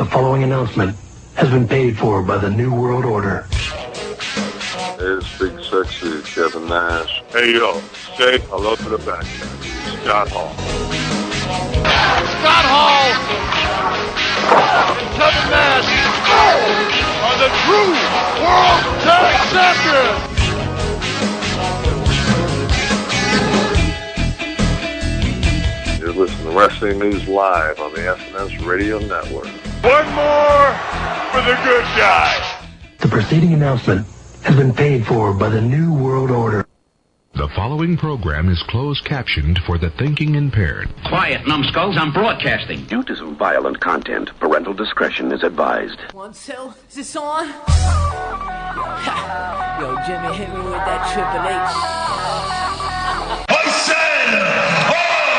following announcement has been paid for by the New World Order. It's Big Sexy Kevin Nash. Hey, yo, say hello to the back. Scott Hall. Scott Hall and Kevin Nash are the true World Tag Champions. You're listening to Wrestling News Live on the SNS Radio Network. One more for the good guy. The preceding announcement has been paid for by the New World Order. The following program is closed captioned for the thinking impaired. Quiet, numbskulls, I'm broadcasting. Due to some violent content, parental discretion is advised. 1, 2, is this on? Yo, Jimmy hit me with that Triple H. I said,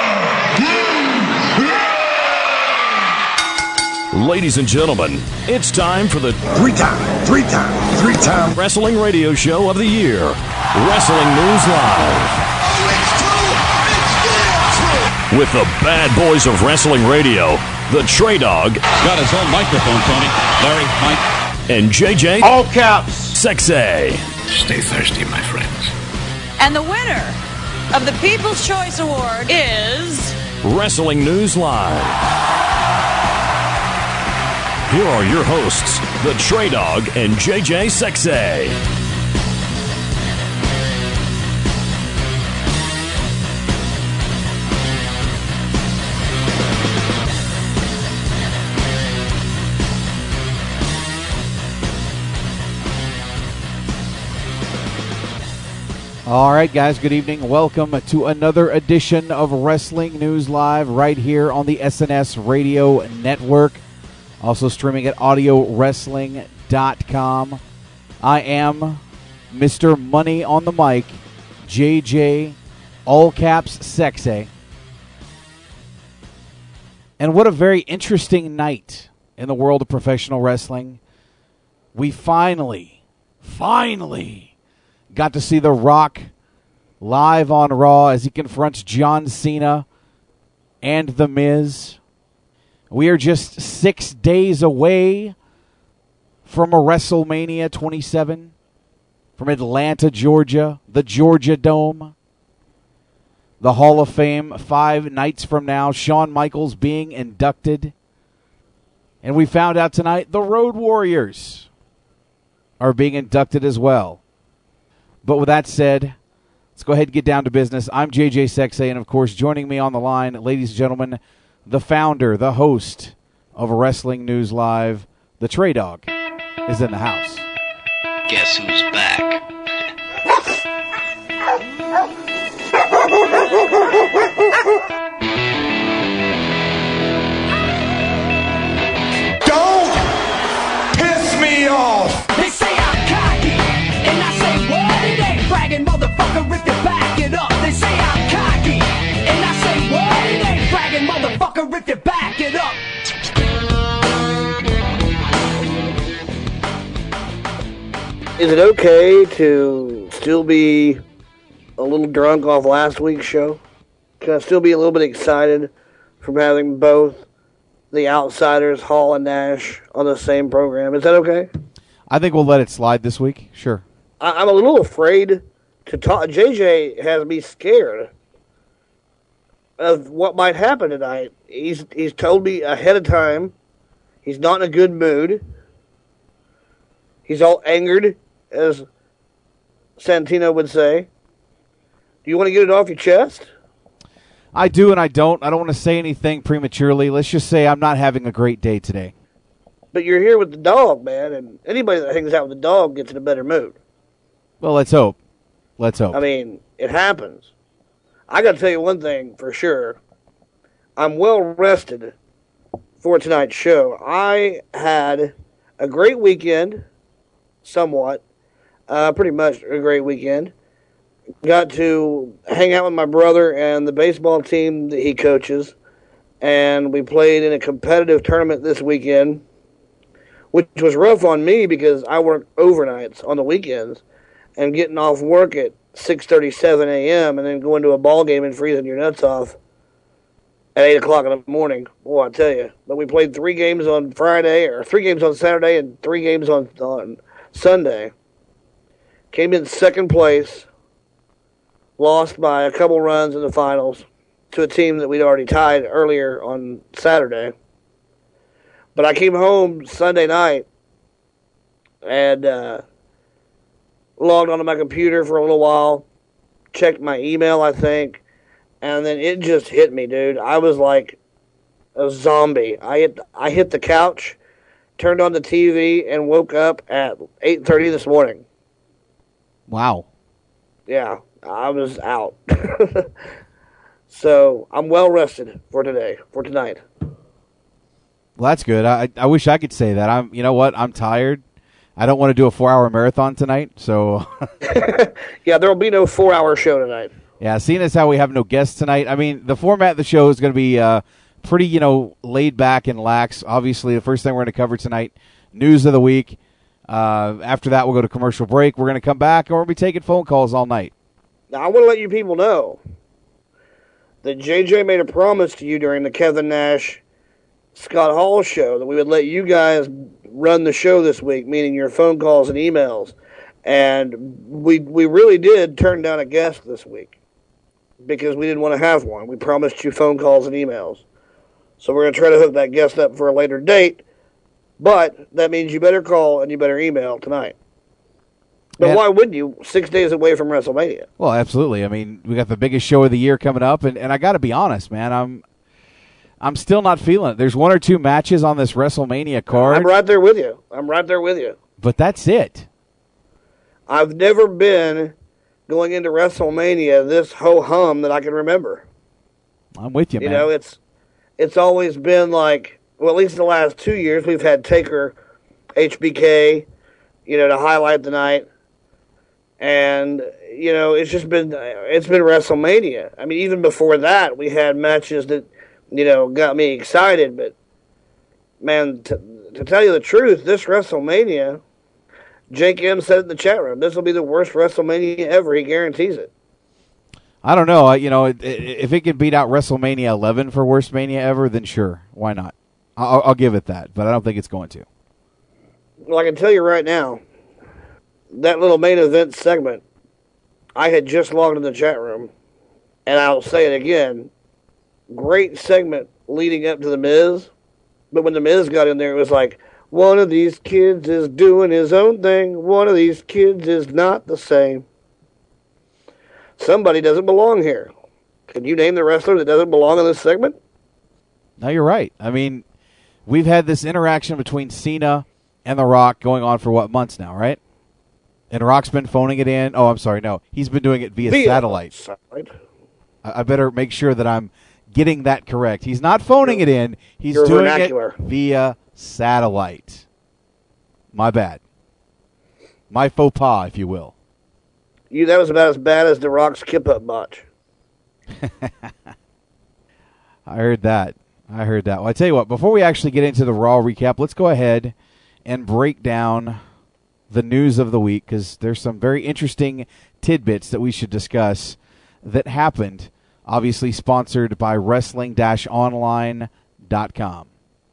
Ladies and gentlemen, it's time for the three-time wrestling radio show of the year, Wrestling News Live. With the bad boys of wrestling radio, the Trey Dog. Got his own microphone, Tony. Larry, Mike. And JJ. all caps. Sexay. Stay thirsty, my friends. And the winner of the People's Choice Award is... Wrestling News Live. Here are your hosts, the Trey Dog and JJ Sexay. All right, guys, good evening. Welcome to another edition of Wrestling News Live right here on the SNS Radio Network. Also streaming at audiowrestling.com. I am Mr. Money on the Mic, JJ, all caps, Sexay. And what a very interesting night in the world of professional wrestling. We finally got to see The Rock live on Raw as he confronts John Cena and The Miz. We are just 6 days away from a WrestleMania 27 from Atlanta, Georgia, the Georgia Dome, the Hall of Fame 5 nights from now, Shawn Michaels being inducted. And we found out tonight the Road Warriors are being inducted as well. But with that said, let's go ahead and get down to business. I'm JJ Sexay, and of course, joining me on the line, ladies and gentlemen, the founder, the host of Wrestling News Live, the Trey Dog, is in the house. Guess who's back? Don't piss me off. They say I'm cocky, and I say what? It ain't bragging, motherfucker, if you back it up. They say I'm cocky, and I say what? It ain't bragging, motherfucker, if you back it up. Is it okay to still be a little drunk off last week's show? Can I still be a little bit excited from having both the Outsiders, Hall and Nash, on the same program? Is that okay? I think we'll let it slide this week. Sure. I'm a little afraid to talk. JJ has me scared of what might happen tonight. He's told me ahead of time he's not in a good mood. He's all angered, as Santino would say. Do you want to get it off your chest? I do and I don't. I don't want to say anything prematurely. Let's just say I'm not having a great day today. But you're here with the dog, man, and anybody that hangs out with the dog gets in a better mood. Well, let's hope. Let's hope. I mean, it happens. I got to tell you one thing for sure. I'm well rested for tonight's show. I had a great weekend, somewhat. Pretty much a great weekend. Got to hang out with my brother and the baseball team that he coaches, and we played in a competitive tournament this weekend, which was rough on me because I work overnights on the weekends, and getting off work at 6:37 a.m. and then going to a ball game and freezing your nuts off at 8 o'clock in the morning. Boy, I tell you. But we played 3 games on Friday, or 3 games on Saturday, and 3 games on Sunday. Came in second place. Lost by a couple runs in the finals to a team that we'd already tied earlier on Saturday. But I came home Sunday night and logged onto my computer for a little while, checked my email, I think, and then it just hit me, dude. I was like a zombie. I hit the couch, turned on the TV, and woke up at 8:30 this morning. Wow. Yeah, I was out. So I'm well rested for tonight. Well, that's good. I wish I could say that. You know what? I'm tired. I don't want to do a 4-hour marathon tonight, so. Yeah, there will be no 4-hour show tonight. Yeah, seeing as how we have no guests tonight, I mean, the format of the show is going to be pretty, laid back and lax. Obviously, the first thing we're going to cover tonight, news of the week. After that, we'll go to commercial break. We're going to come back, and we're going to be taking phone calls all night. Now, I want to let you people know that JJ made a promise to you during the Kevin Nash Scott Hall show that we would let you guys run the show this week, meaning your phone calls and emails. And we really did turn down a guest this week because we didn't want to have one. We promised you phone calls and emails. So we're going to try to hook that guest up for a later date. But that means you better call and you better email tonight. But why wouldn't you? 6 days away from WrestleMania. Well, absolutely. I mean, we got the biggest show of the year coming up, and I got to be honest, man. I'm still not feeling it. There's 1 or 2 matches on this WrestleMania card. I'm right there with you. But that's it. I've never been going into WrestleMania this ho-hum that I can remember. I'm with you, man. You know, it's always been like, well, at least the last 2 years, we've had Taker, HBK, to highlight the night. And, it's been WrestleMania. I mean, even before that, we had matches that, got me excited. But, man, to tell you the truth, this WrestleMania, Jake M said in the chat room, this will be the worst WrestleMania ever. He guarantees it. I don't know. If it can beat out WrestleMania 11 for worst Mania ever, then sure. Why not? I'll give it that, but I don't think it's going to. Well, I can tell you right now, that little main event segment, I had just logged in the chat room, and I'll say it again, great segment leading up to The Miz, but when The Miz got in there, it was like, one of these kids is doing his own thing, one of these kids is not the same. Somebody doesn't belong here. Can you name the wrestler that doesn't belong in this segment? No, you're right. I mean, we've had this interaction between Cena and The Rock going on for, months now, right? And Rock's been phoning it in. Oh, I'm sorry, no. He's been doing it via satellite. I better make sure that I'm getting that correct. He's not phoning it in. He's doing it via satellite. My bad. My faux pas, if you will. That was about as bad as The Rock's kip-up botch. I heard that. Well, I tell you what, before we actually get into the Raw recap, let's go ahead and break down the news of the week, because there's some very interesting tidbits that we should discuss that happened, obviously sponsored by Wrestling-Online.com.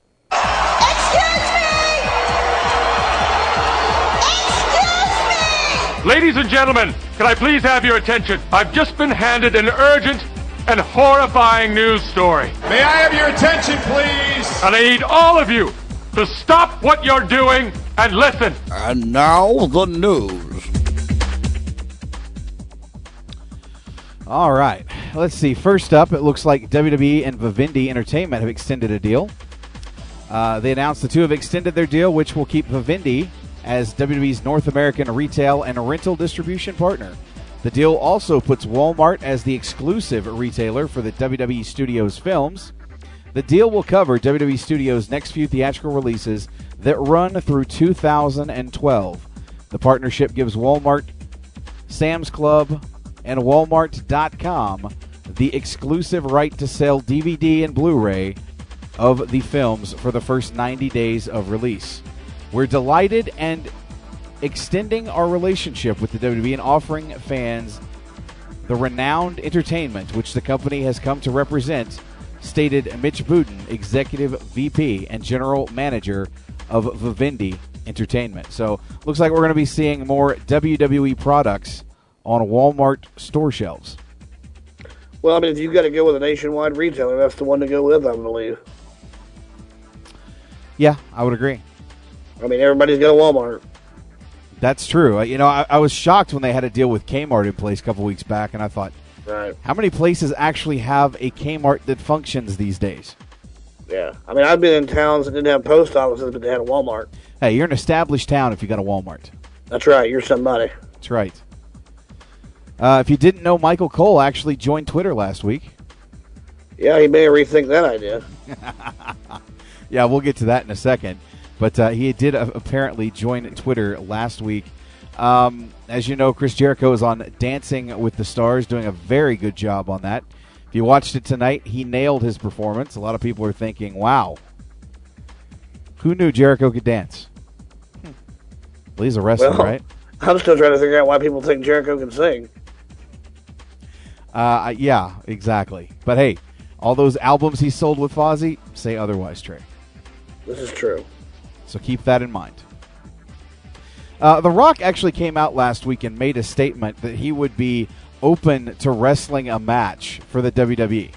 Ladies and gentlemen, can I please have your attention? I've just been handed an urgent and horrifying news story. May I have your attention, please? And I need all of you to stop what you're doing and listen. And now the news. All right. Let's see. First up, it looks like WWE and Vivendi Entertainment have extended a deal. They announced the two have extended their deal, which will keep Vivendi as WWE's North American retail and rental distribution partner. The deal also puts Walmart as the exclusive retailer for the WWE Studios films. The deal will cover WWE Studios' next few theatrical releases that run through 2012. The partnership gives Walmart, Sam's Club, and Walmart.com the exclusive right to sell DVD and Blu-ray of the films for the first 90 days of release. We're delighted and extending our relationship with the WWE and offering fans the renowned entertainment which the company has come to represent stated Mitch Budin, Executive VP and General Manager of Vivendi Entertainment. So looks like we're going to be seeing more WWE products on Walmart store shelves. Well, I mean, if you've got to go with a nationwide retailer, that's the one to go with, I believe. Yeah, I would agree. I mean, everybody's got a Walmart. That's true. I was shocked when they had a deal with Kmart in place a couple weeks back, and I thought, right, how many places actually have a Kmart that functions these days? Yeah. I mean, I've been in towns that didn't have post offices, but they had a Walmart. Hey, you're an established town if you got a Walmart. That's right. You're somebody. That's right. If you didn't know, Michael Cole actually joined Twitter last week. Yeah, he may rethink that idea. Yeah, we'll get to that in a second. But he did apparently join Twitter last week. As you know, Chris Jericho is on Dancing with the Stars, doing a very good job on that. If you watched it tonight, he nailed his performance. A lot of people are thinking, wow, who knew Jericho could dance? Well, he's a wrestler, right? I'm still trying to figure out why people think Jericho can sing. Yeah, exactly. But hey, all those albums he sold with Fozzy say otherwise, Trey. This is true. So keep that in mind. The Rock actually came out last week and made a statement that he would be open to wrestling a match for the WWE.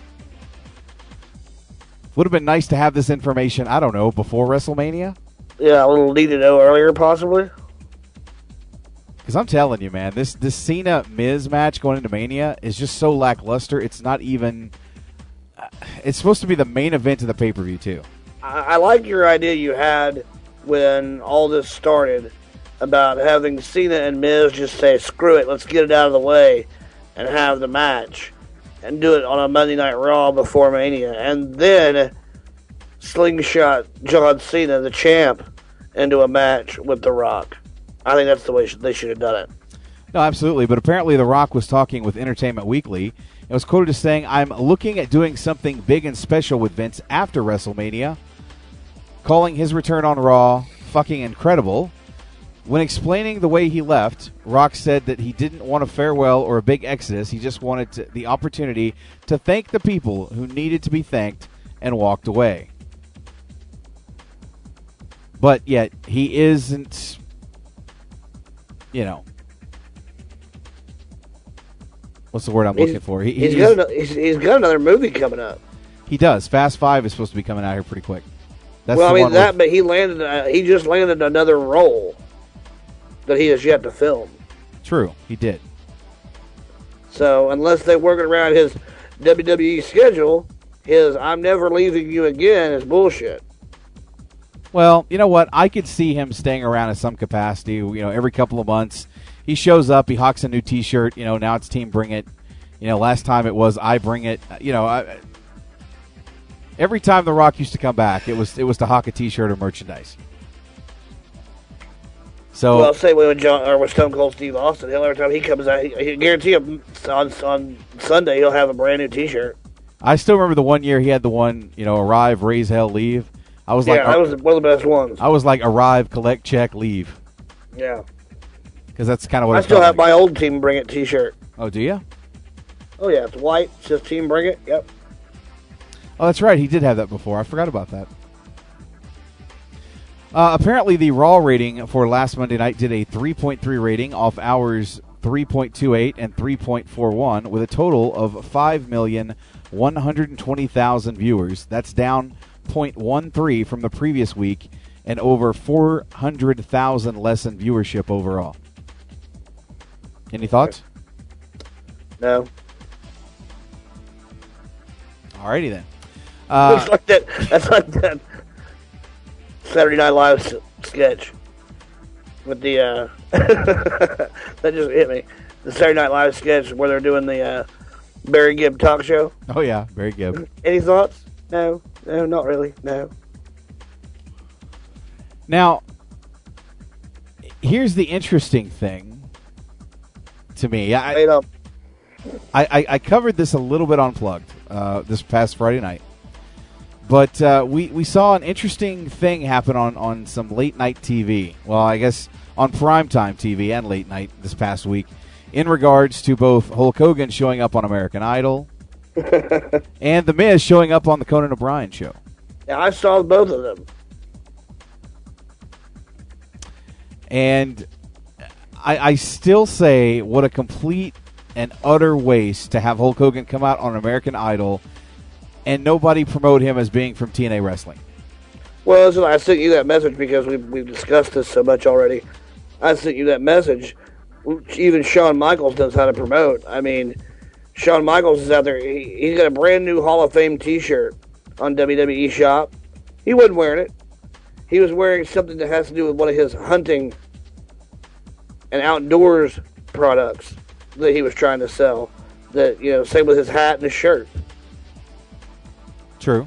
Would have been nice to have this information, I don't know, before WrestleMania? Yeah, a little need-to-know earlier, possibly. Because I'm telling you, man, this Cena-Miz match going into Mania is just so lackluster. It's not even... it's supposed to be the main event of the pay-per-view, too. I like your idea you had when all this started about having Cena and Miz just say, screw it, let's get it out of the way and have the match and do it on a Monday Night Raw before Mania. And then slingshot John Cena, the champ, into a match with The Rock. I think that's the way they should have done it. No, absolutely. But apparently The Rock was talking with Entertainment Weekly. It was quoted as saying, I'm looking at doing something big and special with Vince after WrestleMania, calling his return on Raw fucking incredible. When explaining the way he left, Rock said that he didn't want a farewell or a big exodus. He just wanted the opportunity to thank the people who needed to be thanked and walked away. But yet, he isn't, what's the word I'm looking for? He's got another movie coming up. He does. Fast 5 is supposed to be coming out here pretty quick. That's but he just landed another role that he has yet to film. True, he did. So unless they work around his WWE schedule, his "I'm never leaving you again" is bullshit. Well, you know what? I could see him staying around in some capacity. Every couple of months, he shows up, he hawks a new T-shirt. Now it's Team Bring It. Last time it was I Bring It. Every time The Rock used to come back, it was to hawk a T-shirt or merchandise. So, well, same way with Stone Cold Steve Austin. Every time he comes out, he guarantee him on Sunday he'll have a brand new T-shirt. I still remember the one year he had the one, arrive, raise hell, leave. I was that was one of the best ones. I was like, arrive, collect, check, leave. Yeah. Because that's kind of what I still have my old Team Bring It T-shirt. Oh, do you? Oh, yeah. It's white. It says Team Bring It. Yep. Oh, that's right. He did have that before. I forgot about that. Apparently, the Raw rating for last Monday night did a 3.3 rating off hours 3.28 and 3.41 with a total of 5,120,000 viewers. That's down 0.13 from the previous week and over 400,000 less in viewership overall. Any thoughts? No. Alrighty then. That's like that Saturday Night Live sketch with the that just hit me. The Saturday Night Live sketch where they're doing the Barry Gibb talk show. Oh yeah, Barry Gibb. Any thoughts? No, not really. No. Now, here's the interesting thing to me. I covered this a little bit on Plugged this past Friday night. But we saw an interesting thing happen on some late-night TV. Well, I guess on primetime TV and late-night this past week in regards to both Hulk Hogan showing up on American Idol And The Miz showing up on the Conan O'Brien show. Yeah, I saw both of them. And I still say what a complete and utter waste to have Hulk Hogan come out on American Idol and nobody promote him as being from TNA Wrestling. Well, listen, I sent you that message because we've discussed this so much already. I sent you that message. Even Shawn Michaels knows how to promote. I mean, Shawn Michaels is out there. He's got a brand new Hall of Fame T-shirt on WWE Shop. He wasn't wearing it. He was wearing something that has to do with one of his hunting and outdoors products that he was trying to sell. That, you know, same with his hat and his shirt. True.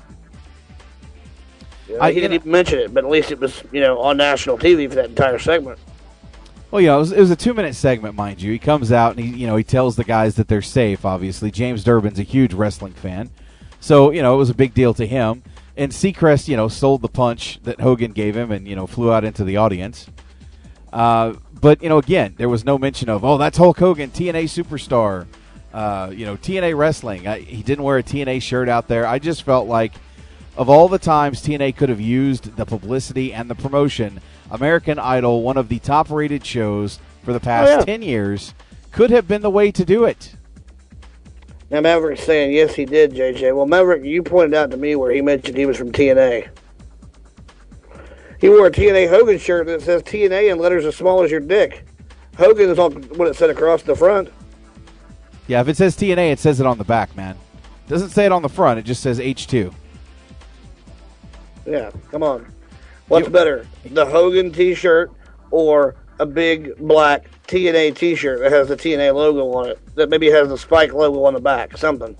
He didn't even mention it, but at least it was, you know, on national TV for that entire segment. Well, you know, it was a 2-minute segment, mind you. He comes out and he tells the guys that they're safe. Obviously, James Durbin's a huge wrestling fan, so you know it was a big deal to him. And Seacrest, you know, sold the punch that Hogan gave him, and you know, flew out into the audience. But you know, again, there was no mention of, oh, that's Hulk Hogan, TNA superstar. You know, TNA wrestling. He didn't wear a TNA shirt out there. I just felt like, of all the times TNA could have used the publicity and the promotion, American Idol, one of the top-rated shows for the past 10 years, could have been the way to do it. Now, Maverick's saying, yes, he did, JJ. Well, Maverick, you pointed out to me where he mentioned he was from TNA. He wore a TNA Hogan shirt that says TNA in letters as small as your dick. Hogan is on what it said across the front. Yeah, if it says TNA, it says it on the back, man. It doesn't say it on the front. It just says H2. Yeah, come on. What's better, the Hogan T-shirt or a big black TNA T-shirt that has the TNA logo on it, that maybe has the Spike logo on the back, something?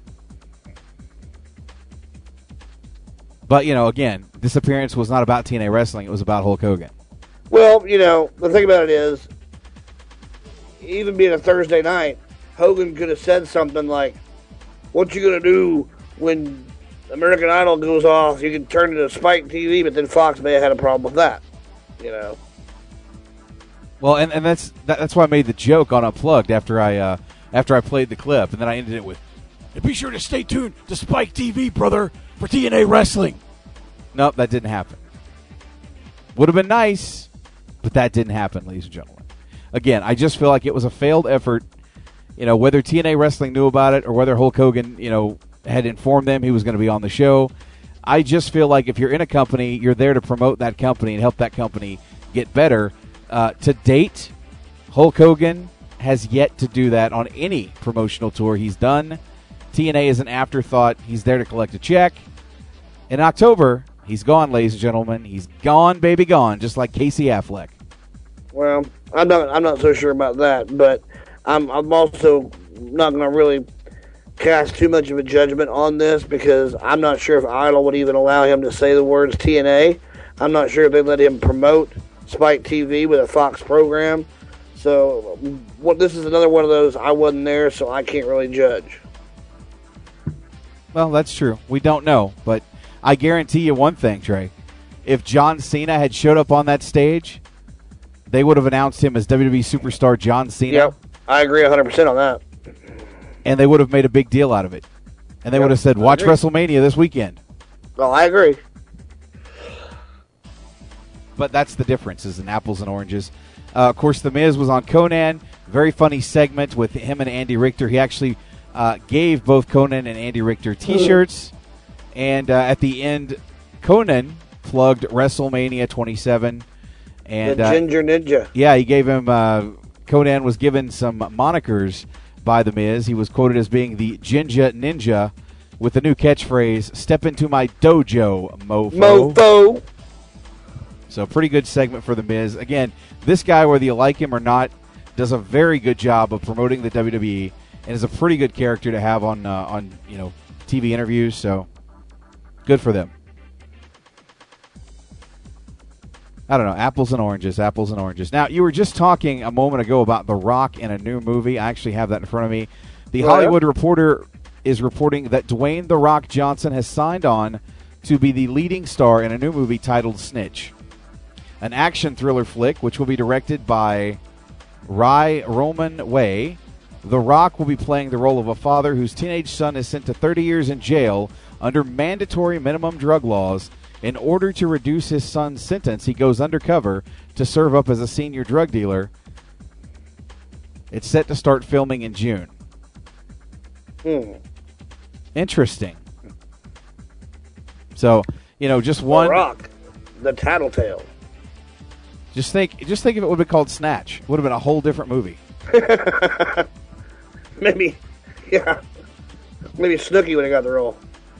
But, you know, again, this appearance was not about TNA Wrestling. It was about Hulk Hogan. Well, you know, the thing about it is, even being a Thursday night, Hogan could have said something like, what you going to do when American Idol goes off? You can turn it to Spike TV, but then Fox may have had a problem with that, you know. Well, and that's why I made the joke on Unplugged after I played the clip, and then I ended it with, and be sure to stay tuned to Spike TV, brother, for TNA Wrestling. Nope, that didn't happen. Would have been nice, but that didn't happen, ladies and gentlemen. Again, I just feel like it was a failed effort. You know, whether TNA Wrestling knew about it or whether Hulk Hogan, you know, had informed them he was going to be on the show, I just feel like if you're in a company, you're there to promote that company and help that company get better. To date, Hulk Hogan has yet to do that on any promotional tour he's done. TNA is an afterthought. He's there to collect a check. In October, he's gone, ladies and gentlemen. He's gone, baby, gone, just like Casey Affleck. Well, I'm not so sure about that, but I'm also not going to really cast too much of a judgment on this because I'm not sure if Idol would even allow him to say the words TNA. I'm not sure if they let him promote Spike TV with a Fox program. So this is another one of those, I wasn't there, so I can't really judge. Well, that's true. We don't know, but I guarantee you one thing, Trey. If John Cena had showed up on that stage, they would have announced him as WWE superstar John Cena. Yep, I agree 100% on that. And they would have made a big deal out of it. And they would have said, watch WrestleMania this weekend. Well, I agree. But that's the difference, is in apples and oranges. Of course, The Miz was on Conan. Very funny segment with him and Andy Richter. He actually gave both Conan and Andy Richter T-shirts. And at the end, Conan plugged WrestleMania 27. And, the Ginger Ninja. Yeah, he gave him, Conan was given some monikers by The Miz. He was quoted as being the Ginger Ninja with the new catchphrase, step into my dojo, mofo. Mofo. So pretty good segment for The Miz. Again, this guy, whether you like him or not, does a very good job of promoting the WWE and is a pretty good character to have on TV interviews. So good for them. I don't know, apples and oranges, apples and oranges. Now, you were just talking a moment ago about The Rock in a new movie. I actually have that in front of me. The Hollywood Reporter is reporting that Dwayne The Rock Johnson has signed on to be the leading star in a new movie titled Snitch, an action thriller flick which will be directed by Rai Roman Way, The Rock will be playing the role of a father whose teenage son is sent to 30 years in jail under mandatory minimum drug laws. In order to reduce his son's sentence, he goes undercover to serve up as a senior drug dealer. It's set to start filming in June. Interesting. So, just one. The Rock, the Tattletale. Just think if it would have been called Snatch. It would have been a whole different movie. Maybe Snooki would have got the role.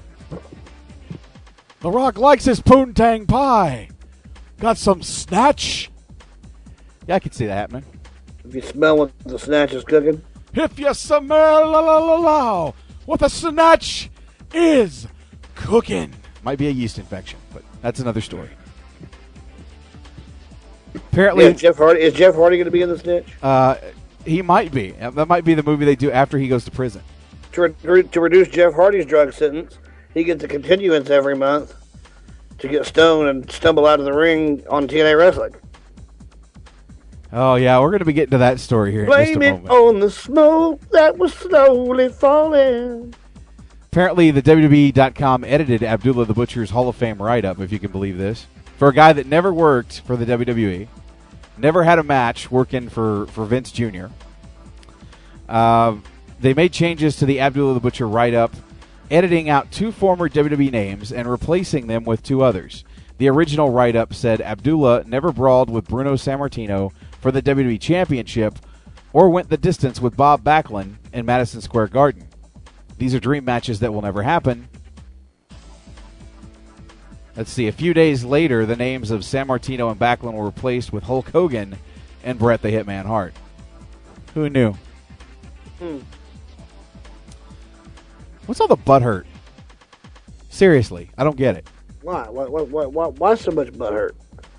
The Rock likes his poontang pie. Got some Snatch? Yeah, I could see that happening. If you smell what the Snatch is cooking. If you smell what the Snatch is cooking. Might be a yeast infection, but that's another story. Apparently, is Jeff Hardy going to be in the Snitch? He might be. That might be the movie they do after he goes to prison. To reduce Jeff Hardy's drug sentence, he gets a continuance every month to get stoned and stumble out of the ring on TNA Wrestling. Oh, yeah, we're going to be getting to that story here in just a moment. Blame it on the smoke that was slowly falling. Apparently, the WWE.com edited Abdullah the Butcher's Hall of Fame write-up, if you can believe this, for a guy that never worked for the WWE, never had a match working for Vince Jr. They made changes to the Abdullah the Butcher write-up, editing out 2 former WWE names and replacing them with 2 others. The original write-up said Abdullah never brawled with Bruno Sammartino for the WWE Championship or went the distance with Bob Backlund in Madison Square Garden. These are dream matches that will never happen. Let's see. A few days later, the names of Sammartino and Backlund were replaced with Hulk Hogan and Bret the Hitman Hart. Who knew? What's all the butthurt? Seriously, I don't get it. Why? Why so much butthurt?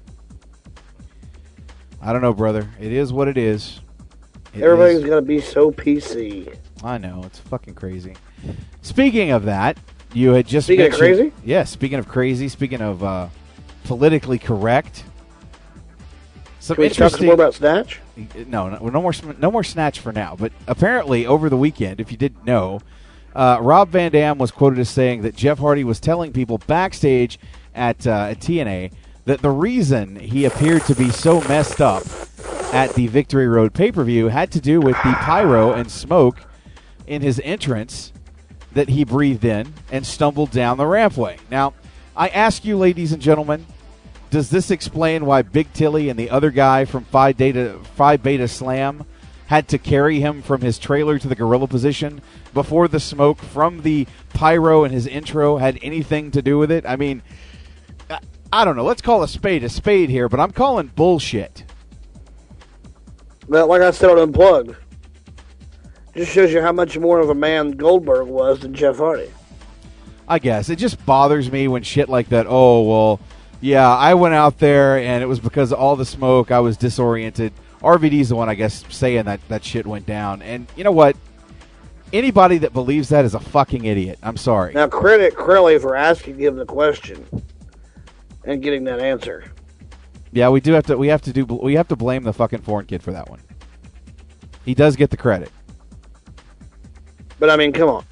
I don't know, brother. It is what it is. Everybody's going to be so PC. I know. It's fucking crazy. Speaking of that, you had just mentioned... Speaking of crazy? Yeah, speaking of crazy, speaking of politically correct. Can we talk some more about Snatch? No more Snatch for now. But apparently, over the weekend, if you didn't know, Rob Van Dam was quoted as saying that Jeff Hardy was telling people backstage at TNA that the reason he appeared to be so messed up at the Victory Road pay-per-view had to do with the pyro and smoke in his entrance that he breathed in and stumbled down the rampway. Now, I ask you, ladies and gentlemen, does this explain why Big Tilly and the other guy from Phi Beta Slam had to carry him from his trailer to the gorilla position before the smoke from the pyro in his intro had anything to do with it? I mean, I don't know. Let's call a spade here, but I'm calling bullshit. Well, like I said on Unplugged, just shows you how much more of a man Goldberg was than Jeff Hardy. I guess. It just bothers me when shit like that, oh, well, yeah, I went out there and it was because of all the smoke, I was disoriented. RVD's the one, I guess, saying that shit went down. And you know what? Anybody that believes that is a fucking idiot. I'm sorry. Now, credit Crowley for asking him the question and getting that answer. Yeah, we have to blame the fucking foreign kid for that one. He does get the credit. But I mean, come on.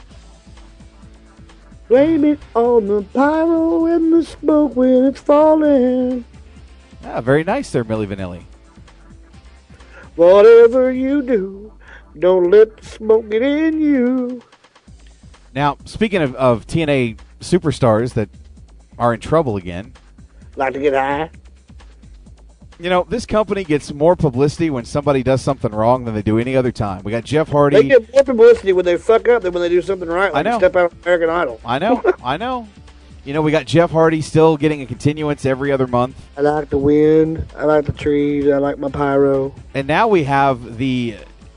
Blame it on the pyro and the smoke when it's falling. Ah, very nice there, Milli Vanilli. Whatever you do, don't let the smoke get in you. Now, speaking of TNA superstars that are in trouble again. Like to get high? You know, this company gets more publicity when somebody does something wrong than they do any other time. We got Jeff Hardy. They get more publicity when they fuck up than when they do something right, like step out of American Idol. I know. You know, we got Jeff Hardy still getting a continuance every other month. I like the wind. I like the trees. I like my pyro. And now we have the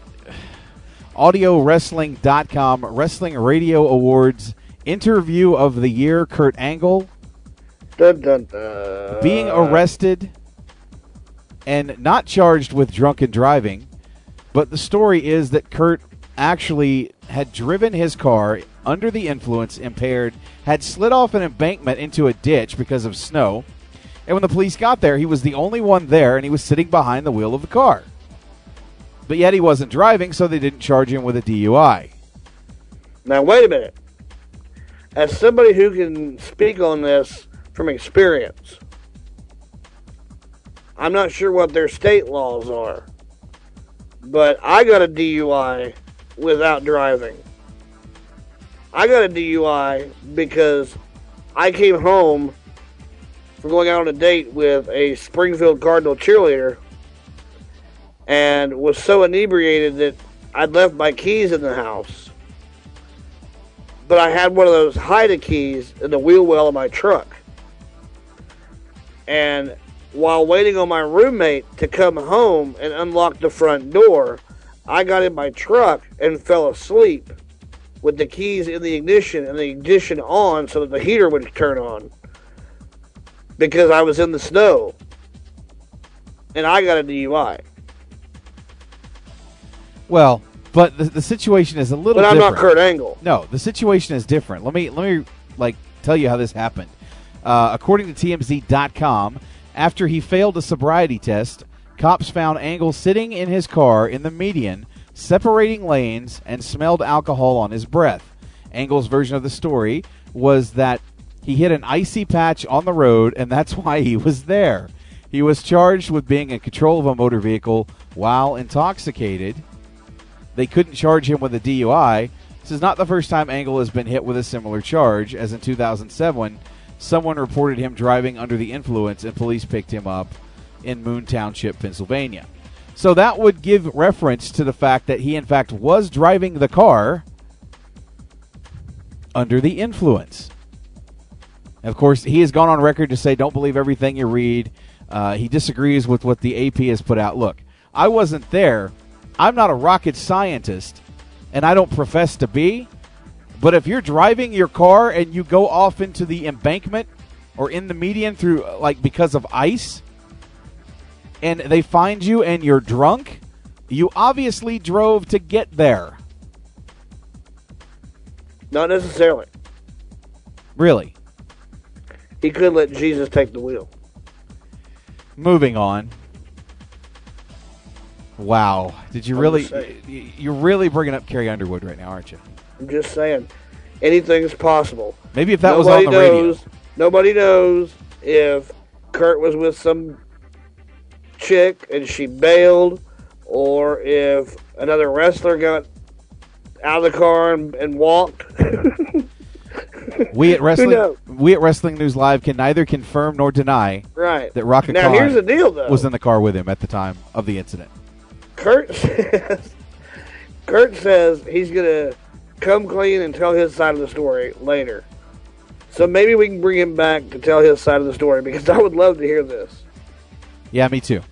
AudioWrestling.com Wrestling Radio Awards Interview of the Year, Kurt Angle. Dun, dun, dun. Being arrested and not charged with drunken driving, but the story is that Kurt actually had driven his car under the influence, impaired, had slid off an embankment into a ditch because of snow, and when the police got there, he was the only one there, and he was sitting behind the wheel of the car. But yet he wasn't driving, so they didn't charge him with a DUI. Now, wait a minute. As somebody who can speak on this from experience, I'm not sure what their state laws are, but I got a DUI without driving. I got a DUI because I came home from going out on a date with a Springfield Cardinal cheerleader and was so inebriated that I'd left my keys in the house. But I had one of those hide keys in the wheel well of my truck. And while waiting on my roommate to come home and unlock the front door, I got in my truck and fell asleep with the keys in the ignition and the ignition on so that the heater would turn on. Because I was in the snow. And I got a DUI. Well, but the situation is a little different. But I'm different. not Kurt Angle. No, the situation is different. Let me tell you how this happened. According to TMZ.com, after he failed a sobriety test, cops found Angle sitting in his car in the median, separating lanes, and smelled alcohol on his breath. Angle's version of the story was that he hit an icy patch on the road, and that's why he was there. He was charged with being in control of a motor vehicle while intoxicated. They couldn't charge him with a DUI. This is not the first time Angle has been hit with a similar charge, as in 2007, someone reported him driving under the influence and police picked him up in Moon Township, Pennsylvania. So that would give reference to the fact that he, in fact, was driving the car under the influence. Of course, he has gone on record to say, don't believe everything you read. He disagrees with what the AP has put out. Look, I wasn't there. I'm not a rocket scientist, and I don't profess to be. But if you're driving your car and you go off into the embankment or in the median through, because of ice, and they find you and you're drunk, you obviously drove to get there. Not necessarily. Really? He could let Jesus take the wheel. Moving on. Wow. Did you you're really bringing up Carrie Underwood right now, aren't you? I'm just saying. Anything's possible. Maybe if that was on the radio. Nobody knows if Kurt was with some chick and she bailed, or if another wrestler got out of the car and walked. We at Wrestling News Live can neither confirm nor deny that Raka Khan here's the deal, though. was in the car with him at the time of the incident. Kurt says he's going to come clean and tell his side of the story later. So maybe we can bring him back to tell his side of the story, because I would love to hear this. Yeah, me too.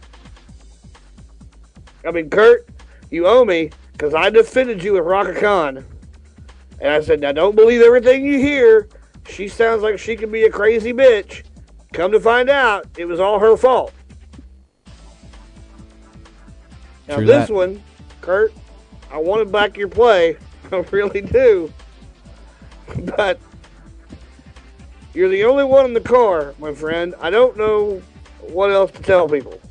I mean, Kurt, you owe me, because I defended you with Raka Khan. And I said, now don't believe everything you hear. She sounds like she can be a crazy bitch. Come to find out, it was all her fault. Now this one, Kurt, I want to back your play. I really do. But you're the only one in the car, my friend. I don't know what else to tell people.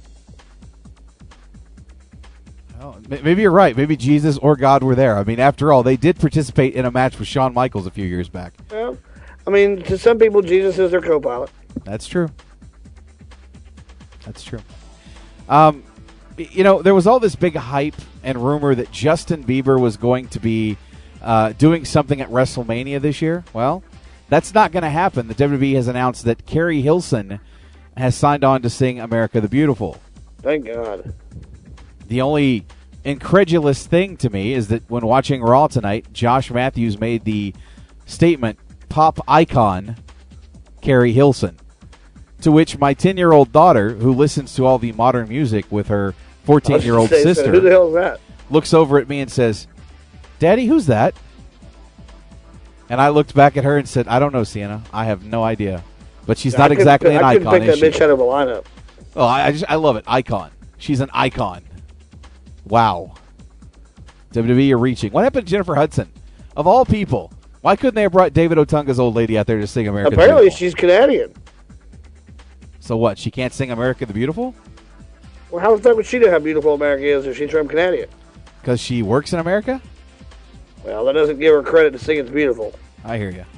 Oh, maybe you're right. Maybe Jesus or God were there. I mean, after all, they did participate in a match with Shawn Michaels a few years back. Well, I mean, to some people, Jesus is their co-pilot. That's true. That's true. There was all this big hype and rumor that Justin Bieber was going to be doing something at WrestleMania this year. Well, that's not going to happen. The WWE has announced that Carrie Hilson has signed on to sing America the Beautiful. Thank God. The only incredulous thing to me is that when watching Raw tonight, Josh Matthews made the statement, pop icon Carrie Hilson, to which my 10-year-old daughter, who listens to all the modern music with her 14-year-old sister, who the hell is that? Looks over at me and says, Daddy, who's that? And I looked back at her and said, I don't know, Sienna. I have no idea. But she's not exactly an icon, I couldn't pick that bitch out of a lineup. Oh, I love it. Icon. She's an icon. Wow. WWE, you're reaching. What happened to Jennifer Hudson? Of all people, why couldn't they have brought David Otunga's old lady out there to sing America the Beautiful? Apparently she's Canadian. So what? She can't sing America the Beautiful? Well, how the fuck would she know how beautiful America is if she's from Canada? Because she works in America? Well, that doesn't give her credit to saying it's beautiful. I hear you.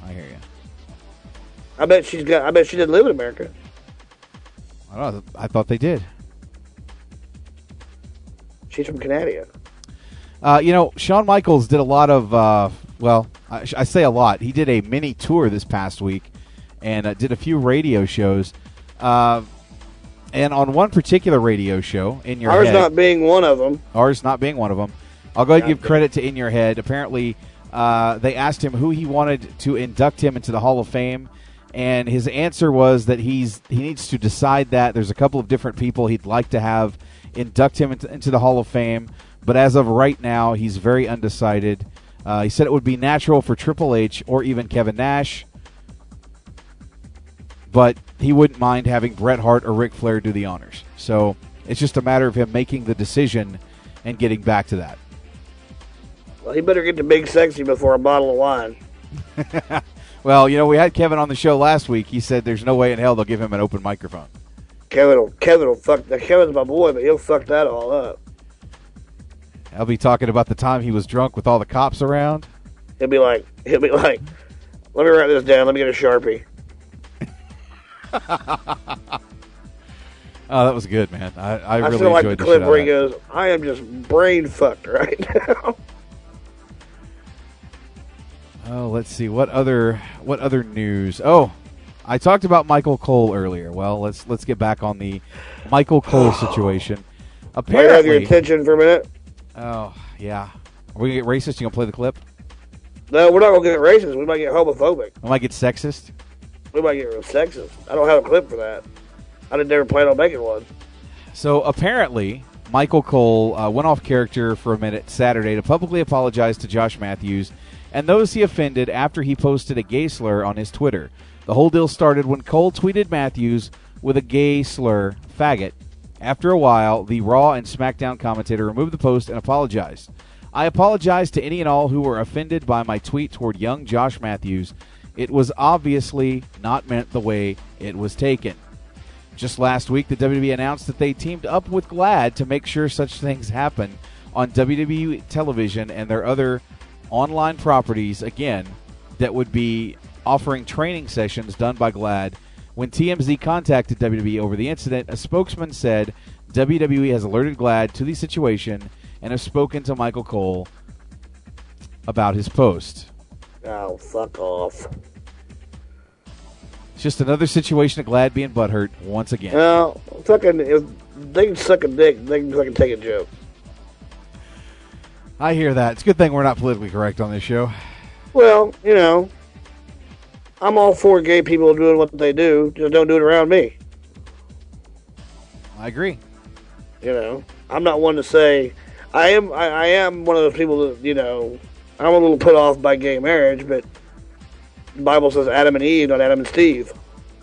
I bet she didn't live in America. I don't know. I thought they did. She's from Canada. Shawn Michaels did a lot of, I say a lot. He did a mini tour this past week and did a few radio shows. And on one particular radio show, In Your Head. Ours not being one of them. I'll go ahead and give credit to In Your Head. Apparently, they asked him who he wanted to induct him into the Hall of Fame. And his answer was that he needs to decide that. There's a couple of different people he'd like to have induct him into the Hall of Fame. But as of right now, he's very undecided. He said it would be natural for Triple H or even Kevin Nash. But he wouldn't mind having Bret Hart or Ric Flair do the honors. So it's just a matter of him making the decision and getting back to that. Well, he better get to Big Sexy before a bottle of wine. Well, we had Kevin on the show last week. He said there's no way in hell they'll give him an open microphone. Kevin will fuck. Kevin's my boy, but he'll fuck that all up. I'll be talking about the time he was drunk with all the cops around. He'll be like, let me write this down. Let me get a Sharpie. Oh, that was good, man. I really still like enjoyed the the clip shit where he out of goes, I am just brain fucked right now. Oh, let's see. What other news? Oh, I talked about Michael Cole earlier. Well, let's get back on the Michael Cole situation. Apparently, I have your attention for a minute. Oh, yeah. Are we going to get racist? You going to play the clip? No, we're not going to get racist. We might get homophobic. We might get sexist? We might get real sexist. I don't have a clip for that. I didn't ever plan on making one. So apparently, Michael Cole went off character for a minute Saturday to publicly apologize to Josh Matthews and those he offended after he posted a gay slur on his Twitter. The whole deal started when Cole tweeted Matthews with a gay slur, faggot. After a while, the Raw and SmackDown commentator removed the post and apologized. I apologize to any and all who were offended by my tweet toward young Josh Matthews. It was obviously not meant the way it was taken. Just last week, the WWE announced that they teamed up with GLAAD to make sure such things happen on WWE television and their other online properties, again, that would be offering training sessions done by GLAAD. When TMZ contacted WWE over the incident, a spokesman said WWE has alerted GLAAD to the situation and have spoken to Michael Cole about his post. Oh, fuck off. It's just another situation of GLAAD being butthurt once again. Well, if they can suck a dick, they can fucking take a joke. I hear that. It's a good thing we're not politically correct on this show. Well, I'm all for gay people doing what they do. Just don't do it around me. I agree. I'm not one to say I am one of those people that I'm a little put off by gay marriage, but the Bible says Adam and Eve, not Adam and Steve.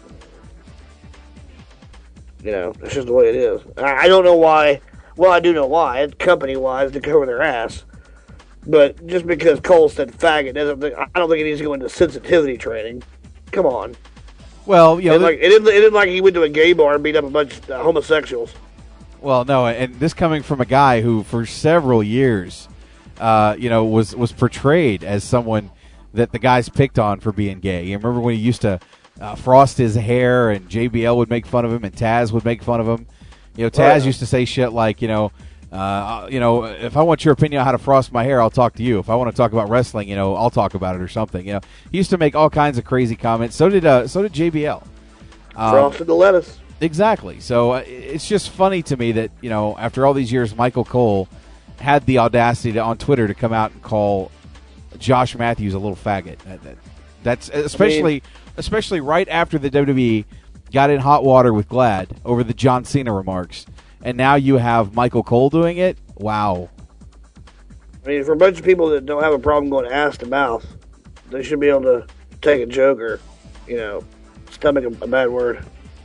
That's just the way it is. I don't know why. Well, I do know why. It's company-wise to cover their ass. But just because Cole said faggot I don't think he needs to go into sensitivity training. Come on. Well, it isn't like he went to a gay bar and beat up a bunch of homosexuals. Well, no, and this coming from a guy who, for several years, was portrayed as someone that the guys picked on for being gay. You remember when he used to frost his hair, and JBL would make fun of him, and Taz would make fun of him. Taz used to say shit like, if I want your opinion on how to frost my hair, I'll talk to you. If I want to talk about wrestling, I'll talk about it or something. He used to make all kinds of crazy comments. So did JBL. Frosted the lettuce. Exactly. So it's just funny to me that, after all these years, Michael Cole had the audacity on Twitter to come out and call Josh Matthews a little faggot. That's especially right after the WWE got in hot water with GLAAD over the John Cena remarks. And now you have Michael Cole doing it? Wow. For a bunch of people that don't have a problem going ass to mouth, they should be able to take a joke or, stomach a bad word.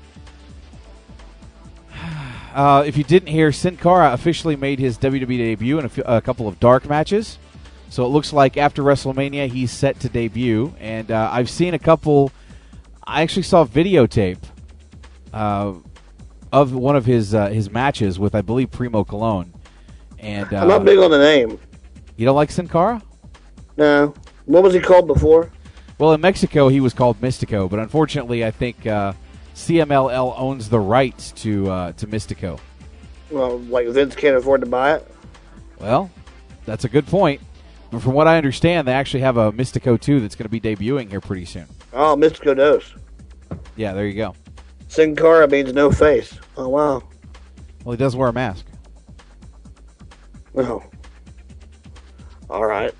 If you didn't hear, Sin Cara officially made his WWE debut in a couple of dark matches. So it looks like after WrestleMania, he's set to debut. And I've seen a couple. I actually saw videotape of one of his matches with, I believe, Primo Colon. And I'm not big on the name. You don't like Sin Cara? No. What was he called before? Well, in Mexico, he was called Mystico, but unfortunately, I think CMLL owns the rights to Mystico. Well, like Vince can't afford to buy it? Well, that's a good point. But from what I understand, they actually have a Mystico 2 that's going to be debuting here pretty soon. Oh, Mystico Dos. Yeah, there you go. Sin Cara means no face. Oh, wow. Well, he does wear a mask. Oh. All right.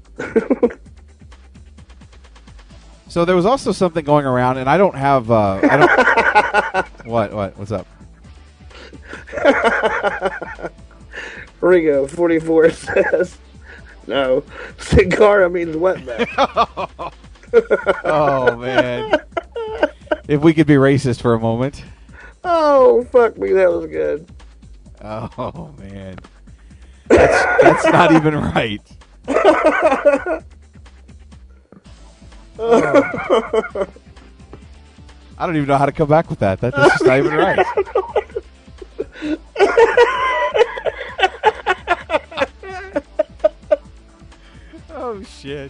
So there was also something going around, and I don't have... What's up? Rigo 44 says, no, Sin Cara means wetback. Oh, man. If we could be racist for a moment. Oh, fuck me, that was good. Oh, man. That's not even right. Oh. I don't even know how to come back with that. That's just not even right. Oh, shit.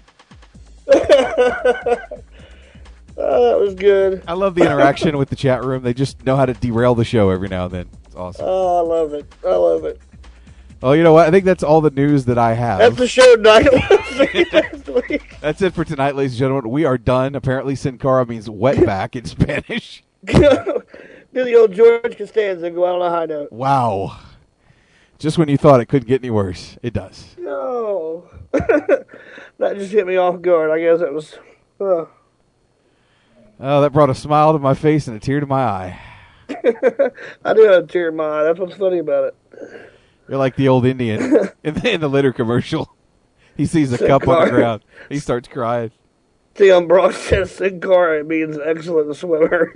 That was good. I love the interaction with the chat room. They just know how to derail the show every now and then. It's awesome. Oh, I love it. I love it. Well, you know what? I think that's all the news that I have. That's the show tonight. Next week. That's it for tonight, ladies and gentlemen. We are done. Apparently, Sin Cara means wetback in Spanish. Do the old George Costanza and go out on a high note. Wow. Just when you thought it couldn't get any worse, it does. No. That just hit me off guard. I guess it was... Oh, that brought a smile to my face and a tear to my eye. I do have a tear in my eye. That's what's funny about it. You're like the old Indian in the litter commercial. He sees a cup on the ground. He starts crying. Theon Brock says Sin Cara means excellent swimmer.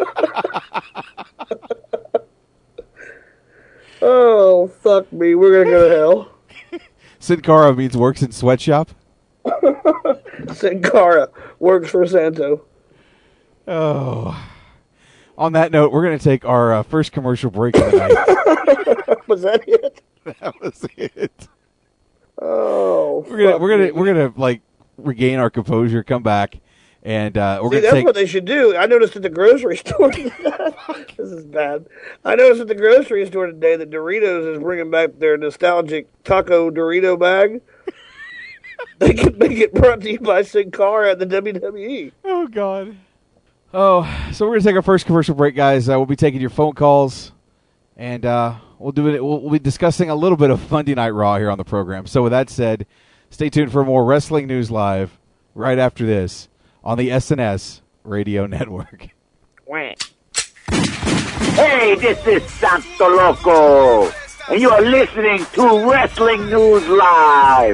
Oh, fuck me. We're going to go to hell. Sin Cara means works in sweatshop. Sin Cara works for Santo. Oh. On that note, we're going to take our first commercial break of the night. Was that it? That was it. Oh, we're gonna like regain our composure, come back, and we're gonna that's take. What they should do. I noticed at the grocery store. This is bad. I noticed at the grocery store today that Doritos is bringing back their nostalgic taco Dorito bag. They could make it brought to you by Sin Cara at the WWE. Oh God. Oh, so we're gonna take our first commercial break, guys. We'll be taking your phone calls, and we'll do it. We'll be discussing a little bit of Monday Night Raw here on the program. So with that said, stay tuned for more Wrestling News Live right after this on the SNS Radio Network. Hey, this is Santo Loco, and you are listening to Wrestling News Live.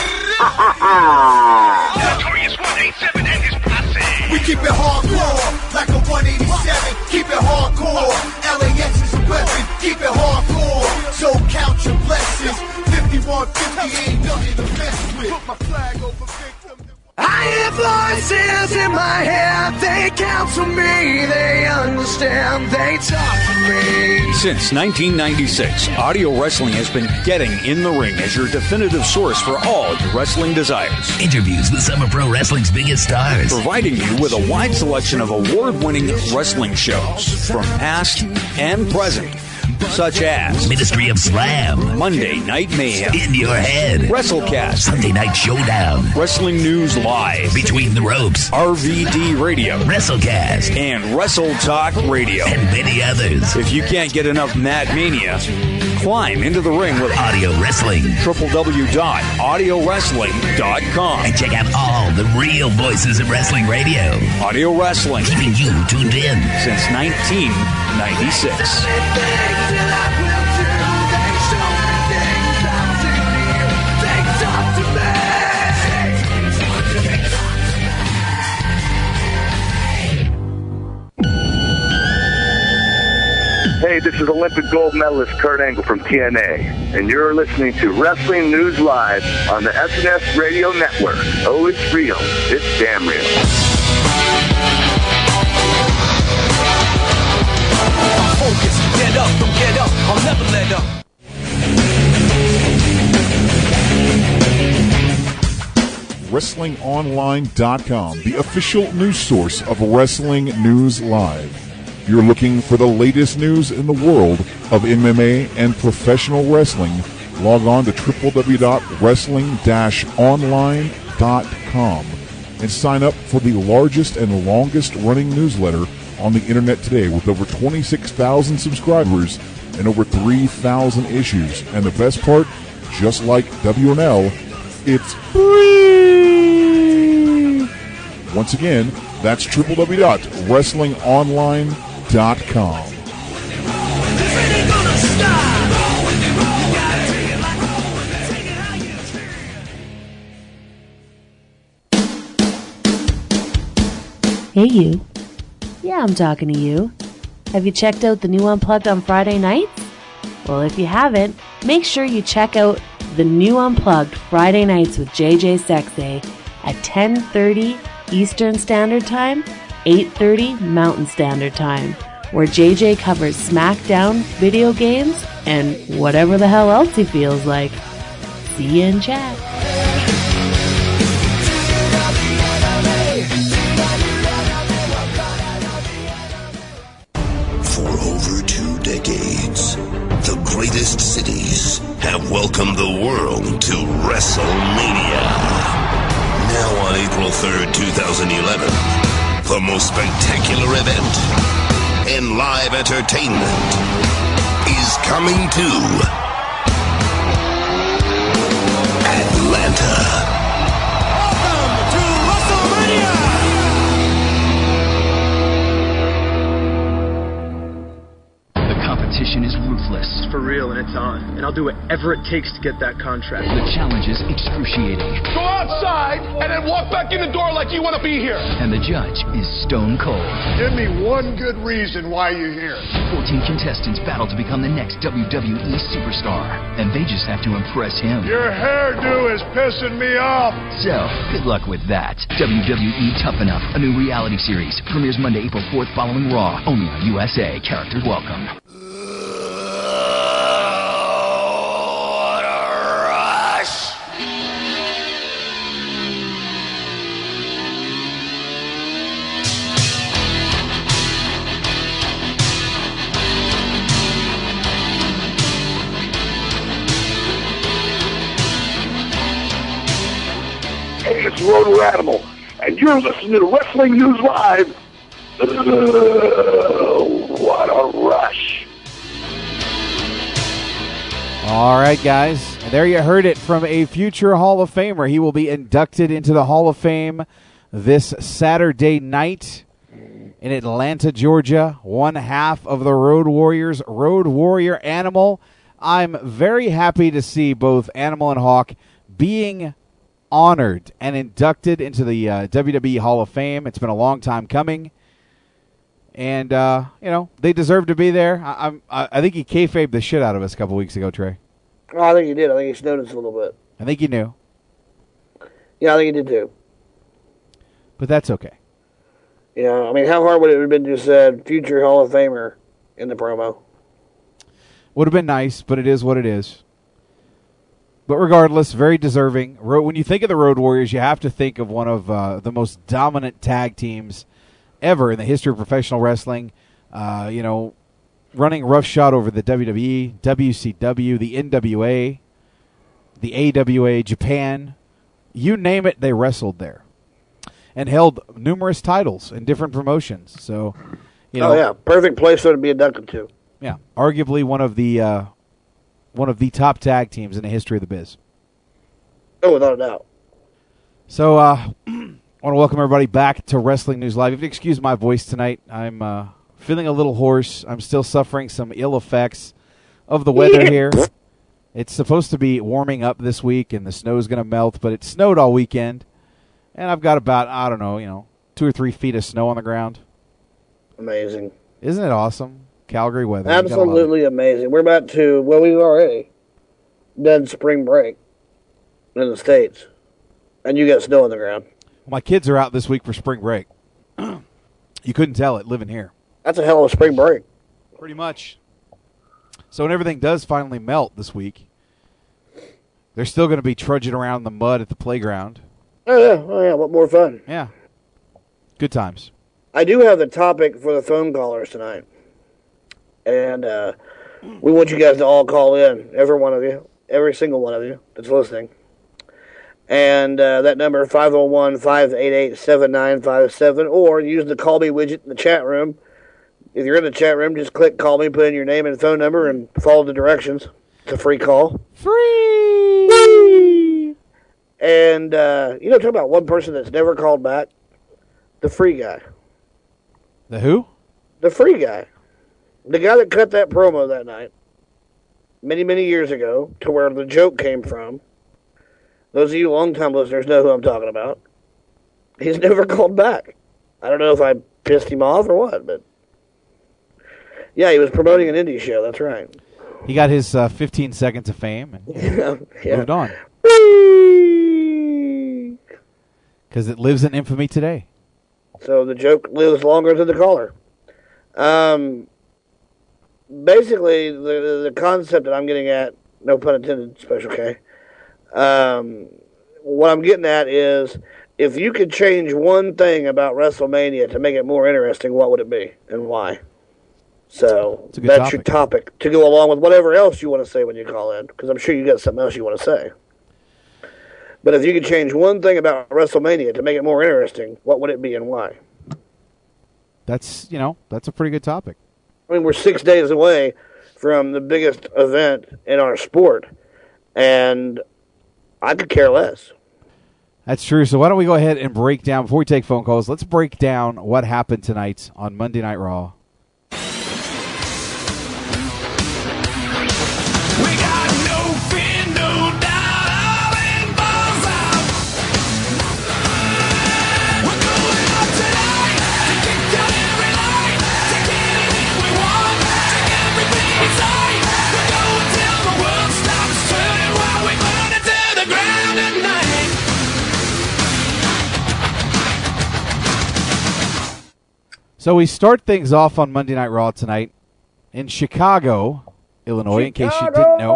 Notorious 187 and his posse. We keep it hardcore, like a 187. Keep it hardcore. LAX is a weapon. Keep it hardcore. So count your blessings. 5150 ain't nothing to mess with. Put my flag over victim. I have voices in my head. They counsel me. They understand. They talk to me. Since 1996, Audio Wrestling has been getting in the ring as your definitive source for all your wrestling desires. Interviews with some of pro wrestling's biggest stars. Providing you with a wide selection of award-winning wrestling shows from past and present. Such as Ministry of Slam, Monday Night Mayhem, In Your Head, WrestleCast, Sunday Night Showdown, Wrestling News Live, Between the Ropes, RVD Radio, WrestleCast, and Wrestle Talk Radio, and many others. If you can't get enough Mad Mania, climb into the ring with Audio Wrestling. www.audiowrestling.com. And check out all the real voices of wrestling radio. Audio Wrestling, keeping you tuned in since 1996. Hey, this is Olympic gold medalist Kurt Angle from TNA, and you're listening to Wrestling News Live on the SNS Radio Network. Oh, it's real. It's damn real. focus. Get up, don't get up, I'll never let up. WrestlingOnline.com, the official news source of Wrestling News Live. If you're looking for the latest news in the world of MMA and professional wrestling, log on to www.wrestling-online.com and sign up for the largest and longest running newsletter on the internet today with over 26,000 subscribers and over 3,000 issues. And the best part, just like WNL, it's free! Once again, that's www.wrestlingonline.com. Hey, you. Yeah, I'm talking to you. Have you checked out the new Unplugged on Friday nights? Well, if you haven't, make sure you check out the new Unplugged Friday nights with JJ Sexay at 10:30 Eastern Standard Time, 8:30 Mountain Standard Time, where JJ covers SmackDown, video games, and whatever the hell else he feels like. See you in chat. For over 2 decades, the greatest cities have welcomed the world to WrestleMania. Now on April 3rd, 2011, the most spectacular event in live entertainment is coming to Atlanta. Welcome to WrestleMania! The competition is ruthless. For real, and it's on. And I'll do whatever it takes to get that contract. The challenge is excruciating. Go outside and then walk back in the door like you want to be here. And the judge is stone cold. Give me one good reason why you're here. 14 contestants battle to become the next WWE superstar. And they just have to impress him. Your hairdo is pissing me off. So, good luck with that. WWE Tough Enough, a new reality series. Premieres Monday, April 4th following Raw. Only on USA. Characters welcome. Hey, it's Roto Animal, and you're listening to Wrestling News Live. What a rush. All right, guys. There you heard it from a future Hall of Famer. He will be inducted into the Hall of Fame this Saturday night in Atlanta, Georgia. One half of the Road Warriors, Road Warrior Animal. I'm very happy to see both Animal and Hawk being honored and inducted into the WWE Hall of Fame. It's been a long time coming. And, they deserve to be there. I think he kayfabed the shit out of us a couple weeks ago, Trey. Oh, I think he did. I think he snowed us a little bit. I think he knew. Yeah, I think he did too. But that's okay. You know, I mean, how hard would it have been to said future Hall of Famer in the promo? Would have been nice, but it is what it is. But regardless, very deserving. When you think of the Road Warriors, you have to think of one of the most dominant tag teams ever in the history of professional wrestling. Running roughshod over the WWE, WCW, the NWA, the AWA, Japan. You name it, they wrestled there. And held numerous titles in different promotions. So, Oh, yeah. Perfect place to be inducted to. Yeah. Arguably one of the top tag teams in the history of the biz. Oh, without a doubt. So, I want to welcome everybody back to Wrestling News Live. You have to excuse my voice tonight. I'm feeling a little hoarse. I'm still suffering some ill effects of the weather here. It's supposed to be warming up this week, and the snow's going to melt, but it snowed all weekend. And I've got about, 2 or 3 feet of snow on the ground. Amazing. Isn't it awesome? Calgary weather. Absolutely amazing. We're about to, we've already done spring break in the States, and you got snow on the ground. Well, my kids are out this week for spring break. You couldn't tell it living here. That's a hell of a spring break. Pretty much. So when everything does finally melt this week, they're still going to be trudging around in the mud at the playground. Oh, yeah. What more fun? Yeah. Good times. I do have the topic for the phone callers tonight. And we want you guys to all call in, every one of you, every single one of you that's listening. And that number, 501-588-7957, or use the Call Me widget in the chat room. If you're in the chat room, just click Call Me, put in your name and phone number, and follow the directions. It's a free call. Free! And, talk about one person that's never called back. The free guy. The who? The free guy. The guy that cut that promo that night, many, many years ago, to where the joke came from. Those of you long-time listeners know who I'm talking about. He's never called back. I don't know if I pissed him off or what, but... Yeah, he was promoting an indie show, that's right. He got his 15 seconds of fame and moved on. Because it lives in infamy today. So the joke lives longer than the caller. Basically, the concept that I'm getting at, no pun intended, Special K, what I'm getting at is, if you could change one thing about WrestleMania to make it more interesting, what would it be and why? So that's your topic to go along with whatever else you want to say when you call in, because I'm sure you got something else you want to say. But if you could change one thing about WrestleMania to make it more interesting, what would it be and why? That's a pretty good topic. I mean, we're 6 days away from the biggest event in our sport, and I could care less. That's true. So why don't we go ahead and break down, before we take phone calls, let's break down what happened tonight on Monday Night Raw. So we start things off on Monday Night Raw tonight in Chicago, Illinois, in case you didn't know.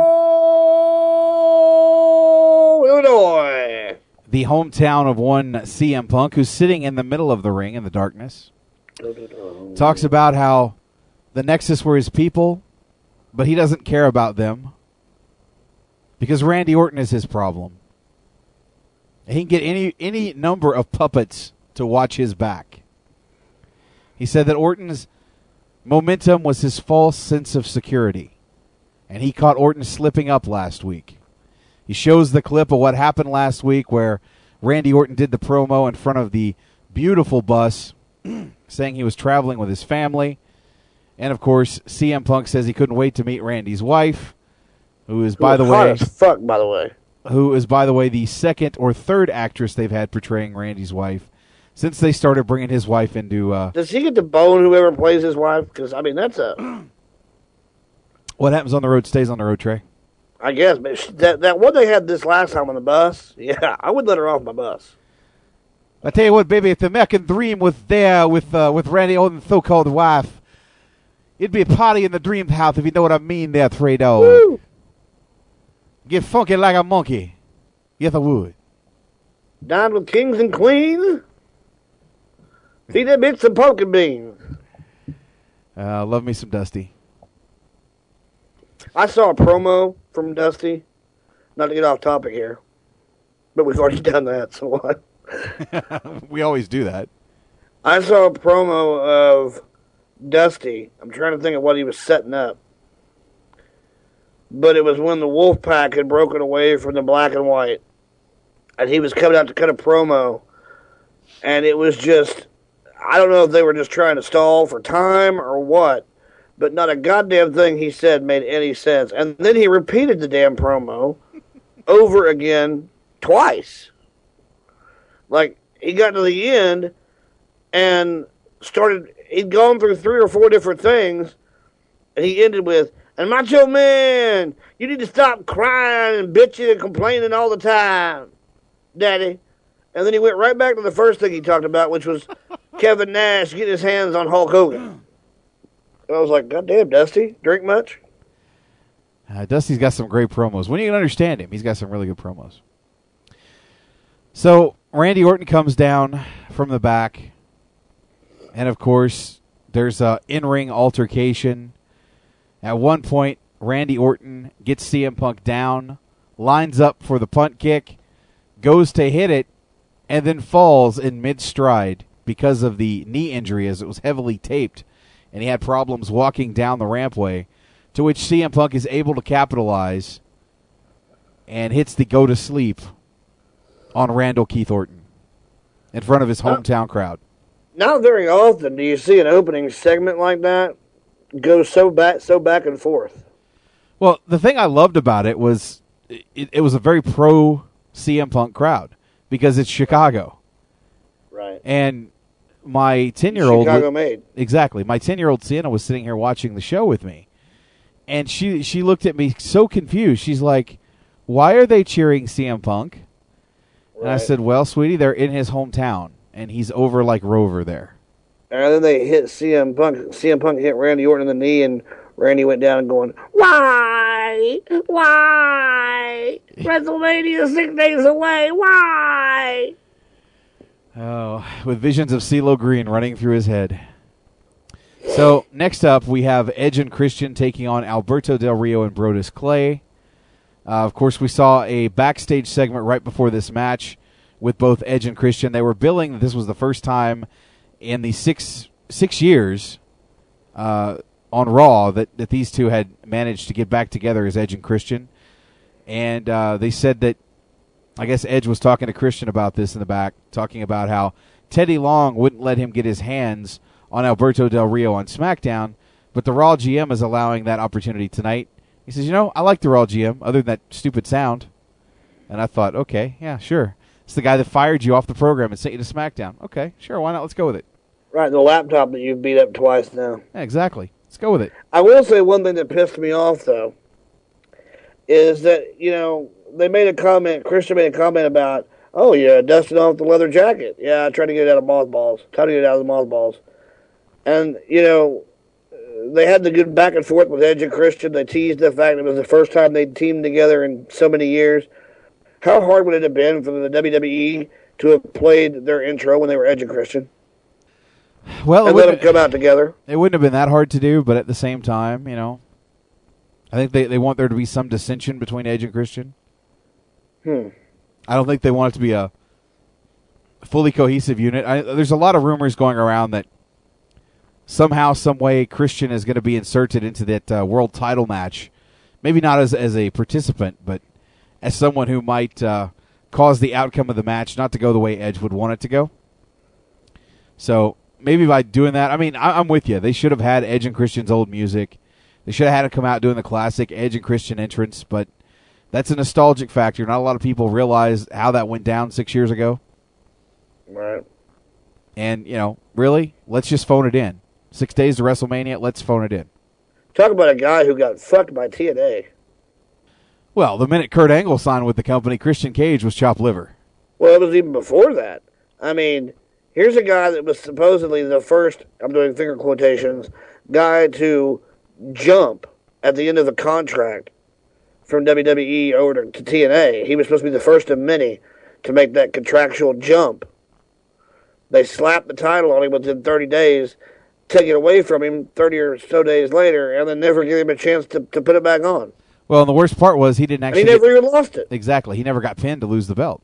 Illinois. The hometown of one CM Punk, who's sitting in the middle of the ring in the darkness. Talks about how the Nexus were his people, but he doesn't care about them because Randy Orton is his problem. He can get any number of puppets to watch his back. He said that Orton's momentum was his false sense of security, and he caught Orton slipping up last week. He shows the clip of what happened last week where Randy Orton did the promo in front of the beautiful bus, saying he was traveling with his family. And, of course, CM Punk says he couldn't wait to meet Randy's wife, who is, by the way... hot as fuck, by the way. Who is, by the way, the second or third actress they've had portraying Randy's wife since they started bringing his wife into... Does he get to bone whoever plays his wife? Because, I mean, that's a... What happens on the road stays on the road, Trey. I guess. But that one they had this last time on the bus, yeah, I would let her off my bus. I tell you what, baby, if the American Dream was there with Randy Orton's so-called wife, it'd be a party in the dream house, if you know what I mean there, Trey Dog. Woo! Get funky like a monkey. Yes, I would. Dine with kings and queens. Feed them bitch some pumpkin beans. Love me some Dusty. I saw a promo from Dusty. Not to get off topic here, but we've already done that, so what? We always do that. I saw a promo of Dusty. I'm trying to think of what he was setting up. But it was when the Wolfpack had broken away from the Black and White. And he was coming out to cut a promo. And it was just... I don't know if they were just trying to stall for time or what. But not a goddamn thing he said made any sense. And then he repeated the damn promo over again twice. Like, he got to the end and started... He'd gone through 3 or 4 different things. And he ended with... And Macho Man, you need to stop crying and bitching and complaining all the time, Daddy. And then he went right back to the first thing he talked about, which was Kevin Nash getting his hands on Hulk Hogan. And I was like, God damn, Dusty, drink much? Dusty's got some great promos. When you can understand him, he's got some really good promos. So Randy Orton comes down from the back, and of course, there's an in-ring altercation. At one point, Randy Orton gets CM Punk down, lines up for the punt kick, goes to hit it, and then falls in mid-stride because of the knee injury as it was heavily taped, and he had problems walking down the rampway, to which CM Punk is able to capitalize and hits the go-to-sleep on Randall Keith Orton in front of his hometown crowd. Not very often do you see an opening segment like that go so back and forth. Well, the thing I loved about it was it was a very pro CM Punk crowd because it's Chicago. Right. And my 10-year-old... Chicago made. Exactly. My 10-year-old Sienna was sitting here watching the show with me. And she looked at me so confused. She's like, why are they cheering CM Punk? Right. And I said, well, sweetie, they're in his hometown. And he's over like Rover there. And then they hit CM Punk. CM Punk hit Randy Orton in the knee, and Randy went down and going, why? Why? WrestleMania 6 days away. Why? Oh, with visions of CeeLo Green running through his head. So, next up, we have Edge and Christian taking on Alberto Del Rio and Brodus Clay. Of course, we saw a backstage segment right before this match with both Edge and Christian. They were billing that this was the first time in the six years on Raw that these two had managed to get back together as Edge and Christian. And they said that, I guess Edge was talking to Christian about this in the back, talking about how Teddy Long wouldn't let him get his hands on Alberto Del Rio on SmackDown, but the Raw GM is allowing that opportunity tonight. He says, I like the Raw GM, other than that stupid sound. And I thought, okay, yeah, sure. It's the guy that fired you off the program and sent you to SmackDown. Okay, sure, why not? Let's go with it. Right, the laptop that you've beat up twice now. Yeah, exactly. Let's go with it. I will say one thing that pissed me off, though, is that, they made a comment, Christian made a comment about, oh, yeah, dusted off the leather jacket. Yeah, I tried to get it out of mothballs. Tried to get it out of the mothballs. And, they had the good back and forth with Edge and Christian. They teased the fact it was the first time they'd teamed together in so many years. How hard would it have been for the WWE to have played their intro when they were Edge and Christian? Well, and let them come out together. It wouldn't have been that hard to do, but at the same time, I think they want there to be some dissension between Edge and Christian. I don't think they want it to be a fully cohesive unit. There's a lot of rumors going around that somehow, some way, Christian is going to be inserted into that world title match. Maybe not as a participant, but as someone who might cause the outcome of the match not to go the way Edge would want it to go. So maybe by doing that, I'm with you. They should have had Edge and Christian's old music. They should have had him come out doing the classic Edge and Christian entrance, but that's a nostalgic factor. Not a lot of people realize how that went down 6 years ago. Right. And, really, let's just phone it in. 6 days to WrestleMania, let's phone it in. Talk about a guy who got fucked by TNA. Well, the minute Kurt Angle signed with the company, Christian Cage was chopped liver. Well, it was even before that. Here's a guy that was supposedly the first, I'm doing finger quotations, guy to jump at the end of the contract from WWE over to TNA. He was supposed to be the first of many to make that contractual jump. They slapped the title on him within 30 days, take it away from him 30 or so days later, and then never give him a chance to put it back on. Well, and the worst part was he didn't actually... And he never even lost it. Exactly. He never got pinned to lose the belt.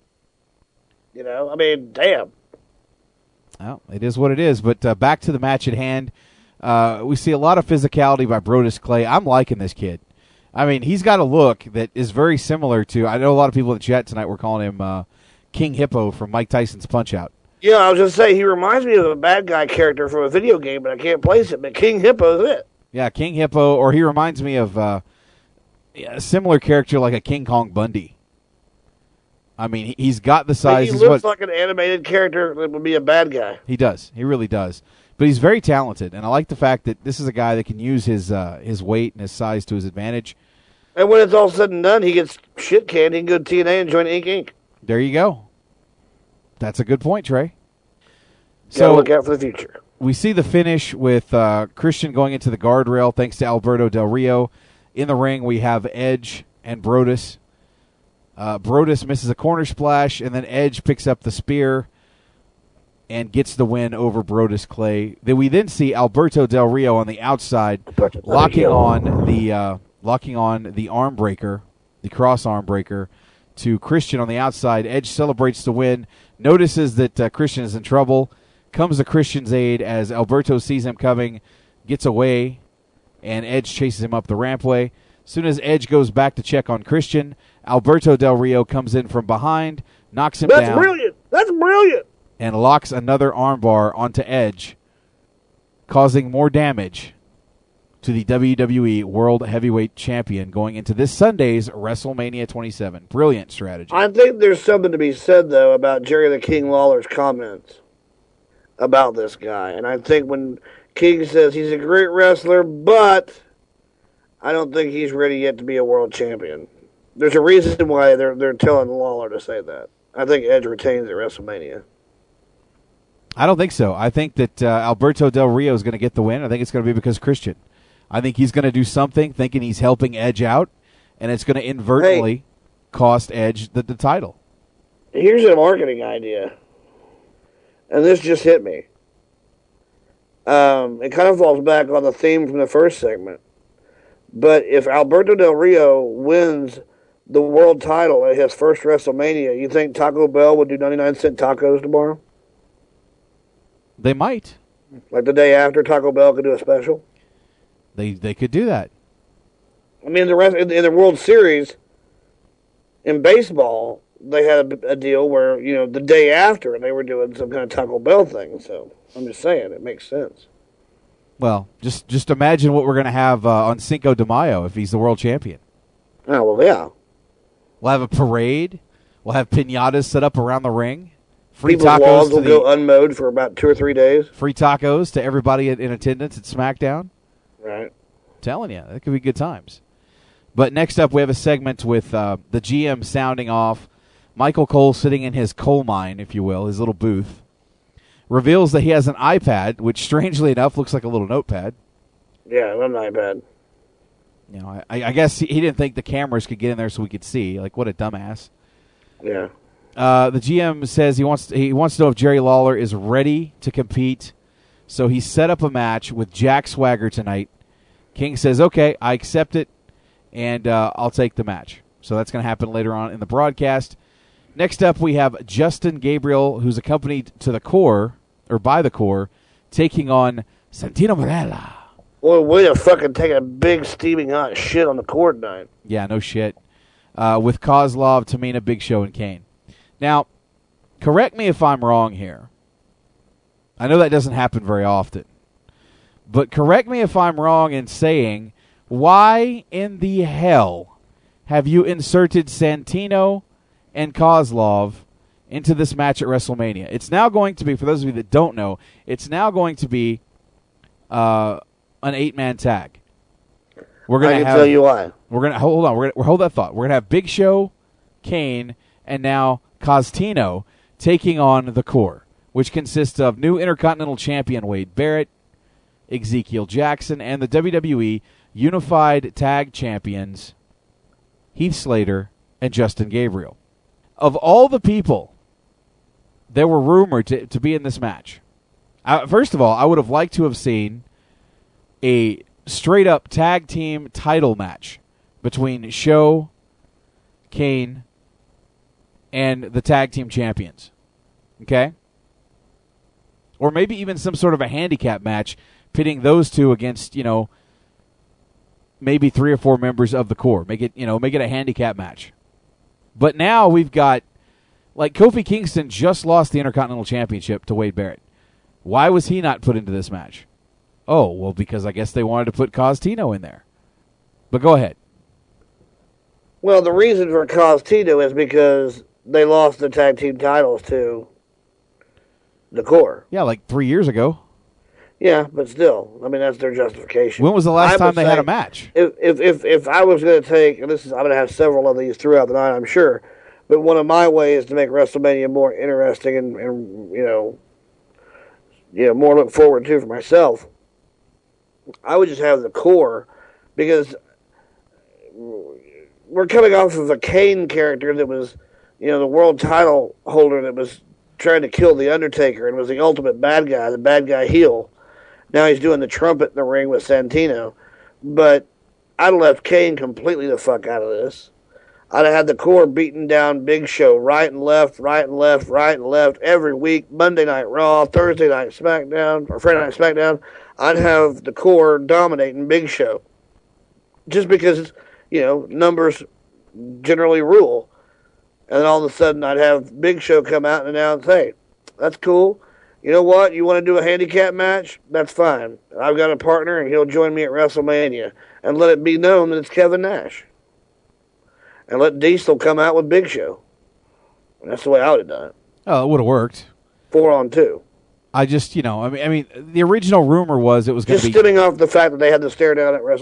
Damn. Well, it is what it is. But back to the match at hand. We see a lot of physicality by Brodus Clay. I'm liking this kid. He's got a look that is very similar to... I know a lot of people in the chat tonight were calling him King Hippo from Mike Tyson's Punch-Out. Yeah, I was going to say, he reminds me of a bad guy character from a video game, but I can't place it. But King Hippo's it. Yeah, King Hippo, or he reminds me of a similar character like a King Kong Bundy. He's got the size. He looks like an animated character that would be a bad guy. He does. He really does. But he's very talented, and I like the fact that this is a guy that can use his weight and his size to his advantage. And when it's all said and done, he gets shit canned. He can go to TNA and join Ink Inc. There you go. That's a good point, Trey. So look out for the future. we see the finish with Christian going into the guardrail thanks to Alberto Del Rio. In the ring, we have Edge and Brodus. Brodus misses a corner splash, and then Edge picks up the spear and gets the win over Brodus Clay. Then we see Alberto Del Rio on the outside locking on the arm breaker, the cross arm breaker, to Christian on the outside. Edge celebrates the win, notices that Christian is in trouble, comes to Christian's aid as Alberto sees him coming, gets away, and Edge chases him up the rampway. As soon as Edge goes back to check on Christian, Alberto Del Rio comes in from behind, knocks him down. That's brilliant! That's brilliant! And locks another armbar onto Edge, causing more damage to the WWE World Heavyweight Champion going into this Sunday's WrestleMania 27. Brilliant strategy. I think there's something to be said, though, about Jerry the King Lawler's comments about this guy. And I think when King says he's a great wrestler, but I don't think he's ready yet to be a world champion. There's a reason why they're telling Lawler to say that. I think Edge retains at WrestleMania. I don't think so. I think that Alberto Del Rio is going to get the win. I think it's going to be because Christian. I think he's going to do something thinking he's helping Edge out, and it's going to inadvertently cost Edge the title. Here's a marketing idea, and this just hit me. It kind of falls back on the theme from the first segment. But if Alberto Del Rio wins the world title at his first WrestleMania, you think Taco Bell would do 99-cent tacos tomorrow? They might. Like the day after, Taco Bell could do a special? They could do that. I mean, in the World Series, in baseball, they had a deal where, the day after, they were doing some kind of Taco Bell thing. So I'm just saying, it makes sense. Well, just imagine what we're going to have on Cinco de Mayo if he's the world champion. Oh, well, yeah. We'll have a parade. We'll have piñatas set up around the ring. Free People's tacos walls will go unmowed for about 2 or 3 days. Free tacos to everybody in attendance at SmackDown. Right. I'm telling you, that could be good times. But next up, we have a segment with the GM sounding off. Michael Cole sitting in his coal mine, if you will, his little booth. Reveals that he has an iPad, which strangely enough looks like a little notepad. Yeah, an iPad. I guess he didn't think the cameras could get in there so we could see. Like, what a dumbass. Yeah. The GM says he wants to know if Jerry Lawler is ready to compete. So he set up a match with Jack Swagger tonight. King says, okay, I accept it, and I'll take the match. So that's going to happen later on in the broadcast. Next up, we have Justin Gabriel, who's accompanied to the Core, or by the Core, taking on Santino Marella. Boy, way to fucking take a big steaming hot shit on the Core tonight. Yeah, no shit. With Kozlov, Tamina, Big Show, and Kane. Now, correct me if I'm wrong here. I know that doesn't happen very often. But correct me if I'm wrong in saying, why in the hell have you inserted Santino and Kozlov into this match at WrestleMania? It's now going to be, for those of you that don't know, it's now going to be an 8-man tag. We're gonna I can tell you why. We're gonna hold on. We're hold that thought. We're gonna have Big Show, Kane, and now Costino taking on the Core, which consists of new Intercontinental Champion Wade Barrett, Ezekiel Jackson, and the WWE Unified Tag Champions Heath Slater and Justin Gabriel. Of all the people that were rumored to be in this match, first of all, I would have liked to have seen a straight-up tag team title match between Show, Kane, and the tag team champions. Okay? Or maybe even some sort of a handicap match pitting those two against, maybe 3 or 4 members of the Core. Make it a handicap match. But now we've got, like, Kofi Kingston just lost the Intercontinental Championship to Wade Barrett. Why was he not put into this match? Oh, well, because I guess they wanted to put Costino in there. But go ahead. Well, the reason for Costino is because they lost the tag team titles to the Core. Yeah, like 3 years ago. Yeah, but still, I mean, that's their justification. When was the last time they had a match? If I was going to take, and I'm going to have several of these throughout the night, I'm sure, but one of my ways to make WrestleMania more interesting and more look forward to for myself, I would just have the core, because we're coming off of a Kane character that was, the world title holder that was trying to kill The Undertaker and was the ultimate bad guy, the bad guy heel. Now he's doing the trumpet in the ring with Santino. But I'd have left Kane completely the fuck out of this. I'd have had the core beating down Big Show right and left, right and left, right and left every week, Monday Night Raw, Thursday Night SmackDown, or Friday Night SmackDown. I'd have the core dominating Big Show. Just because, numbers generally rule. And then all of a sudden I'd have Big Show come out and announce, hey, that's cool. You know what? You want to do a handicap match? That's fine. I've got a partner, and he'll join me at WrestleMania. And let it be known that it's Kevin Nash. And let Diesel come out with Big Show. And that's the way I would have done it. Oh, it would have worked. 4-on-2. I just, I mean, the original rumor was it was going to be... Just stemming off the fact that they had to stare down at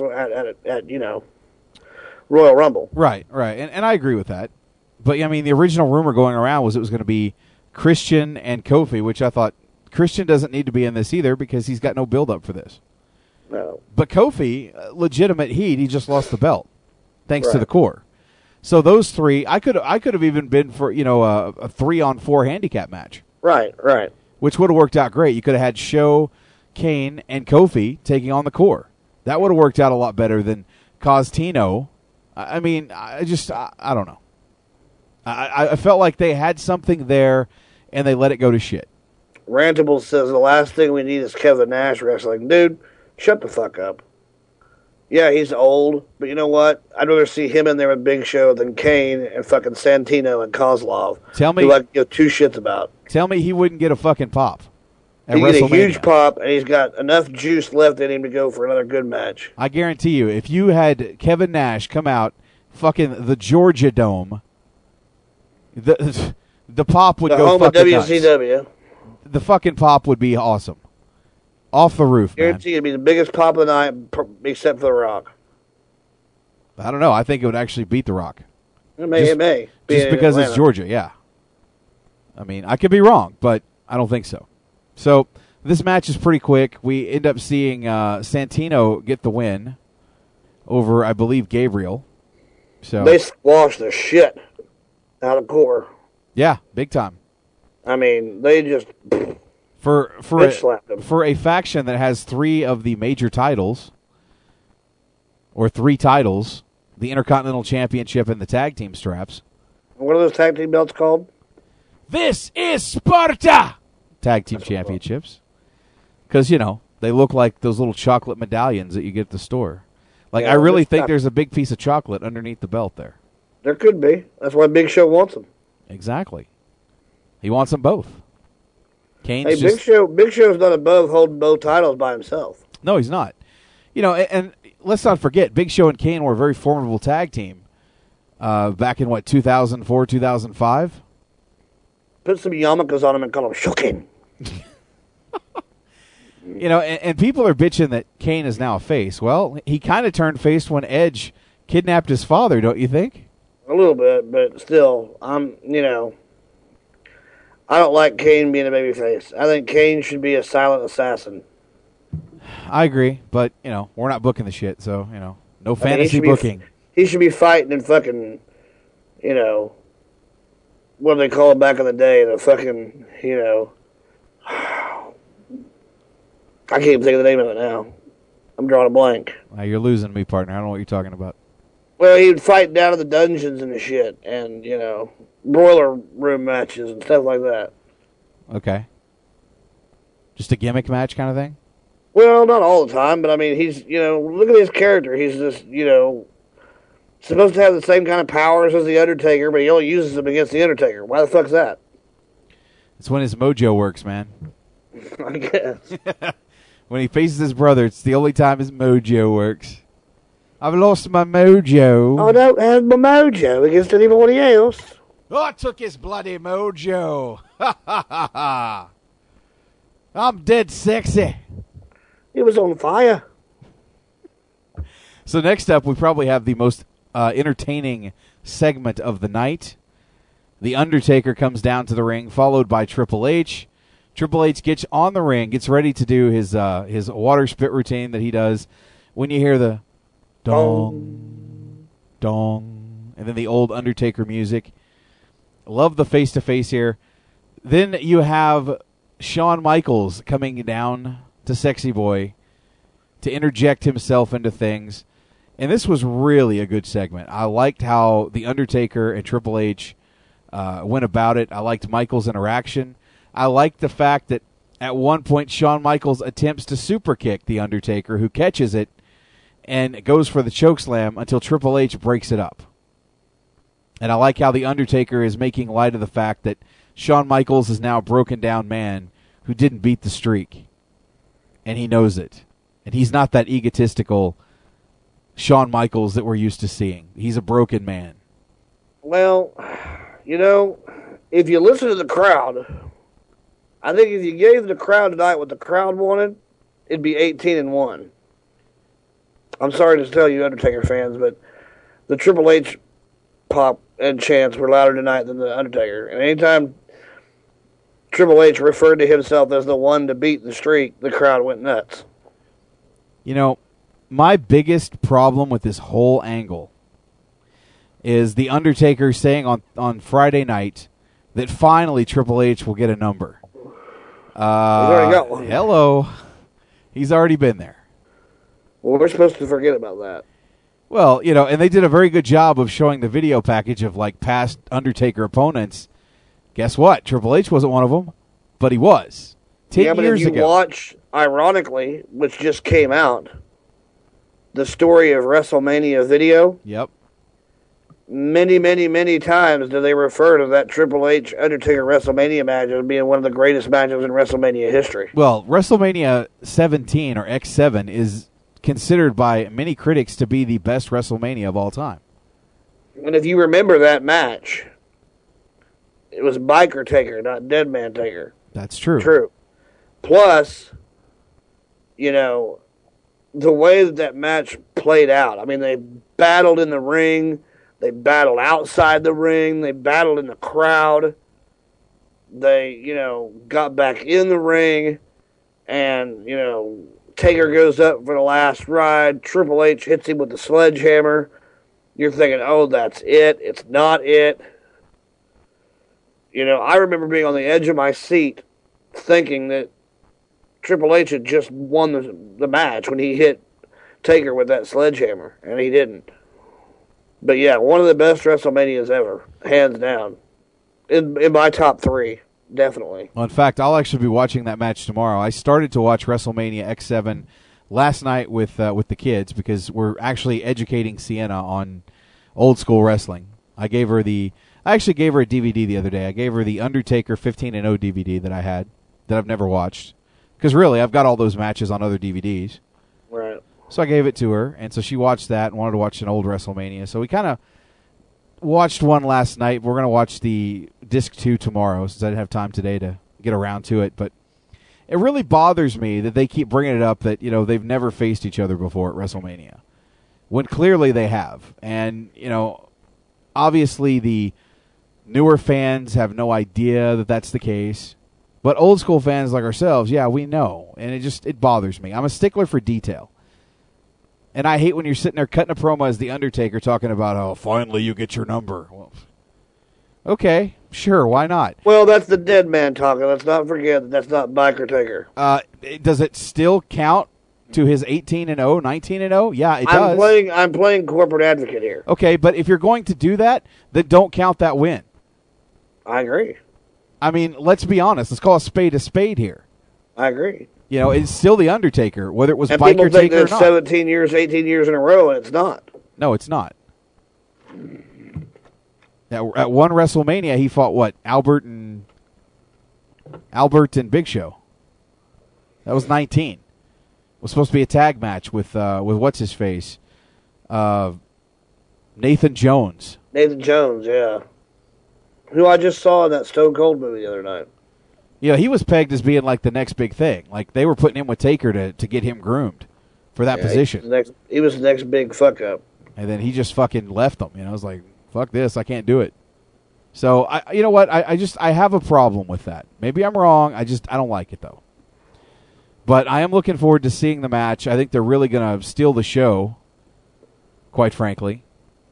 Royal Rumble. Right. And I agree with that. But, I mean, the original rumor going around was it was going to be Christian and Kofi, which I thought Christian doesn't need to be in this either because he's got no build-up for this. No. But Kofi, legitimate heat, he just lost the belt thanks to the core. So those three, I could have even been for, a 3-on-4 handicap match. Right. Which would have worked out great. You could have had Show, Kane, and Kofi taking on the core. That would have worked out a lot better than Costino. I mean, I don't know. I felt like they had something there, and they let it go to shit. Rantable says the last thing we need is Kevin Nash wrestling. Dude, shut the fuck up. Yeah, he's old, but you know what? I'd rather see him in there with Big Show than Kane and fucking Santino and Kozlov. Tell me, who I give two shits about. Tell me he wouldn't get a fucking pop. He get a huge pop, and he's got enough juice left in him to go for another good match. I guarantee you, if you had Kevin Nash come out, fucking the Georgia Dome, the pop would the go home fucking of WCW. Nuts. The fucking pop would be awesome. Off the roof, man. Guarantee it'd be the biggest pop of the night, except for The Rock. I don't know. I think it would actually beat The Rock. It may. Just because it's Georgia, yeah. I mean, I could be wrong, but I don't think so. So, this match is pretty quick. We end up seeing Santino get the win over, I believe, Gabriel. So they squashed the shit out of Core. Yeah, big time. I mean, they just... For a faction that has 3 of the major titles, or 3 titles, the Intercontinental Championship and the Tag Team straps. What are those tag team belts called? This is Sparta! Tag Team Championships. Because, they look like those little chocolate medallions that you get at the store. Like, I really think there's a big piece of chocolate underneath the belt there. There could be. That's why Big Show wants them. Exactly. He wants them both. Kane's Big Show's not above holding both titles by himself. No, he's not. And let's not forget, Big Show and Kane were a very formidable tag team back in, 2004, 2005? Put some yarmulkes on him and call him Shokin. And people are bitching that Kane is now a face. Well, he kind of turned face when Edge kidnapped his father, don't you think? A little bit, but still, I don't like Kane being a babyface. I think Kane should be a silent assassin. I agree, but, we're not booking the shit, so, no fantasy booking. He should be fighting in fucking, what do they call it back in the day? The fucking, I can't even think of the name of it now. I'm drawing a blank. You're losing me, partner. I don't know what you're talking about. Well, he'd fight down in the dungeons and the shit, and, broiler room matches and stuff like that. Okay. Just a gimmick match kind of thing? Well, not all the time, but I mean, he's, look at his character. He's just, supposed to have the same kind of powers as The Undertaker, but he only uses them against The Undertaker. Why the fuck's that? It's when his mojo works, man. I guess. When he faces his brother, it's the only time his mojo works. I've lost my mojo. I don't have my mojo against anybody else. Oh, I took his bloody mojo. Ha, ha, ha, ha. I'm dead sexy. It was on fire. So next up, we probably have the most entertaining segment of the night. The Undertaker comes down to the ring, followed by Triple H. Triple H gets on the ring, gets ready to do his water spit routine that he does. When you hear the dong, dong, and then the old Undertaker music. Love the face-to-face here. Then you have Shawn Michaels coming down to Sexy Boy to interject himself into things. And this was really a good segment. I liked how The Undertaker and Triple H went about it. I liked Michaels' interaction. I liked the fact that at one point Shawn Michaels attempts to super kick The Undertaker, who catches it and goes for the chokeslam until Triple H breaks it up. And I like how The Undertaker is making light of the fact that Shawn Michaels is now a broken down man who didn't beat the streak. And he knows it. And he's not that egotistical Shawn Michaels that we're used to seeing. He's a broken man. Well, you know, if you listen to the crowd, I think if you gave the crowd tonight what the crowd wanted, it'd be 18-1. I'm sorry to tell you, Undertaker fans, but the Triple H pop and chants were louder tonight than the Undertaker. And anytime Triple H referred to himself as the one to beat the streak, the crowd went nuts. You know, my biggest problem with this whole angle is the Undertaker saying on Friday night that finally Triple H will get a number. He's already got one. Hello. He's already been there. Well, we're supposed to forget about that. Well, you know, and they did a very good job of showing the video package of, like, past Undertaker opponents. Guess what? Triple H wasn't one of them, but he was. 10 years ago. Yeah, but if you watch, ironically, which just came out, the story of WrestleMania video. Yep. Many, many, many times do they refer to that Triple H Undertaker WrestleMania match as being one of the greatest matches in WrestleMania history. Well, WrestleMania 17 or X7 is considered by many critics to be the best WrestleMania of all time. And if you remember that match, it was Biker Taker, not Dead Man Taker. That's true. True. Plus, you know, the way that match played out. I mean, they battled in the ring. They battled outside the ring. They battled in the crowd. They, you know, got back in the ring. And, you know, Taker goes up for the last ride. Triple H hits him with the sledgehammer. You're thinking, oh, that's it. It's not it. You know, I remember being on the edge of my seat thinking that Triple H had just won the match when he hit Taker with that sledgehammer, and he didn't. But yeah, one of the best WrestleManias ever, hands down. In my top three, definitely. Well, in fact, I'll actually be watching that match tomorrow. I started to watch WrestleMania X7 last night with the kids because we're actually educating Sienna on old school wrestling. I actually gave her a DVD the other day. I gave her the Undertaker 15-0 DVD that I had that I've never watched. Because really, I've got all those matches on other DVDs. Right. So I gave it to her, and so she watched that and wanted to watch an old WrestleMania. So we kind of watched one last night. We're going to watch the Disc 2 tomorrow since I didn't have time today to get around to it. But it really bothers me that they keep bringing it up that, you know, they've never faced each other before at WrestleMania, when clearly they have. And, you know, obviously the newer fans have no idea that that's the case. But old school fans like ourselves, yeah, we know. And it bothers me. I'm a stickler for detail. And I hate when you're sitting there cutting a promo as The Undertaker talking about, oh, finally you get your number. Well, okay, sure, why not? Well, that's the dead man talking. Let's not forget that that's not Biker Taker. Does it still count to his 18-0, 19-0? Yeah, it does. I'm playing corporate advocate here. Okay, but if you're going to do that, then don't count that win. I agree. I mean, let's be honest. Let's call a spade here. I agree. You know, it's still The Undertaker, whether it was and Biker Taker or not. 17 years, 18 years in a row, and it's not. No, it's not. At one WrestleMania, he fought, what, Albert and Big Show. That was 19. It was supposed to be a tag match with what's-his-face? Nathan Jones. Nathan Jones, yeah. Who I just saw in that Stone Cold movie the other night. Yeah, he was pegged as being like the next big thing. Like they were putting him with Taker to get him groomed for that position. He was the next big fuck up. And then he just fucking left them. You know, I was like, fuck this, I can't do it. So, you know what? I have a problem with that. Maybe I'm wrong. I don't like it, though. But I am looking forward to seeing the match. I think they're really going to steal the show, quite frankly.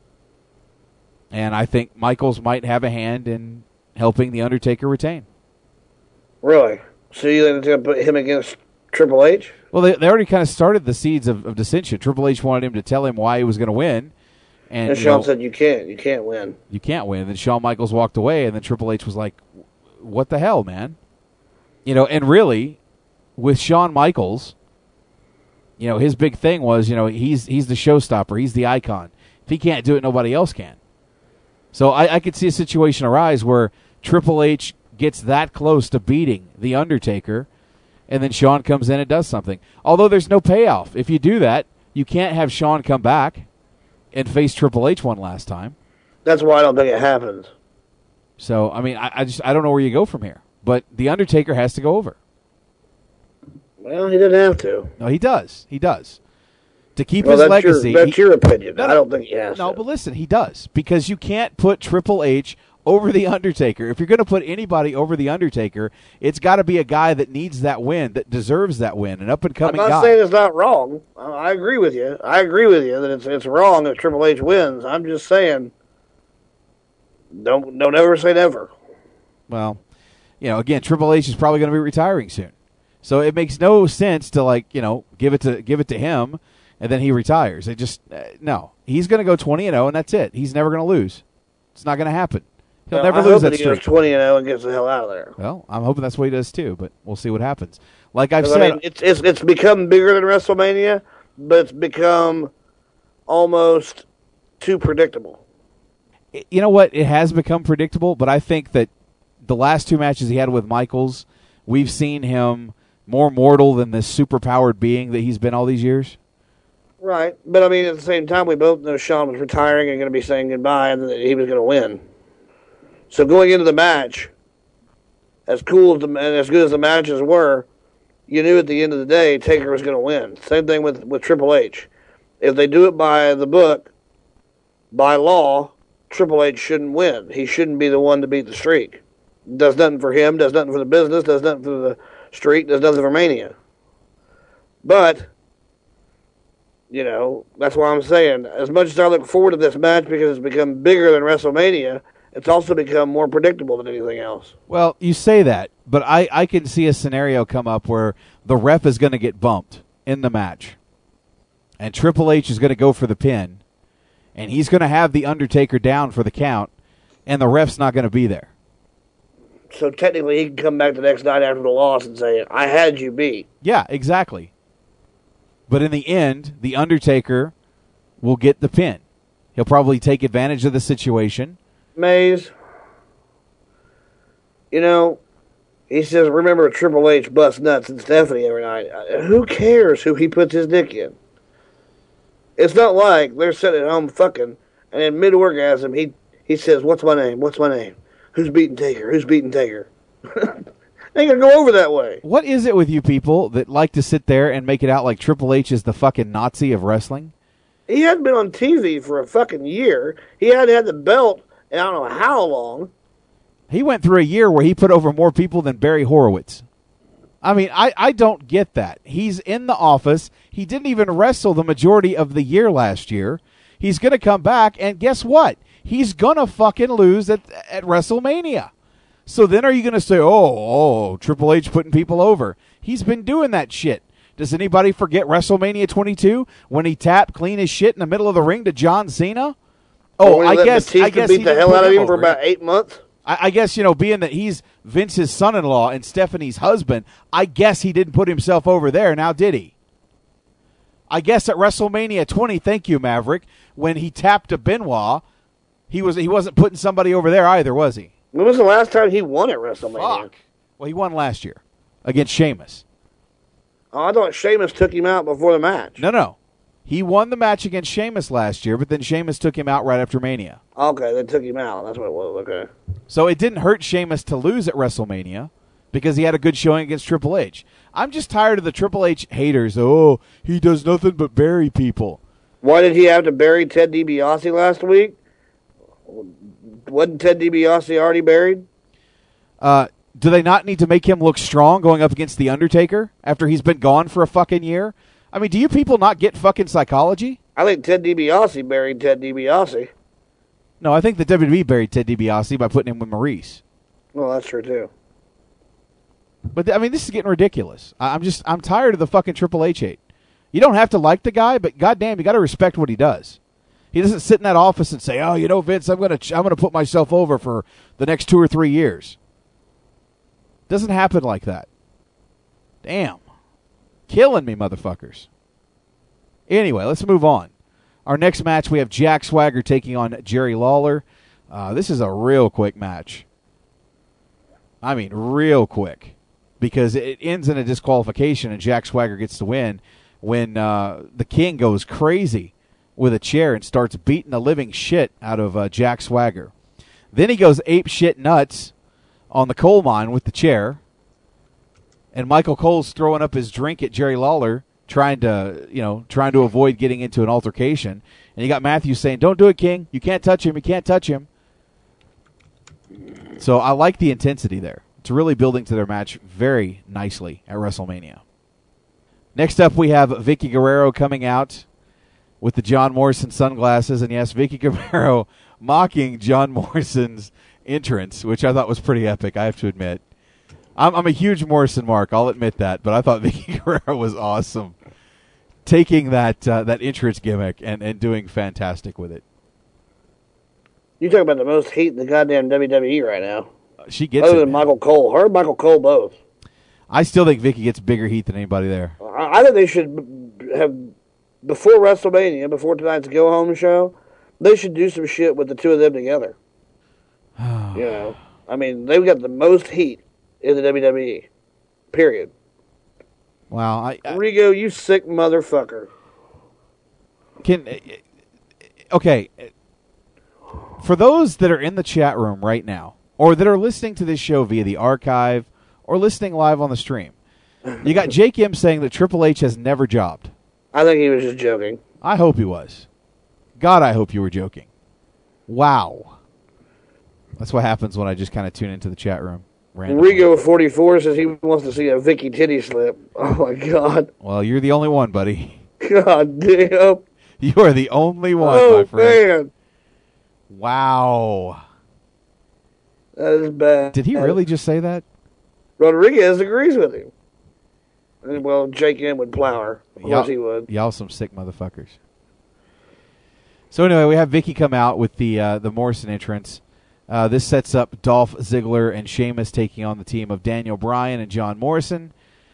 And I think Michaels might have a hand in helping The Undertaker retain. Really? So you think they're going to put him against Triple H? Well, they already kind of started the seeds of dissension. Triple H wanted him to tell him why he was going to win. And Shawn said, you can't win. You can't win. And then Shawn Michaels walked away, and then Triple H was like, what the hell, man? And really, with Shawn Michaels, his big thing was, he's the showstopper. He's the icon. If he can't do it, nobody else can. So I could see a situation arise where Triple H gets that close to beating The Undertaker, and then Shawn comes in and does something. Although there's no payoff. If you do that, you can't have Shawn come back and face Triple H one last time. That's why I don't think it happens. So, I mean, I don't know where you go from here. But The Undertaker has to go over. Well, he doesn't have to. No, he does. He does. To keep his legacy. That's your opinion. I don't think he has to. No, but listen, he does. Because you can't put Triple H over The Undertaker. If you're going to put anybody over The Undertaker, it's got to be a guy that needs that win, that deserves that win, an up-and-coming guy. I'm not saying it's not wrong. I agree with you. I agree with you that it's wrong if Triple H wins. I'm just saying, don't ever say never. Well, again, Triple H is probably going to be retiring soon. So it makes no sense to, give it to him, and then he retires. It just, no. He's going to go 20-0, and that's it. He's never going to lose. It's not going to happen. He'll never lose that streak. He goes 20-0 and gets the hell out of there. Well, I'm hoping that's what he does too, but we'll see what happens. Like I've said, I mean, it's become bigger than WrestleMania, but it's become almost too predictable. You know what? It has become predictable, but I think that the last two matches he had with Michaels, we've seen him more mortal than this super-powered being that he's been all these years. Right, but I mean, at the same time, we both know Shawn was retiring and going to be saying goodbye, and that he was going to win. So going into the match, as cool as and as good as the matches were, you knew at the end of the day Taker was going to win. Same thing with Triple H. If they do it by the book, by law, Triple H shouldn't win. He shouldn't be the one to beat the streak. Does nothing for him, does nothing for the business, does nothing for the streak, does nothing for Mania. But, that's why I'm saying, as much as I look forward to this match because it's become bigger than WrestleMania, it's also become more predictable than anything else. Well, you say that, but I can see a scenario come up where the ref is going to get bumped in the match, and Triple H is going to go for the pin, and he's going to have The Undertaker down for the count, and the ref's not going to be there. So technically he can come back the next night after the loss and say, I had you beat. Yeah, exactly. But in the end, The Undertaker will get the pin. He'll probably take advantage of the situation. Maze, he says, remember Triple H busts nuts and Stephanie every night. Who cares who he puts his dick in? It's not like they're sitting at home fucking, and in mid-orgasm, he says, what's my name? What's my name? Who's beating Taker? Who's beating Taker? They ain't gonna go over that way. What is it with you people that like to sit there and make it out like Triple H is the fucking Nazi of wrestling? He hadn't been on TV for a fucking year. He hadn't had the belt in I don't know how long. He went through a year where he put over more people than Barry Horowitz. I mean, I don't get that. He's in the office. He didn't even wrestle the majority of the year last year. He's going to come back, and guess what? He's going to fucking lose at WrestleMania. So then are you going to say, oh, Triple H putting people over? He's been doing that shit. Does anybody forget WrestleMania 22 when he tapped clean his shit in the middle of the ring to John Cena? Oh, I guess beat the hell out of him for about 8 months. I guess, being that he's Vince's son-in-law and Stephanie's husband, I guess he didn't put himself over there. Now, did he? I guess at WrestleMania 20, thank you, Maverick, when he tapped to Benoit, he wasn't putting somebody over there either, was he? When was the last time he won at WrestleMania? Fuck. Well, he won last year against Sheamus. Oh, I thought Sheamus took him out before the match. No. He won the match against Sheamus last year, but then Sheamus took him out right after Mania. Okay, they took him out. That's what it was. Okay. So it didn't hurt Sheamus to lose at WrestleMania because he had a good showing against Triple H. I'm just tired of the Triple H haters. Oh, he does nothing but bury people. Why did he have to bury Ted DiBiase last week? wasn't Ted DiBiase already buried? Do they not need to make him look strong going up against The Undertaker after he's been gone for a fucking year? I mean, do you people not get fucking psychology? I think Ted DiBiase buried Ted DiBiase. No, I think the WWE buried Ted DiBiase by putting him with Maurice. Well, that's true, too. But, I mean, this is getting ridiculous. I'm tired of the fucking Triple H hate. You don't have to like the guy, but goddamn, you got to respect what he does. He doesn't sit in that office and say, "Oh, you know, Vince, I'm gonna put myself over for the next 2 or 3 years." Doesn't happen like that. Damn. Killing me, motherfuckers. Anyway, let's move on. Our next match, we have Jack Swagger taking on Jerry Lawler. This is a real quick match. I mean, real quick. Because it ends in a disqualification and Jack Swagger gets the win when the King goes crazy with a chair and starts beating the living shit out of Jack Swagger. Then he goes ape shit nuts on the coal mine with the chair. And Michael Cole's throwing up his drink at Jerry Lawler, trying to avoid getting into an altercation. And you got Matthews saying, "Don't do it, King. You can't touch him. You can't touch him." So I like the intensity there. It's really building to their match very nicely at WrestleMania. Next up, we have Vicky Guerrero coming out with the John Morrison sunglasses. And yes, Vicky Guerrero mocking John Morrison's entrance, which I thought was pretty epic, I have to admit. I'm a huge Morrison mark, I'll admit that, but I thought Vicky Guerrero was awesome. Taking that entrance gimmick and doing fantastic with it. You talk about the most heat in the goddamn WWE right now. She gets Other than Michael Cole. Her and Michael Cole both. I still think Vicky gets bigger heat than anybody there. I think they should have, before WrestleMania, before tonight's go-home show, they should do some shit with the two of them together. You know, I mean, they've got the most heat in the WWE. Period. Wow. Rigo, you sick motherfucker. Okay. For those that are in the chat room right now, or that are listening to this show via the archive, or listening live on the stream, you got Jake M saying that Triple H has never jobbed. I think he was just joking. I hope he was. God, I hope you were joking. Wow. That's what happens when I just kind of tune into the chat room. Rigo 44 says he wants to see a Vicky titty slip. Oh, my God. Well, you're the only one, buddy. God damn. You are the only one, my friend. Man. Wow. That is bad. Did he really just say that? Rodriguez agrees with him. And, well, Jake M would plow her. Of course he would. Y'all some sick motherfuckers. So anyway, we have Vicky come out with the Morrison entrance. This sets up Dolph Ziggler and Sheamus taking on the team of Daniel Bryan and John Morrison.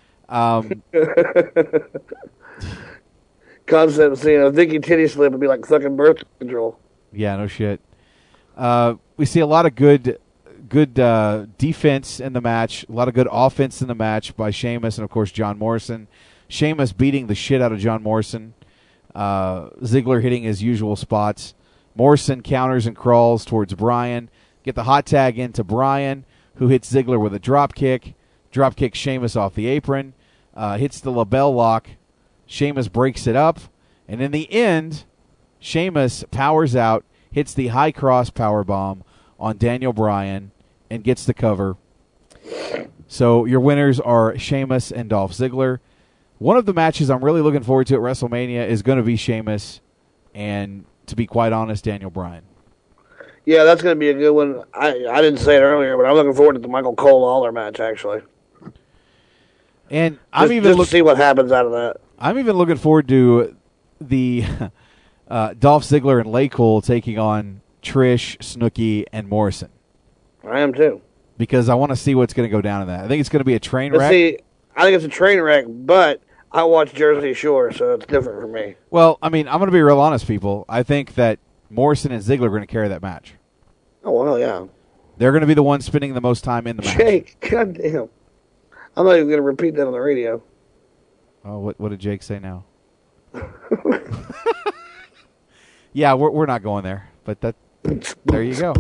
Concept of seeing a Vicky titty slip would be like fucking birth control. Yeah, no shit. We see a lot of good defense in the match, a lot of good offense in the match by Sheamus and, of course, John Morrison. Sheamus beating the shit out of John Morrison. Ziggler hitting his usual spots. Morrison counters and crawls towards Bryan. Get the hot tag into Bryan, who hits Ziggler with a drop kick. Drop kicks Sheamus off the apron. Hits the LaBelle lock. Sheamus breaks it up. And in the end, Sheamus powers out, hits the high cross powerbomb on Daniel Bryan, and gets the cover. So your winners are Sheamus and Dolph Ziggler. One of the matches I'm really looking forward to at WrestleMania is going to be Sheamus and, to be quite honest, Daniel Bryan. Yeah, that's going to be a good one. I didn't say it earlier, but I'm looking forward to the Michael Cole Lawler match, actually. And just to see what happens out of that. I'm even looking forward to the Dolph Ziggler and Lay Cole taking on Trish, Snooki, and Morrison. I am too. Because I want to see what's going to go down in that. I think it's going to be a train wreck. See, I think it's a train wreck, but I watch Jersey Shore, so it's different for me. Well, I mean, I'm going to be real honest, people. I think that Morrison and Ziggler are going to carry that match. Oh, well, yeah. They're going to be the ones spending the most time in the match. Jake, goddamn. I'm not even going to repeat that on the radio. Oh, what did Jake say now? Yeah, we're not going there, but there you go.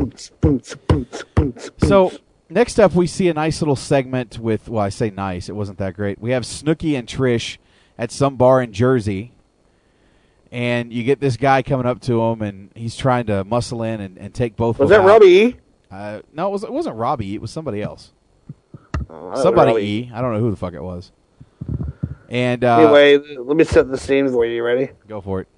So next up, we see a nice little segment with, well, I say nice, it wasn't that great. We have Snooki and Trish at some bar in Jersey, And you get this guy coming up to him, and he's trying to muscle in and take both Was of them that out. Robbie E? No, it wasn't Robbie E. It was somebody else. Oh, Somebody Robbie. E. I don't know who the fuck it was. And anyway, let me set the scene for you. You ready? Go for it.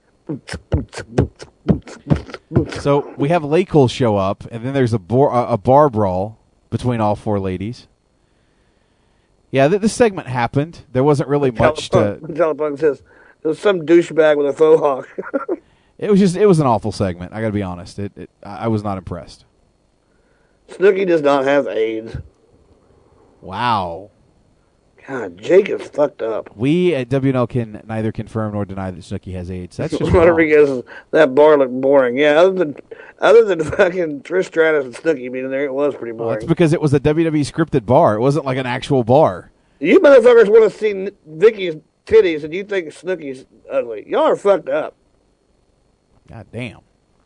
So we have Lay Cool show up, and then there's a bar brawl between all four ladies. Yeah, this segment happened. There wasn't really much to... Telepunk says, there's some douchebag with a faux hawk. It was an awful segment. I got to be honest. I was not impressed. Snooki does not have AIDS. Wow. God, Jake is fucked up. We at WNL can neither confirm nor deny that Snooki has AIDS. That's just Rodriguez, that bar looked boring. Yeah, other than fucking Trish Stratus and Snooki being there, it was pretty boring. Well, it's because it was a WWE scripted bar. It wasn't like an actual bar. You motherfuckers want to see Vicky's titties and you think Snooki's ugly. Y'all are fucked up. God damn.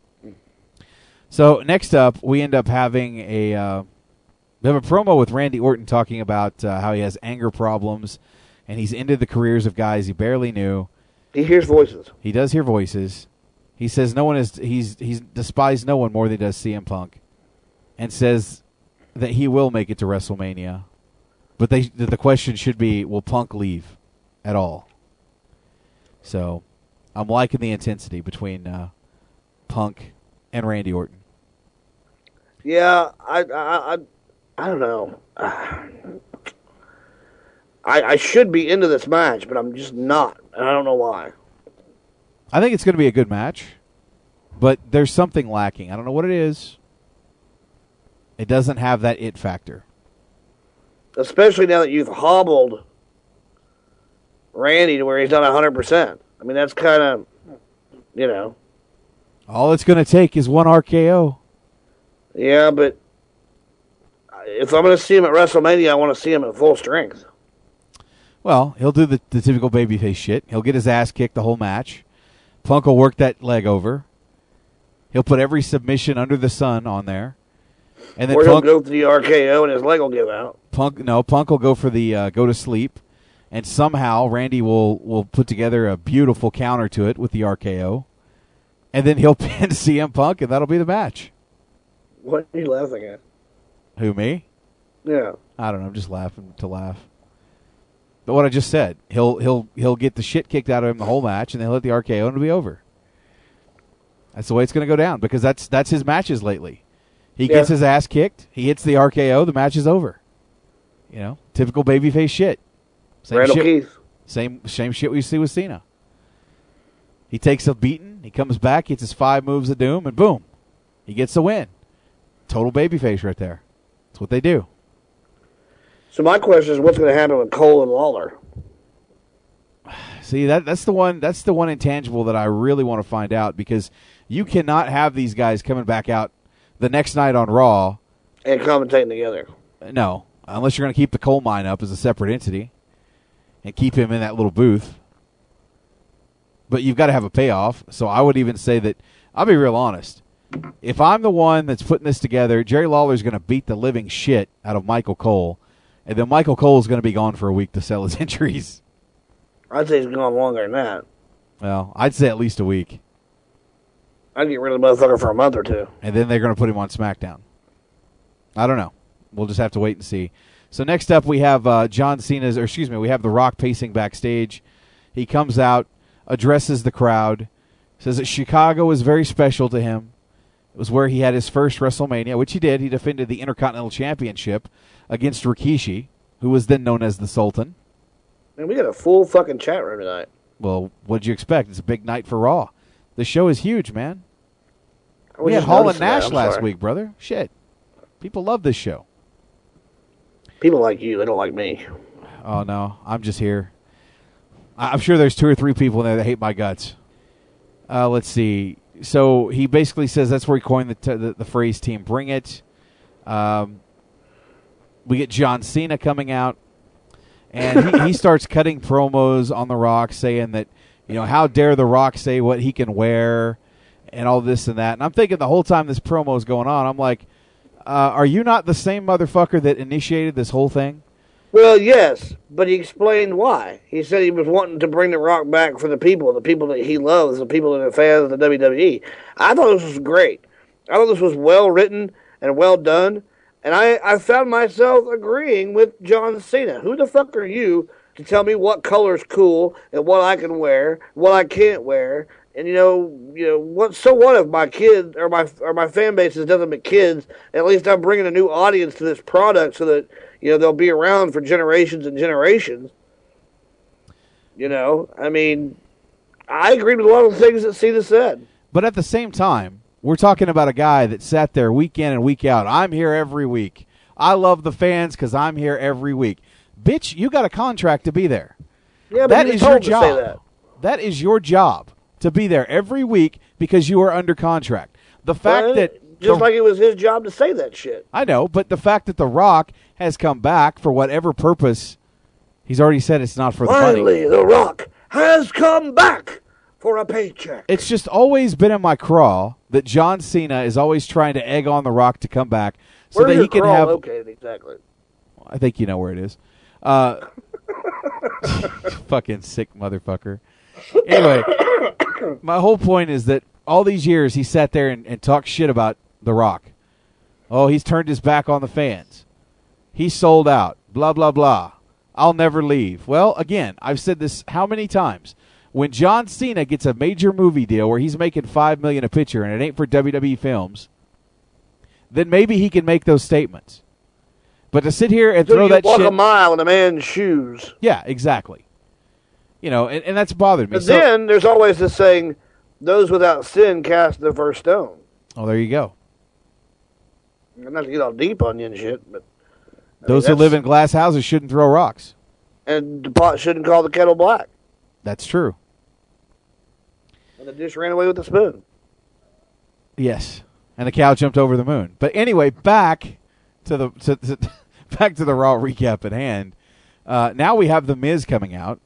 So next up, we end up having we have a promo with Randy Orton talking about how he has anger problems, and he's ended the careers of guys he barely knew. He hears voices. He does hear voices. He says he's despised no one more than he does CM Punk, and says that he will make it to WrestleMania, but the question should be, will Punk leave at all? So I'm liking the intensity between Punk and Randy Orton. Yeah, I don't know. I should be into this match, but I'm just not, and I don't know why. I think it's going to be a good match, but there's something lacking. I don't know what it is. It doesn't have that it factor. Especially now that you've hobbled Randy to where he's not 100%. I mean, that's kind of, All it's going to take is one RKO. Yeah, but if I'm going to see him at WrestleMania, I want to see him at full strength. Well, he'll do the typical babyface shit. He'll get his ass kicked the whole match. Punk will work that leg over. He'll put every submission under the sun on there. And then or he'll go to the RKO and his leg will give out. Punk will go for the go to sleep. And somehow Randy will put together a beautiful counter to it with the RKO. And then he'll pin CM Punk, and that'll be the match. What are you laughing at? Who, me? Yeah. I don't know. I'm just laughing to laugh. But what I just said, he'll get the shit kicked out of him the whole match, and then he'll hit the RKO, and it'll be over. That's the way it's going to go down, because that's his matches lately. He gets his ass kicked, he hits the RKO, the match is over. Typical babyface shit. Randall Keith. Same shit we see with Cena. He takes a beating, he comes back, hits his 5 moves of doom, and boom, he gets the win. Total babyface right there. That's what they do. So my question is, what's going to happen with Cole and Lawler? See, that's the one intangible that I really want to find out, because you cannot have these guys coming back out the next night on Raw and commentating together. No, unless you're going to keep the coal mine up as a separate entity and keep him in that little booth. But you've got to have a payoff. So I would even say that, I'll be real honest, if I'm the one that's putting this together, Jerry Lawler's going to beat the living shit out of Michael Cole, and then Michael Cole's going to be gone for a week to sell his injuries. I'd say he's gone longer than that. Well, I'd say at least a week. I'd get rid of the motherfucker for a month or two. And then they're going to put him on SmackDown. I don't know. We'll just have to wait and see. So next up we have we have The Rock pacing backstage. He comes out, addresses the crowd, says that Chicago is very special to him. It was where he had his first WrestleMania, which he did. He defended the Intercontinental Championship against Rikishi, who was then known as the Sultan. Man, we got a full fucking chat room tonight. Well, what'd you expect? It's a big night for Raw. The show is huge, man. We had Hall and Nash last week, brother. Shit. People love this show. People like you. They don't like me. Oh, no. I'm just here. I'm sure there's 2 or 3 people in there that hate my guts. Let's see. So he basically says that's where he coined the phrase Team Bring It. We get John Cena coming out. And he starts cutting promos on The Rock, saying that, how dare The Rock say what he can wear and all this and that. And I'm thinking the whole time this promo is going on, I'm like, are you not the same motherfucker that initiated this whole thing? Well, yes, but he explained why. He said he was wanting to bring The Rock back for the people that he loves, the people that are fans of the WWE. I thought this was great. I thought this was well written and well done, and I found myself agreeing with John Cena. Who the fuck are you to tell me what color's cool and what I can wear, what I can't wear? And what? So what if my kids or my fan base is nothing but kids? At least I'm bringing a new audience to this product, so that they'll be around for generations and generations. I mean, I agreed with a lot of the things that Cena said. But at the same time, we're talking about a guy that sat there week in and week out. I'm here every week. I love the fans because I'm here every week. Bitch, you got a contract to be there. Yeah, but that is your job. To say that. That is your job. To be there every week because you are under contract. The fact that like it was his job to say that shit. I know, but the fact that The Rock has come back for whatever purpose, he's already said it's not for the money. Finally, The Rock has come back for a paycheck. It's just always been in my craw that John Cena is always trying to egg on The Rock to come back so Where's that he can have. Located exactly? I think you know where it is. Fucking sick motherfucker. Anyway, my whole point is that all these years he sat there and talked shit about The Rock. Oh, he's turned his back on the fans. He sold out. Blah, blah, blah. I'll never leave. Well, again, I've said this how many times. When John Cena gets a major movie deal where he's making $5 million a picture and it ain't for WWE films, then maybe he can make those statements. But to sit here and throw that shit... walk a mile in a man's shoes. Yeah, exactly. And that's bothered me. But then there's always this saying, those without sin cast the first stone. Oh, there you go. Not to get all deep on you and shit, but... Those who live in glass houses shouldn't throw rocks. And the pot shouldn't call the kettle black. That's true. And the dish ran away with the spoon. Yes. And the cow jumped over the moon. But anyway, back to the back to the Raw recap at hand. Now we have The Miz coming out,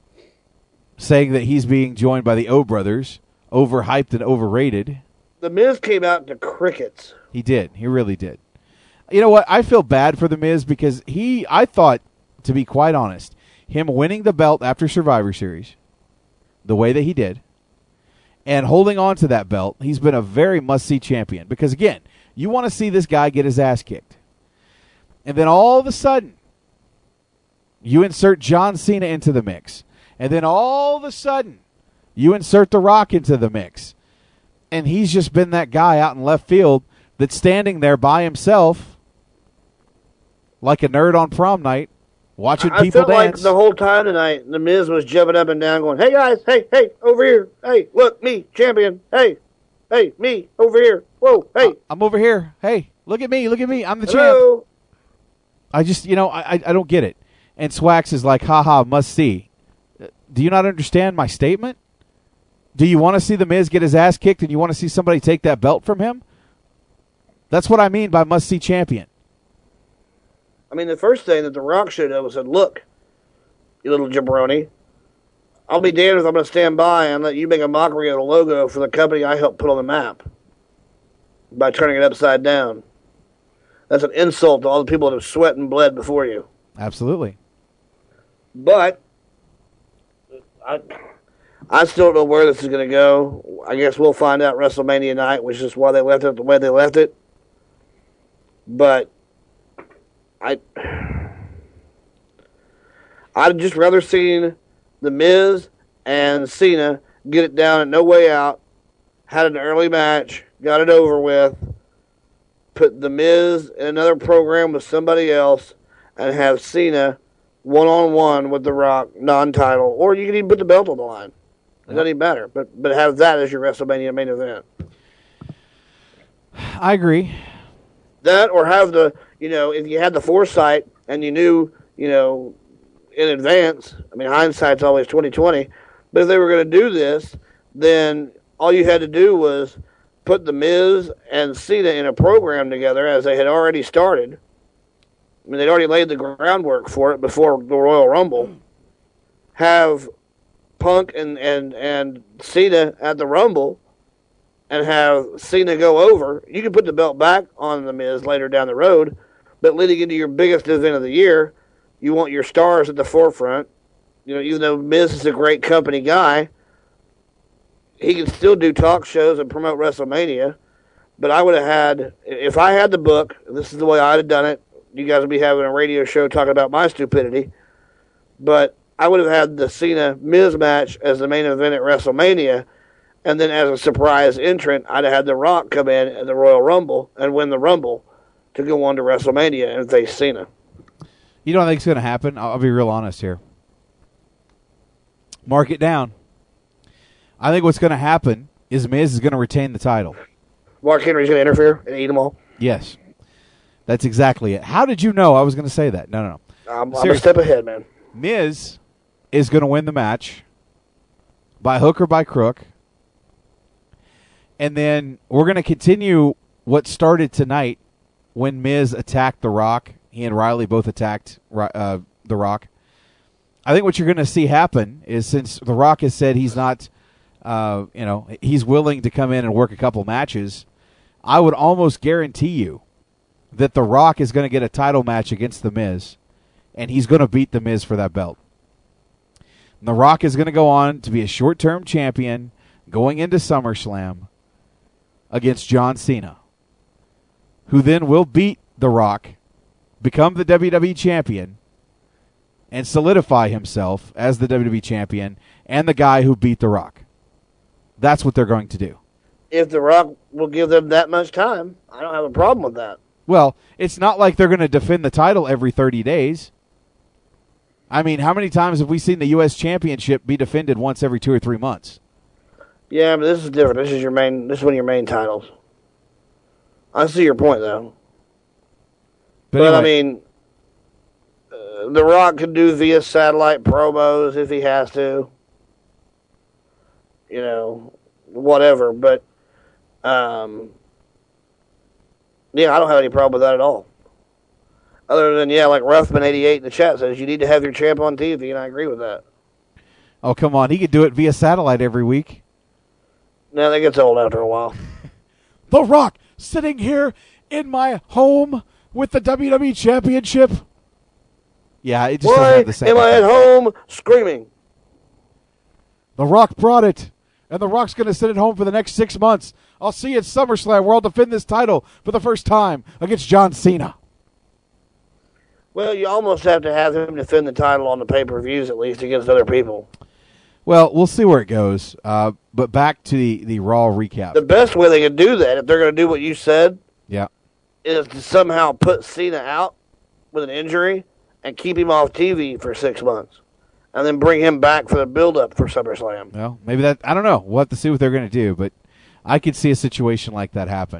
saying that he's being joined by the O brothers, overhyped and overrated. The Miz came out to crickets. He did. He really did. You know what? I feel bad for The Miz because I thought, to be quite honest, him winning the belt after Survivor Series, the way that he did, and holding on to that belt, he's been a very must-see champion. Because, again, you want to see this guy get his ass kicked. And then all of a sudden, you insert John Cena into the mix. And then all of a sudden, you insert The Rock into the mix. And he's just been that guy out in left field that's standing there by himself like a nerd on prom night, watching people dance. I felt like the whole time tonight, The Miz was jumping up and down going, hey guys, hey, over here. Hey, look, me, champion. Hey, me, over here. Whoa, hey. I'm over here. Hey, look at me, I'm the Hello. champ. I just, I don't get it. And Swax is like, haha, must see. Do you not understand my statement? Do you want to see The Miz get his ass kicked and you want to see somebody take that belt from him? That's what I mean by must-see champion. I mean, the first thing that The Rock should have said, look, you little jabroni, I'll be damned if I'm going to stand by and let you make a mockery of the logo for the company I helped put on the map by turning it upside down. That's an insult to all the people that have sweat and bled before you. Absolutely. But I still don't know where this is going to go. I guess we'll find out WrestleMania night, which is why they left it the way they left it. But I'd just rather seen The Miz and Cena get it down at No Way Out, had an early match, got it over with, put The Miz in another program with somebody else, and have Cena one-on-one with The Rock, non-title. Or you can even put the belt on the line. It doesn't even matter. But have that as your WrestleMania main event. I agree. That, or have if you had the foresight and you knew, in advance, I mean, hindsight's always 20/20, but if they were going to do this, then all you had to do was put The Miz and Cena in a program together as they had already started. I mean, they'd already laid the groundwork for it before the Royal Rumble. Have Punk and Cena at the Rumble, and have Cena go over. You can put the belt back on The Miz later down the road, but leading into your biggest event of the year, You want your stars at the forefront. You know, even though Miz is a great company guy, he can still do talk shows and promote WrestleMania. But I would have had, if I had the book, this is the way I'd have done it. You guys would be having a radio show talking about my stupidity. But I would have had the Cena-Miz match as the main event at WrestleMania. And then as a surprise entrant, I'd have had The Rock come in at the Royal Rumble and win the Rumble to go on to WrestleMania and face Cena. You know what I think is going to happen? I'll be real honest here. Mark it down. I think what's going to happen is Miz is going to retain the title. Mark Henry's going to interfere and eat them all? Yes. That's exactly it. How did you know I was going to say that? No. I'm a step ahead, man. Miz is going to win the match by hook or by crook. And then we're going to continue what started tonight when Miz attacked The Rock. He and Riley both attacked The Rock. I think what you're going to see happen is, since The Rock has said he's not, he's willing to come in and work a couple matches, I would almost guarantee you that The Rock is going to get a title match against The Miz, and he's going to beat The Miz for that belt. And The Rock is going to go on to be a short-term champion going into SummerSlam against John Cena, who then will beat The Rock, become the WWE champion, and solidify himself as the WWE champion and the guy who beat The Rock. That's what they're going to do. If The Rock will give them that much time, I don't have a problem with that. Well, it's not like they're going to defend the title every 30 days. I mean, how many times have we seen the U.S. Championship be defended once every 2 or 3 months? Yeah, but this is different. This is one of your main titles. I see your point, though. But anyway. I mean, The Rock could do via satellite promos if he has to. You know, whatever. But, yeah, I don't have any problem with that at all. Other than, like Ruffman88 in the chat says, you need to have your champ on TV, and I agree with that. Oh, come on. He could do it via satellite every week. No, that gets old after a while. The Rock sitting here in my home with the WWE Championship. Yeah, it just doesn't have the same. Why am I at home screaming? The Rock brought it, and The Rock's going to sit at home for the next 6 months. I'll see you at SummerSlam, where I'll defend this title for the first time against John Cena. Well, you almost have to have him defend the title on the pay-per-views, at least, against other people. Well, we'll see where it goes. But back to the Raw recap. The best way they can do that, if they're going to do what you said, yeah, is to somehow put Cena out with an injury and keep him off TV for 6 months, and then bring him back for the build-up for SummerSlam. Well, maybe that, I don't know. We'll have to see what they're going to do, but I could see a situation like that happen.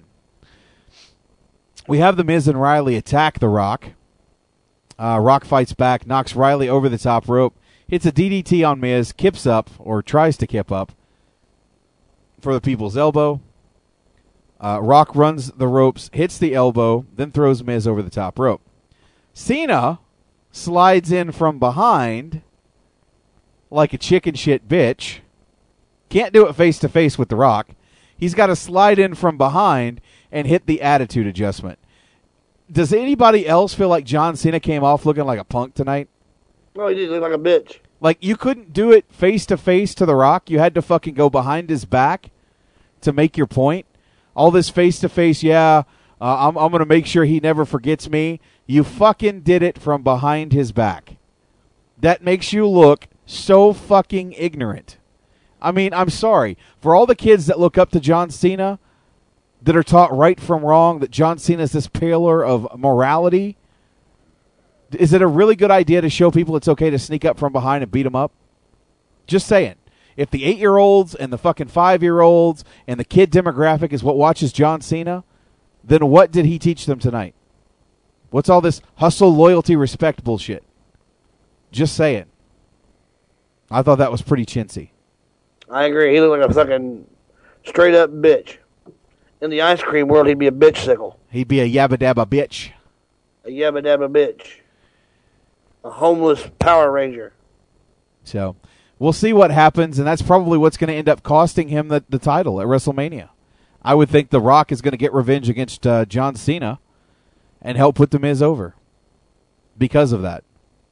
We have The Miz and Riley attack The Rock. Rock fights back, knocks Riley over the top rope, hits a DDT on Miz, kips up, or tries to kip up, for the people's elbow. Rock runs the ropes, hits the elbow, then throws Miz over the top rope. Cena slides in from behind like a chicken shit bitch. Can't do it face-to-face with The Rock. He's got to slide in from behind and hit the attitude adjustment. Does anybody else feel like John Cena came off looking like a punk tonight? No, he did look like a bitch. Like, you couldn't do it face-to-face to The Rock. You had to fucking go behind his back to make your point. All this face-to-face, I'm going to make sure he never forgets me. You fucking did it from behind his back. That makes you look so fucking ignorant. I mean, I'm sorry. For all the kids that look up to John Cena, that are taught right from wrong, that John Cena is this pillar of morality, is it a really good idea to show people it's okay to sneak up from behind and beat them up? Just saying. If the 8-year-olds and the fucking 5-year-olds and the kid demographic is what watches John Cena, then what did he teach them tonight? What's all this hustle, loyalty, respect bullshit? Just saying. I thought that was pretty chintzy. I agree. He looked like a fucking straight-up bitch. In the ice cream world, he'd be a bitch-sickle. He'd be a yabba-dabba bitch. A yabba-dabba bitch. A homeless Power Ranger. So, we'll see what happens, and that's probably what's going to end up costing him the title at WrestleMania. I would think The Rock is going to get revenge against John Cena and help put The Miz over because of that.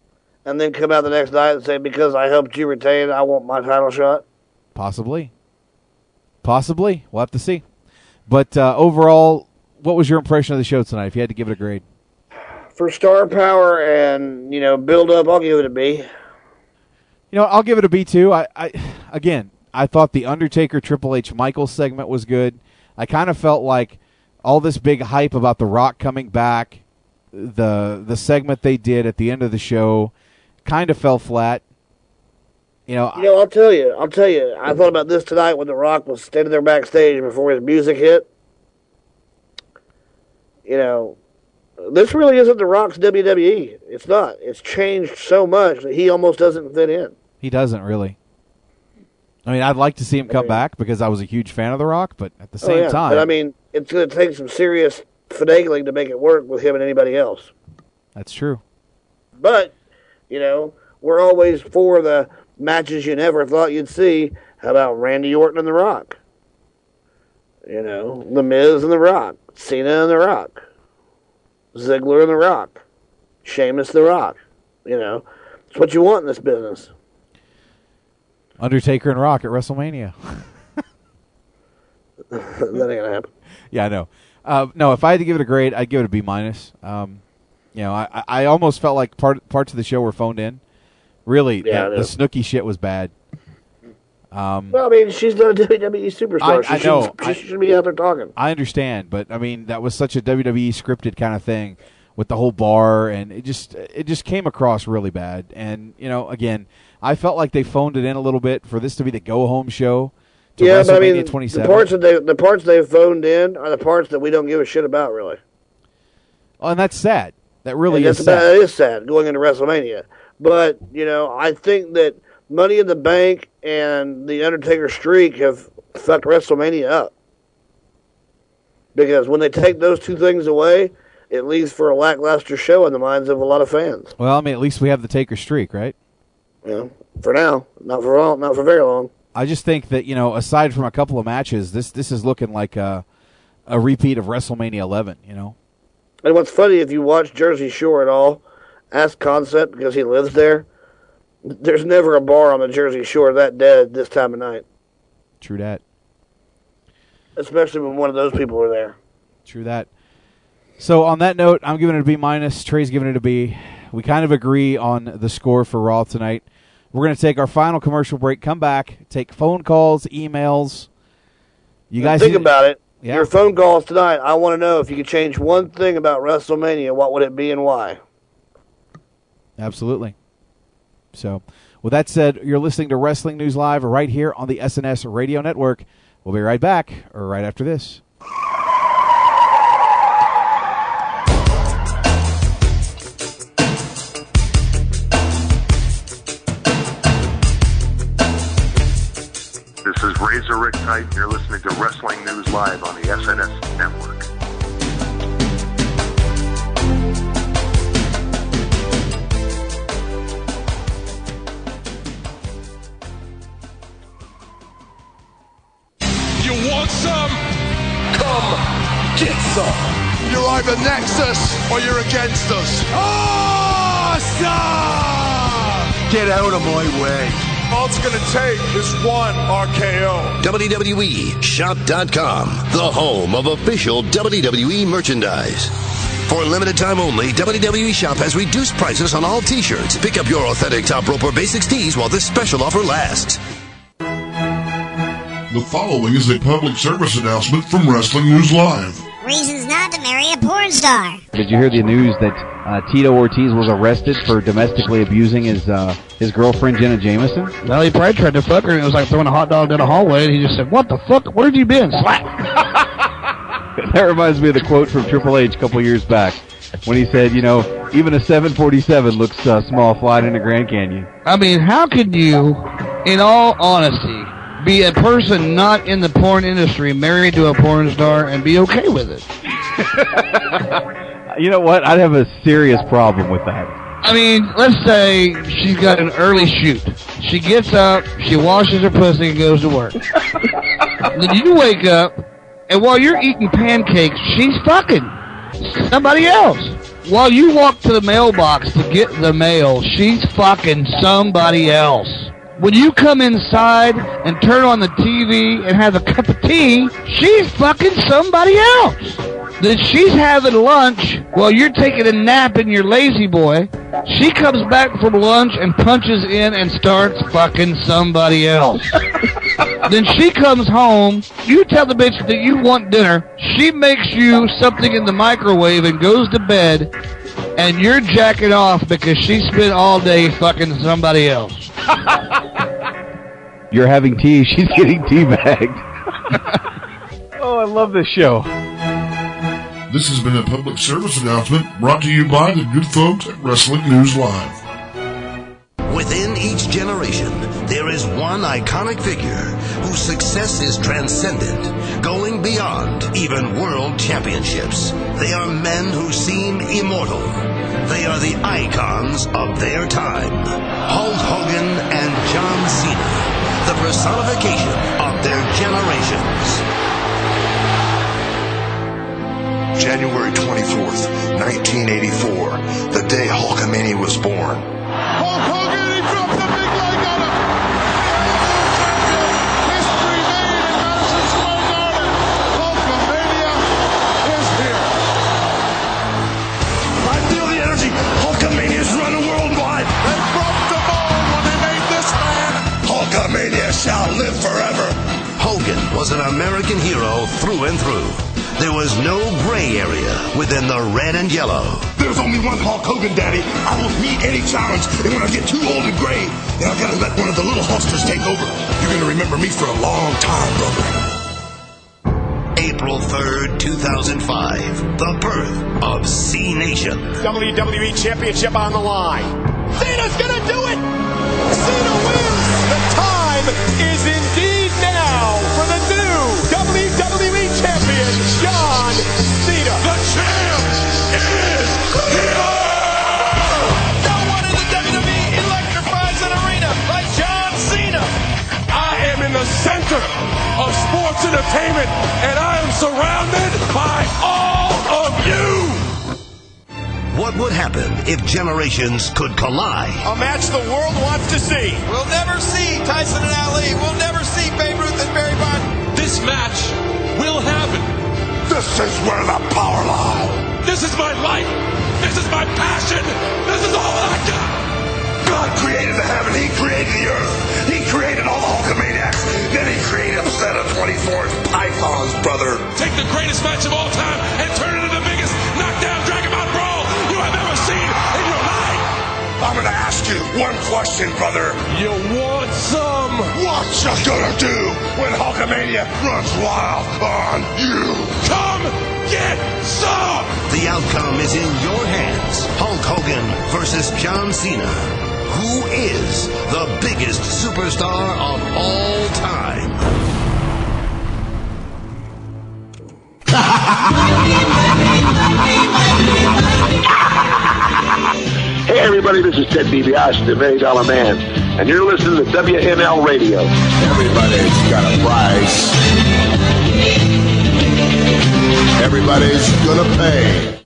and then come out the next night and say, because I helped you retain, I want my title shot? Possibly. We'll have to see. But overall, what was your impression of the show tonight, if you had to give it a grade? For star power and, build up, I'll give it a B. I'll give it a B, too. I thought the Undertaker Triple H Michaels segment was good. I kind of felt like all this big hype about The Rock coming back, the segment they did at the end of the show kind of fell flat. I'll tell you. I thought about this tonight when The Rock was standing there backstage before his music hit. This really isn't The Rock's WWE. It's not. It's changed so much that he almost doesn't fit in. He doesn't really. I mean, I'd like to see him come back because I was a huge fan of The Rock, but at the same time... But, it's going to take some serious finagling to make it work with him and anybody else. That's true. But, we're always for the matches you never thought you'd see. How about Randy Orton and The Rock? The Miz and The Rock. Cena and The Rock. Ziggler and The Rock. Sheamus The Rock. It's what you want in this business. Undertaker and Rock at WrestleMania. That ain't gonna happen. Yeah, I know. No, if I had to give it a grade, I'd give it a B-. I almost felt like parts of the show were phoned in. Really, the Snooki shit was bad. She's not a WWE superstar. I know. She shouldn't be out there talking. I understand, but that was such a WWE scripted kind of thing with the whole bar, and it just came across really bad. And again, I felt like they phoned it in a little bit for this to be the go-home show. WrestleMania 27. The parts they've phoned in are the parts that we don't give a shit about, really. Oh, and that's sad. That really is sad. It is sad going into WrestleMania. But, I think that Money in the Bank and the Undertaker streak have fucked WrestleMania up. Because when they take those two things away, it leaves for a lackluster show in the minds of a lot of fans. Well, at least we have the Taker streak, right? For now. Not for very long. I just think that, aside from a couple of matches, this is looking like a repeat of WrestleMania 11, And what's funny, if you watch Jersey Shore at all, ask Concept, because he lives there, there's never a bar on the Jersey Shore that dead this time of night. True that. Especially when one of those people are there. True that. So on that note, I'm giving it a B-. Trey's giving it a B. We kind of agree on the score for Raw tonight. We're going to take our final commercial break, come back, take phone calls, emails. You guys think about it. Yeah. Your phone calls tonight, I want to know if you could change one thing about WrestleMania, what would it be and why? Absolutely. So, with that said, you're listening to Wrestling News Live right here on the SNS Radio Network. We'll be right back right after this. This is Razor Rick Knight, and you're listening to Wrestling News Live on the SNS Network. You want some? Come get some. You're either Nexus or you're against us. Awesome! Get out of my way. All it's gonna take is one RKO. WWEshop.com, the home of official WWE merchandise. For a limited time only, WWE Shop has reduced prices on all t-shirts. Pick up your authentic Top Rope or Basics tees while this special offer lasts. The following is a public service announcement from Wrestling News Live. Reasons not to marry a porn star. Did you hear the news that Tito Ortiz was arrested for domestically abusing his girlfriend, Jenna Jameson? Well, he probably tried to fuck her, and it was like throwing a hot dog down a hallway, and he just said, "What the fuck? Where have you been?" Slap! That reminds me of the quote from Triple H a couple years back when he said, even a 747 looks small flying in the Grand Canyon. I mean, how could you, in all honesty, be a person not in the porn industry, married to a porn star, and be okay with it? You know what? I'd have a serious problem with that. I mean, let's say she's got an early shoot. She gets up, she washes her pussy, and goes to work. Then you wake up, and while you're eating pancakes, she's fucking somebody else. while you walk to the mailbox to get the mail, she's fucking somebody else. When you come inside and turn on the TV and have a cup of tea, she's fucking somebody else. Then she's having lunch while you're taking a nap in your lazy boy. She comes back from lunch and punches in and starts fucking somebody else. Then she comes home, you tell the bitch that you want dinner, she makes you something in the microwave and goes to bed, and you're jacking off because she spent all day fucking somebody else. You're having tea, she's getting teabagged. Oh, I love this show. This has been a public service announcement brought to you by the good folks at Wrestling News Live. Within each generation, there is one iconic figure whose success is transcendent, going beyond even world championships. They are men who seem immortal. They are the icons of their time. Hulk Hogan and John Cena, the personification of their generations. January 24th, 1984, the day Hulkamania was born. Hulk Hogan, he dropped the big leg on him. History made in Madison Square Garden. Hulkamania is here. I feel the energy. Hulkamania's running worldwide. They broke the mold when they made this man. Hulkamania shall live forever. Hogan was an American hero through and through. There was no gray area within the red and yellow. There's only one Hulk Hogan, Daddy. I will meet any challenge, and when I get too old and gray, then I've got to let one of the little Hulksters take over. You're going to remember me for a long time, brother. April 3rd, 2005, the birth of C-Nation. WWE Championship on the line. Cena's gonna do it! Cena wins! The time is indeed now for the new WWE Champion, John Cena. The champ is here! No one in the WWE electrifies an arena like John Cena. I am in the center of sports entertainment, and I am surrounded by all of you! What would happen if generations could collide? A match the world wants to see. We'll never see Tyson and Ali. We'll never see Babe Ruth and Barry Bonds. This match will happen. This is where the power lies. This is my life. This is my passion. This is all I got. God created the heaven. He created the earth. He created all the Hulkamaniacs. Then he created a set of 24 pythons, brother. Take the greatest match of all time and turn it into the biggest knockdown Dragon Ball brawl you have ever seen in your life. I'm going to ask you one question, brother. You want some? What you gonna do when Hulkamania runs wild on you? Come get some! The outcome is in your hands. Hulk Hogan versus John Cena. Who is the biggest superstar of all time? Hey everybody, this is Ted DiBiase, the $1 Million Man, and you're listening to WNL Radio. Everybody's got a price. Everybody's gonna pay.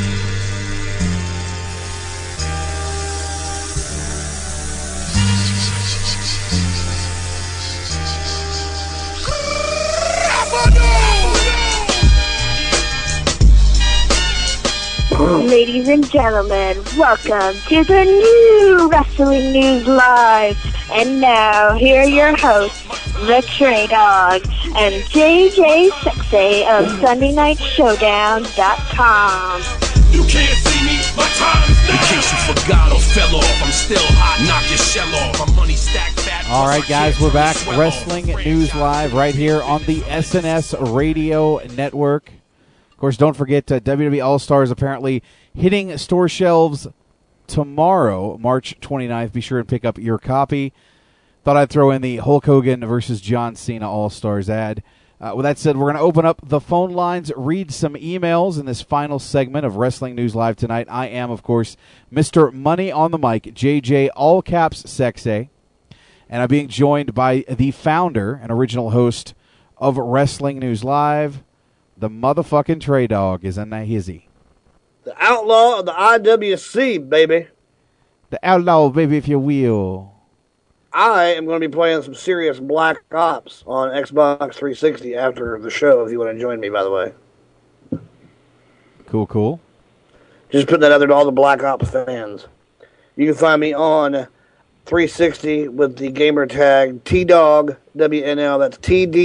Ladies and gentlemen, welcome to the new Wrestling News Live. And now, here are your hosts, The Trey Dog and JJ Sexay of SundayNightShowdown.com. You can't see me, my time is now. In case you forgot or fell off, I'm still hot, knock your shell off. My money stacked fat. All right, guys, we're back. Wrestling News Live right here on the SNS Radio Network. Of course, don't forget WWE All-Stars apparently hitting store shelves tomorrow, March 29th. Be sure and pick up your copy. Thought I'd throw in the Hulk Hogan versus John Cena All-Stars ad. With that said, we're going to open up the phone lines, read some emails in this final segment of Wrestling News Live tonight. I am, of course, Mr. Money on the Mic, JJ, all caps, Sexay. And I'm being joined by the founder and original host of Wrestling News Live, the motherfucking Trey Dog is in that hizzy. The outlaw of the IWC, baby. The outlaw, baby, if you will. I am going to be playing some serious Black Ops on Xbox 360 after the show, if you want to join me, by the way. Cool. Just putting that out there to all the Black Ops fans. You can find me on 360 with the gamer tag TDawgWNL. That's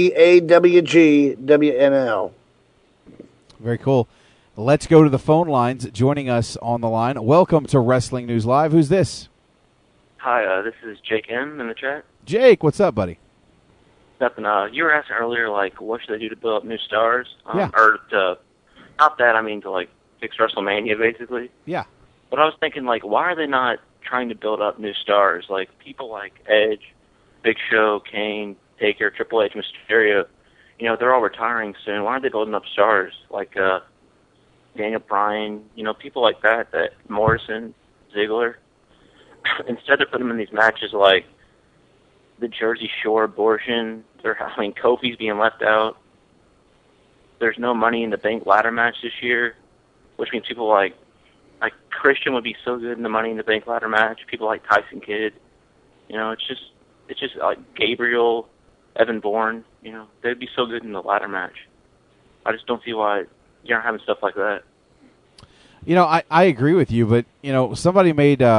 TDAWGWNL. Very cool. Let's go to the phone lines. Joining us on the line. Welcome to Wrestling News Live. Who's this? Hi, this is Jake M. in the chat. Jake, what's up, buddy? Nothing. You were asking earlier, like, what should they do to build up new stars? Yeah. Or to, not that, I mean to, like, fix WrestleMania, basically. Yeah. But I was thinking, like, why are they not trying to build up new stars? Like, people like Edge, Big Show, Kane, Taker, Triple H, Mysterio, you know, they're all retiring soon. Why aren't they building up stars? Like, Daniel Bryan, you know, people like that Morrison, Ziggler. Instead of putting them in these matches like the Jersey Shore abortion, Kofi's being left out. There's no Money in the Bank ladder match this year, which means people like Christian would be so good in the Money in the Bank ladder match. People like Tyson Kidd, you know, it's just like Gabriel, Evan Bourne, you know, they'd be so good in the ladder match. I just don't see why you're not having stuff like that. You know, I agree with you, but you know, somebody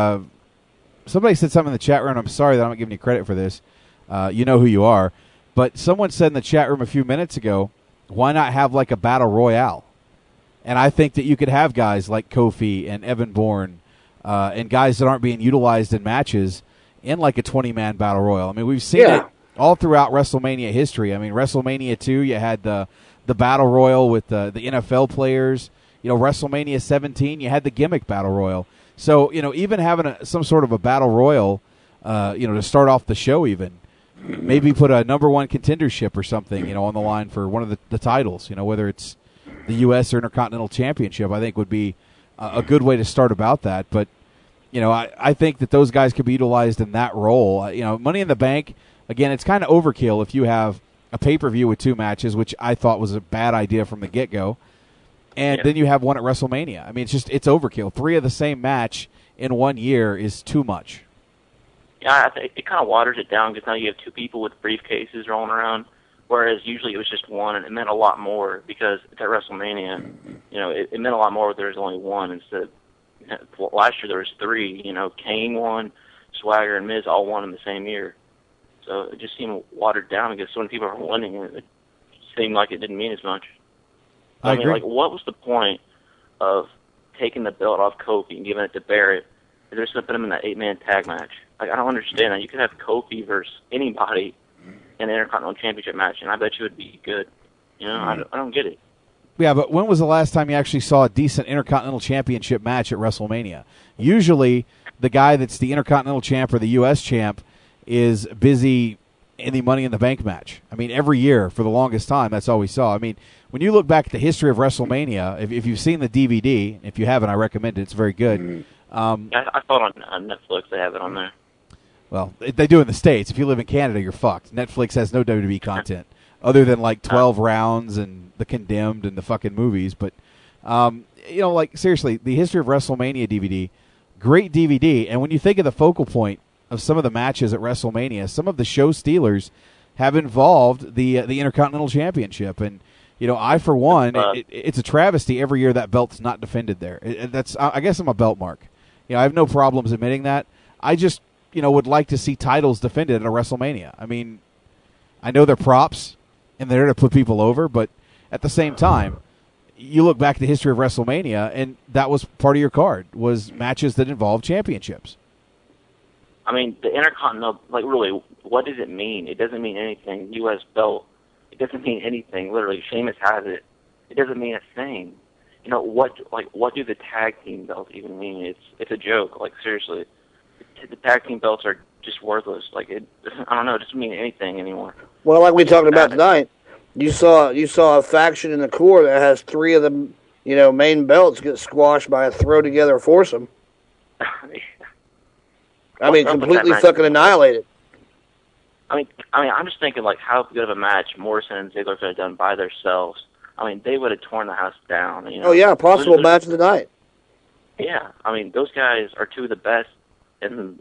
said something in the chat room. I'm sorry that I'm not giving you credit for this. You know who you are. But someone said in the chat room a few minutes ago, why not have like a battle royale? And I think that you could have guys like Kofi and Evan Bourne and guys that aren't being utilized in matches in like a 20-man battle royal. I mean, we've seen it all throughout WrestleMania history. I mean, WrestleMania 2, you had the battle royal with the NFL players. You know, WrestleMania 17, you had the gimmick battle royal. So, you know, even having some sort of a battle royal, you know, to start off the show even, maybe put a number one contendership or something, you know, on the line for one of the titles, you know, whether it's the U.S. or Intercontinental Championship, I think would be a good way to start about that. But, you know, I think that those guys could be utilized in that role. You know, Money in the Bank, again, it's kind of overkill if you have a pay-per-view with 2 matches, which I thought was a bad idea from the get-go. And then you have one at WrestleMania. I mean, it's overkill. 3 of the same match in 1 year is too much. Yeah, I think it kind of waters it down because now you have 2 people with briefcases rolling around, whereas usually it was just one, and it meant a lot more because at WrestleMania, you know, it meant a lot more if there was only one instead of last year there was 3. You know, Kane won, Swagger and Miz all won in the same year. So it just seemed watered down because so many people were winning, and it seemed like it didn't mean as much. I mean, like, what was the point of taking the belt off Kofi and giving it to Barrett if they're just going to put him in that 8-man tag match? Like, I don't understand that. You could have Kofi versus anybody in an Intercontinental Championship match, and I bet you it would be good. You know, I don't get it. Yeah, but when was the last time you actually saw a decent Intercontinental Championship match at WrestleMania? Usually, the guy that's the Intercontinental Champ or the U.S. Champ is busy in the Money in the Bank match. I mean, every year for the longest time, that's all we saw. I mean, when you look back at the history of WrestleMania, if you've seen the DVD, if you haven't, I recommend it. It's very good. I thought on Netflix they have it on there. Well, they do in the States. If you live in Canada, you're fucked. Netflix has no WWE content other than like 12 rounds and The Condemned and the fucking movies. But, you know, like, seriously, the history of WrestleMania DVD, great DVD. And when you think of the focal point of some of the matches at WrestleMania, some of the show stealers have involved the Intercontinental Championship. And, you know, I, for one, it's a travesty every year that belt's not defended there. I guess I'm a belt mark. You know, I have no problems admitting that. I just, you know, would like to see titles defended at a WrestleMania. I mean, I know they're props and they're there to put people over, but at the same time, you look back at the history of WrestleMania, and that was part of your card, was matches that involved championships. I mean, the Intercontinental, like, really, what does it mean? It doesn't mean anything. U.S. belt, it doesn't mean anything. Literally, Sheamus has it. It doesn't mean a thing. You know, what do the tag team belts even mean? It's a joke. Like, seriously. The tag team belts are just worthless. Like, I don't know, it doesn't mean anything anymore. Well, like we talked about tonight, you saw a faction in the core that has 3 of the, you know, main belts get squashed by a throw-together foursome. I mean, completely fucking annihilated. I mean, I'm just thinking, like, how good of a match Morrison and Ziggler could have done by themselves. I mean, they would have torn the house down. You know? Oh, yeah, possible match of the night. Yeah, I mean, those guys are two of the best in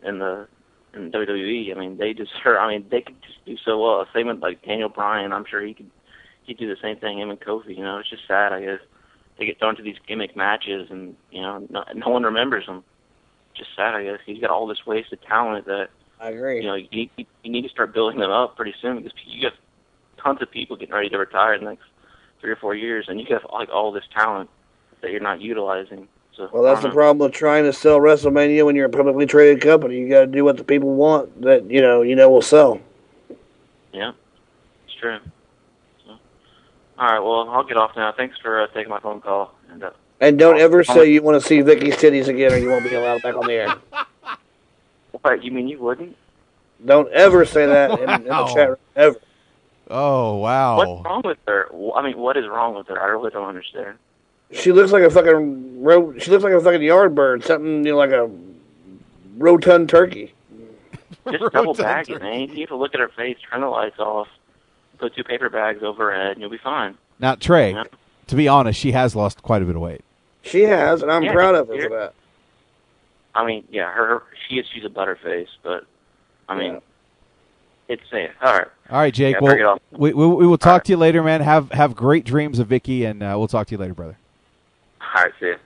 WWE. I mean, they deserve. I mean, they could just do so well. Same with like Daniel Bryan. I'm sure he'd do the same thing. Him and Kofi. You know, it's just sad. I guess they get thrown to these gimmick matches, and no one remembers them. Just sad. I guess he's got all this wasted talent that. I agree. You need to start building them up pretty soon because you got tons of people getting ready to retire in the next 3 or 4 years, and you got like all this talent that you're not utilizing. So, well, that's the problem with trying to sell WrestleMania when you're a publicly traded company. You got to do what the people want that you know will sell. Yeah, it's true. So, all right, well, I'll get off now. Thanks for taking my phone call. And don't ever say you want to see Vicky's titties again, or you won't be allowed back on the air. What? You mean you wouldn't? Don't ever say that in the chat room, ever. Oh, wow. What's wrong with her? I mean, what is wrong with her? I really don't understand. She looks like a fucking yard bird, something like a rotund turkey. Just double bag it, man. You need to look at her face, turn the lights off, put 2 paper bags over her head, and you'll be fine. Now, Trey, to be honest, she has lost quite a bit of weight. She has, and I'm proud of her for that. I mean, yeah, she's a butterface, but I mean, it's safe. All right, Jake. Yeah, well, we will talk to you later, man. Have great dreams of Vicky, and we'll talk to you later, brother. All right, see ya.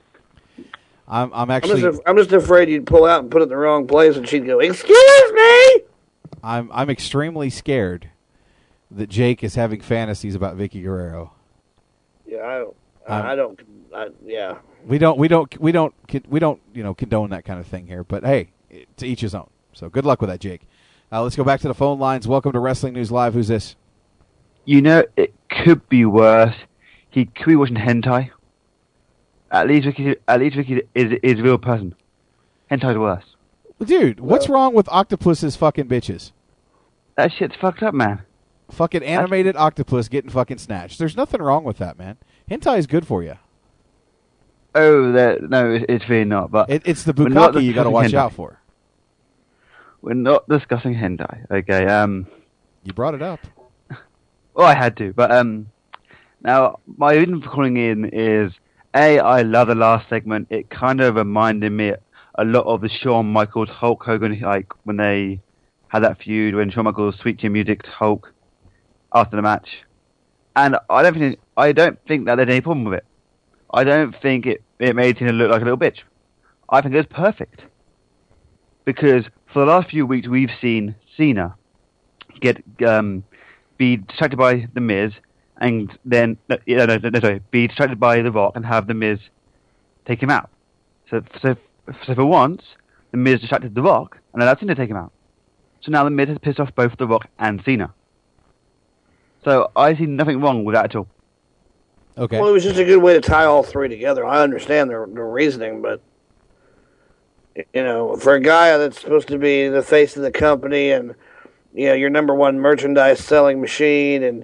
I'm just afraid you'd pull out and put it in the wrong place, and she'd go, "Excuse me." I'm extremely scared that Jake is having fantasies about Vicky Guerrero. Yeah, I don't. Yeah. We don't condone that kind of thing here. But hey, to each his own. So good luck with that, Jake. Let's go back to the phone lines. Welcome to Wrestling News Live. Who's this? It could be worse. He could be watching hentai. At least Vicky is a real person. Hentai's worse. Dude, what's wrong with octopus's fucking bitches? That shit's fucked up, man. Fucking animated octopus getting fucking snatched. There's nothing wrong with that, man. Hentai is good for you. Oh, no, it's really not. But it's the bukkake you got to watch out for. We're not discussing hentai, okay? You brought it up. Well, I had to, but now my reason for calling in is I love the last segment. It kind of reminded me a lot of the Shawn Michaels Hulk Hogan, like when they had that feud when Shawn Michaels Sweet Chin Music Hulk after the match, and I don't think that there's any problem with it. I don't think it made him look like a little bitch. I think it was perfect. Because for the last few weeks we've seen Cena be distracted by The Miz, and then be distracted by The Rock and have The Miz take him out. So for once, The Miz distracted The Rock and allowed Cena to take him out. So now The Miz has pissed off both The Rock and Cena. So I see nothing wrong with that at all. Okay. Well, it was just a good way to tie all three together. I understand their reasoning, but for a guy that's supposed to be the face of the company and your number one merchandise selling machine and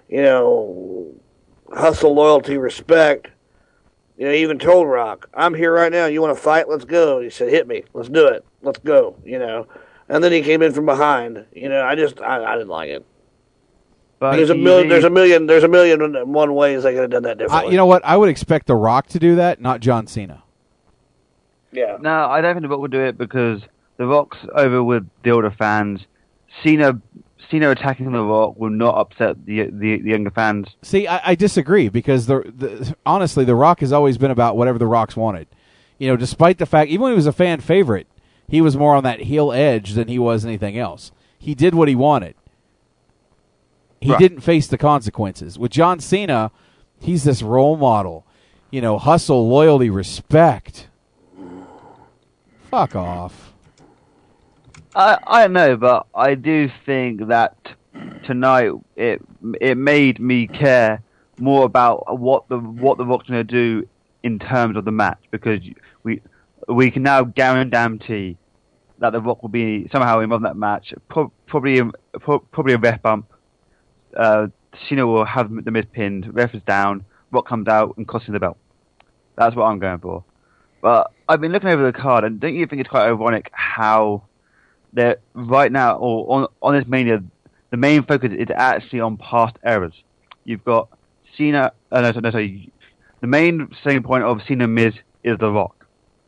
hustle, loyalty, respect. He even told Rock, "I'm here right now. You want to fight? Let's go." He said, "Hit me. Let's do it. Let's go." And then he came in from behind. I didn't like it. But there's a million and one ways they could have done that differently. You know what? I would expect The Rock to do that, not John Cena. Yeah. No, I don't think The Rock would do it because The Rock's over with the older fans. Cena attacking The Rock will not upset the younger fans. See, I disagree because honestly, The Rock has always been about whatever The Rock's wanted. Despite the fact, even when he was a fan favorite, he was more on that heel edge than he was anything else. He did what he wanted. He didn't face the consequences. With John Cena, he's this role model. Hustle, loyalty, respect. Fuck off. I don't know, but I do think that tonight it made me care more about what the Rock's going to do in terms of the match, because we can now guarantee that The Rock will be somehow involved in that match. Probably a ref bump. Cena will have The Miz pinned, ref is down, Rock comes out and costs him the belt. That's what I'm going for. But I've been looking over the card, and don't you think it's quite ironic how they're right now, or on this Mania, the main focus is actually on past eras. You've got Cena, the main selling point of Cena Miz is The Rock.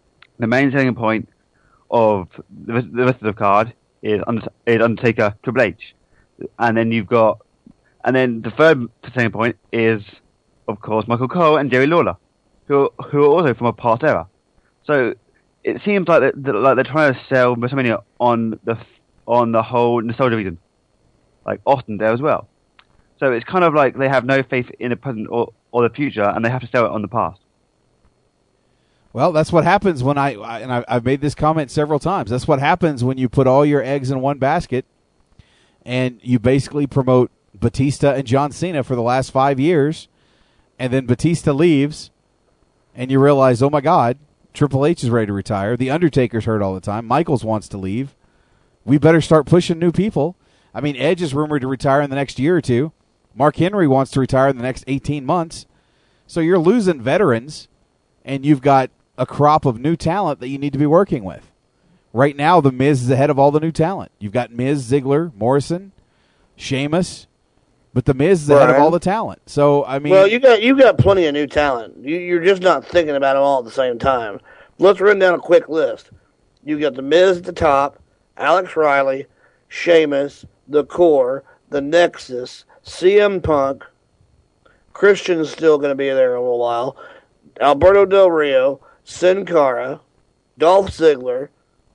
the main selling point of the rest of the card is Undertaker, Triple H, and then the third selling point is, of course, Michael Cole and Jerry Lawler, who are also from a past era. So it seems like they're trying to sell WrestleMania on the whole nostalgia reason, like Austin there as well. So it's kind of like they have no faith in the present or the future, and they have to sell it on the past. Well, that's what happens when I've made this comment several times. That's what happens when you put all your eggs in one basket, and you basically promote Batista and John Cena for the last 5 years, and then Batista leaves, and you realize, oh my God, Triple H is ready to retire. The Undertaker's hurt all the time. Michaels wants to leave. We better start pushing new people. I mean, Edge is rumored to retire in the next year or two. Mark Henry wants to retire in the next 18 months. So you're losing veterans, and you've got a crop of new talent that you need to be working with. Right now, The Miz is ahead of all the new talent. You've got Miz, Ziggler, Morrison, Sheamus, but The Miz is ahead of all the talent. So, I mean... Well, you got plenty of new talent. You're just not thinking about it all at the same time. Let's run down a quick list. You got The Miz at the top, Alex Riley, Sheamus, The Core, The Nexus, CM Punk, Christian's still going to be there a little while, Alberto Del Rio, Sin Cara, Dolph Ziggler,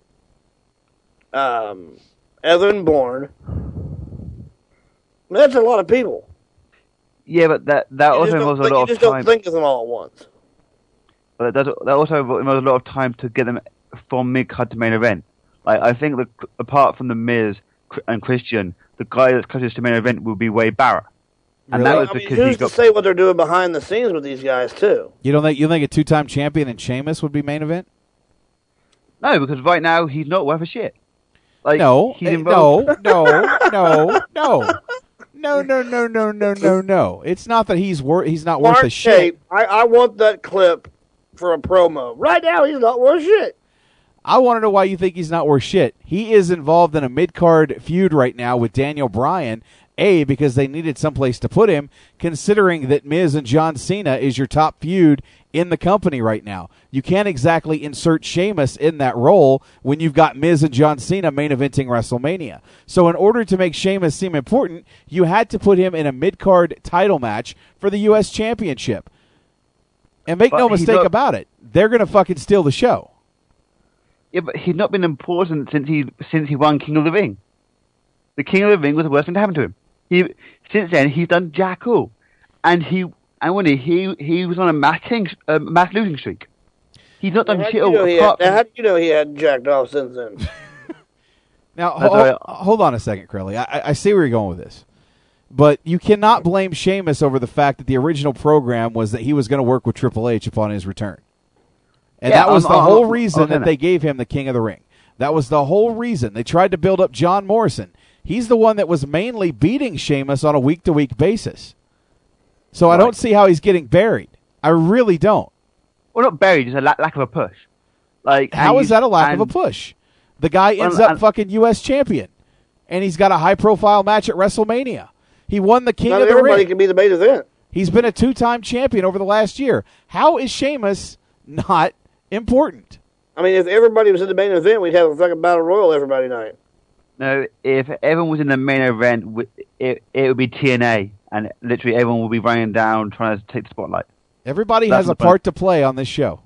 Evan Bourne. That's a lot of people. Yeah, but that also involves a lot of time. You just don't think of them all at once. But that also involves a lot of time to get them from mid-card to main event. Like, I think apart from The Miz and Christian, the guy that's closest to main event will be Wade Barrett. And that was because who's to say what they're doing behind the scenes with these guys too? You don't think a two-time champion in Sheamus would be main event? No, because right now he's not worth a shit. Like, no. He's involved. No. It's not that he's not worth a shit. I want that clip for a promo. Right now, he's not worth shit. I want to know why you think he's not worth shit. He is involved in a mid-card feud right now with Daniel Bryan, because they needed someplace to put him, considering that Miz and John Cena is your top feud in the company right now. You can't exactly insert Sheamus in that role when you've got Miz and John Cena main eventing WrestleMania. So in order to make Sheamus seem important, you had to put him in a mid-card title match for the U.S. Championship. And make no mistake about it, they're going to fucking steal the show. Yeah, but he's not been important since he won King of the Ring. The King of the Ring was the worst thing to happen to him. Since then, he's done jack all, and he was on a mass losing streak. He's not done shit. How do you know he hadn't jacked off since then? Now, hold on a second, Crowley. I see where you're going with this, but you cannot blame Sheamus over the fact that the original program was that he was going to work with Triple H upon his return, and that was the whole reason that they gave him the King of the Ring. That was the whole reason. They tried to build up John Morrison. He's the one that was mainly beating Sheamus on a week-to-week basis. So I don't see how he's getting buried. I really don't. Well, not buried, just a lack of a push. Like, how is that a lack of a push? The guy ends up fucking U.S. champion, and he's got a high-profile match at WrestleMania. He won the King of the Ring. Everybody can be the main event. He's been a two-time champion over the last year. How is Sheamus not important? I mean, if everybody was in the main event, we'd have a fucking battle royal every night. No, if everyone was in the main event, it would be TNA, and literally everyone would be running down trying to take the spotlight. Everybody has a part to play on this show.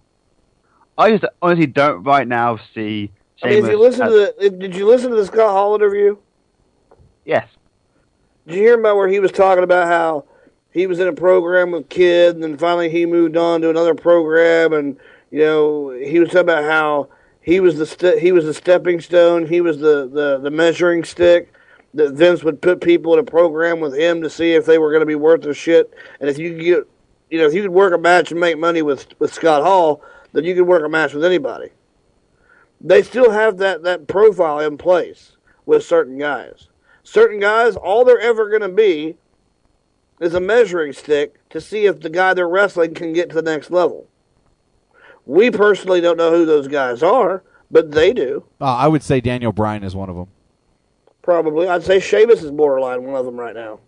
I just honestly don't right now see Sheamus. Did you listen to the Scott Hall interview? Yes. Did you hear about where he was talking about how he was in a program with Kid, and then finally he moved on to another program, and he was talking about how he was the stepping stone, he was the measuring stick that Vince would put people in a program with him to see if they were going to be worth their shit, and if you could if you could work a match and make money with Scott Hall, then you could work a match with anybody. They still have that profile in place with certain guys. Certain guys, all they're ever going to be is a measuring stick to see if the guy they're wrestling can get to the next level. We personally don't know who those guys are, but they do. I would say Daniel Bryan is one of them. Probably. I'd say Sheamus is borderline one of them right now.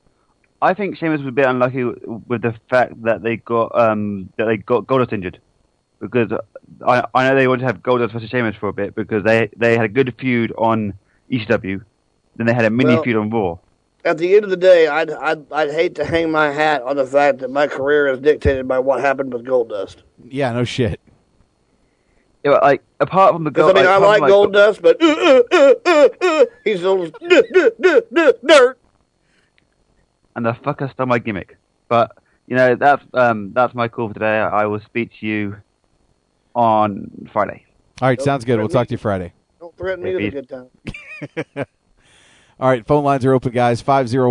I think Sheamus was a bit unlucky with the fact that they got Goldust injured. because I know they wanted to have Goldust versus Sheamus for a bit because they had a good feud on ECW, then they had a mini feud on Raw. At the end of the day, I'd hate to hang my hat on the fact that my career is dictated by what happened with Goldust. Yeah, no shit. Yeah, like apart from the Goldust, I like Goldust, but he's a little dirt. And the fucker stole my gimmick. But that's my call for today. I will speak to you on Friday. All right, sounds good. We'll talk to you Friday. Don't threaten me with a good time. All right, phone lines are open, guys.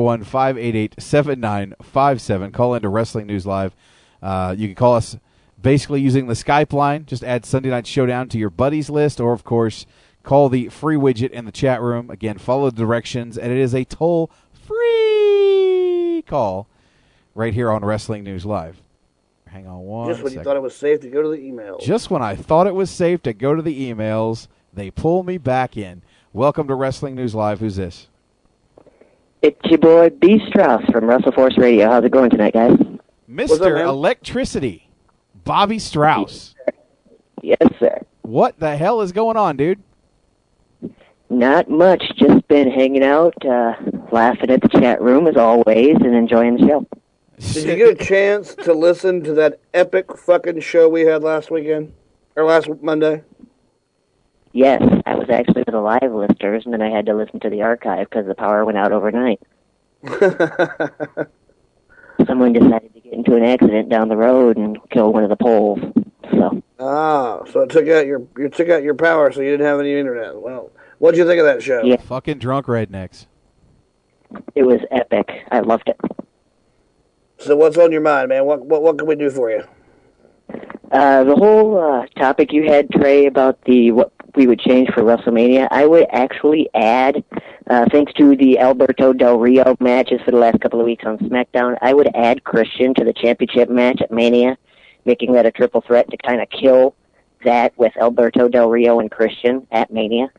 501-588-7957. Call into Wrestling News Live. You can call us basically using the Skype line. Just add Sunday Night Showdown to your buddies list, or, of course, call the free widget in the chat room. Again, follow the directions, and it is a toll-free call right here on Wrestling News Live. Hang on one Just when second. you thought it was safe to go to the emails. Just when I thought it was safe to go to the emails, they pull me back in. Welcome to Wrestling News Live. Who's this? It's your boy B. Strauss from WrestleForce Radio. How's it going tonight, guys? Mr. Electricity, Bobby Strauss. Yes, sir. What the hell is going on, dude? Not much. Just been hanging out, laughing at the chat room as always, and enjoying the show. Did you get a chance to listen to that epic fucking show we had last weekend? Or last Monday? Yes, I was actually with the live listeners, and then I had to listen to the archive because the power went out overnight. Someone decided to get into an accident down the road and kill one of the poles. So it took out your power, so you didn't have any internet. Well, what'd you think of that show? Yeah. Fucking drunk rednecks. It was epic. I loved it. So what's on your mind, man? What can we do for you? The whole topic you had, Trey, about what we would change for WrestleMania, I would actually add, thanks to the Alberto Del Rio matches for the last couple of weeks on SmackDown, I would add Christian to the championship match at Mania, making that a triple threat to kind of kill that with Alberto Del Rio and Christian at Mania.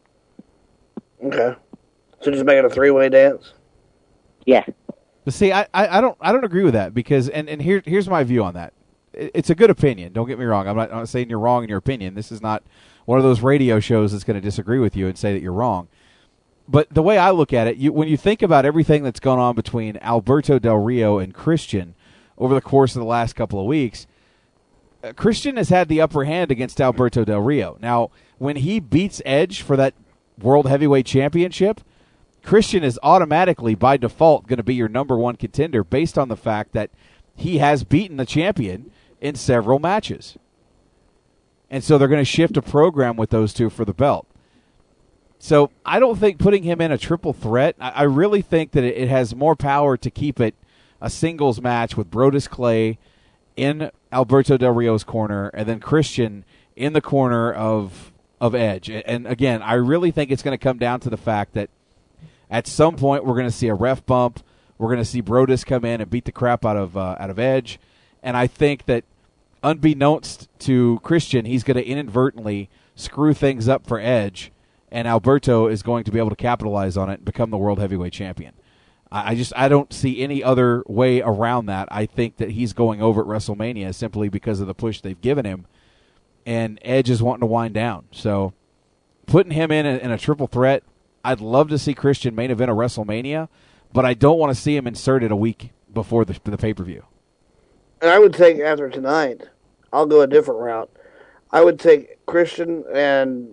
Okay. So just make it a three-way dance? Yeah. But see, I don't agree with that because and here's my view on that. It's a good opinion. Don't get me wrong. I'm not saying you're wrong in your opinion. This is not one of those radio shows that's going to disagree with you and say that you're wrong. But the way I look at it, when you think about everything that's gone on between Alberto Del Rio and Christian over the course of the last couple of weeks, Christian has had the upper hand against Alberto Del Rio. Now, when he beats Edge for that World Heavyweight Championship, Christian is automatically, by default, going to be your number one contender based on the fact that he has beaten the champion in several matches. And so they're going to shift a program with those two for the belt. So I don't think putting him in a triple threat, I really think that it has more power to keep it a singles match with Brodus Clay in Alberto Del Rio's corner and then Christian in the corner of Edge. And again, I really think it's going to come down to the fact that at some point we're going to see a ref bump. We're going to see Brodus come in and beat the crap out of Edge. And I think that unbeknownst to Christian, he's going to inadvertently screw things up for Edge, and Alberto is going to be able to capitalize on it and become the World Heavyweight Champion. I don't see any other way around that. I think that he's going over at WrestleMania simply because of the push they've given him, and Edge is wanting to wind down. So putting him in a triple threat, I'd love to see Christian main event a WrestleMania, but I don't want to see him inserted a week before the pay-per-view. And I would take, after tonight, I'll go a different route. I would take Christian and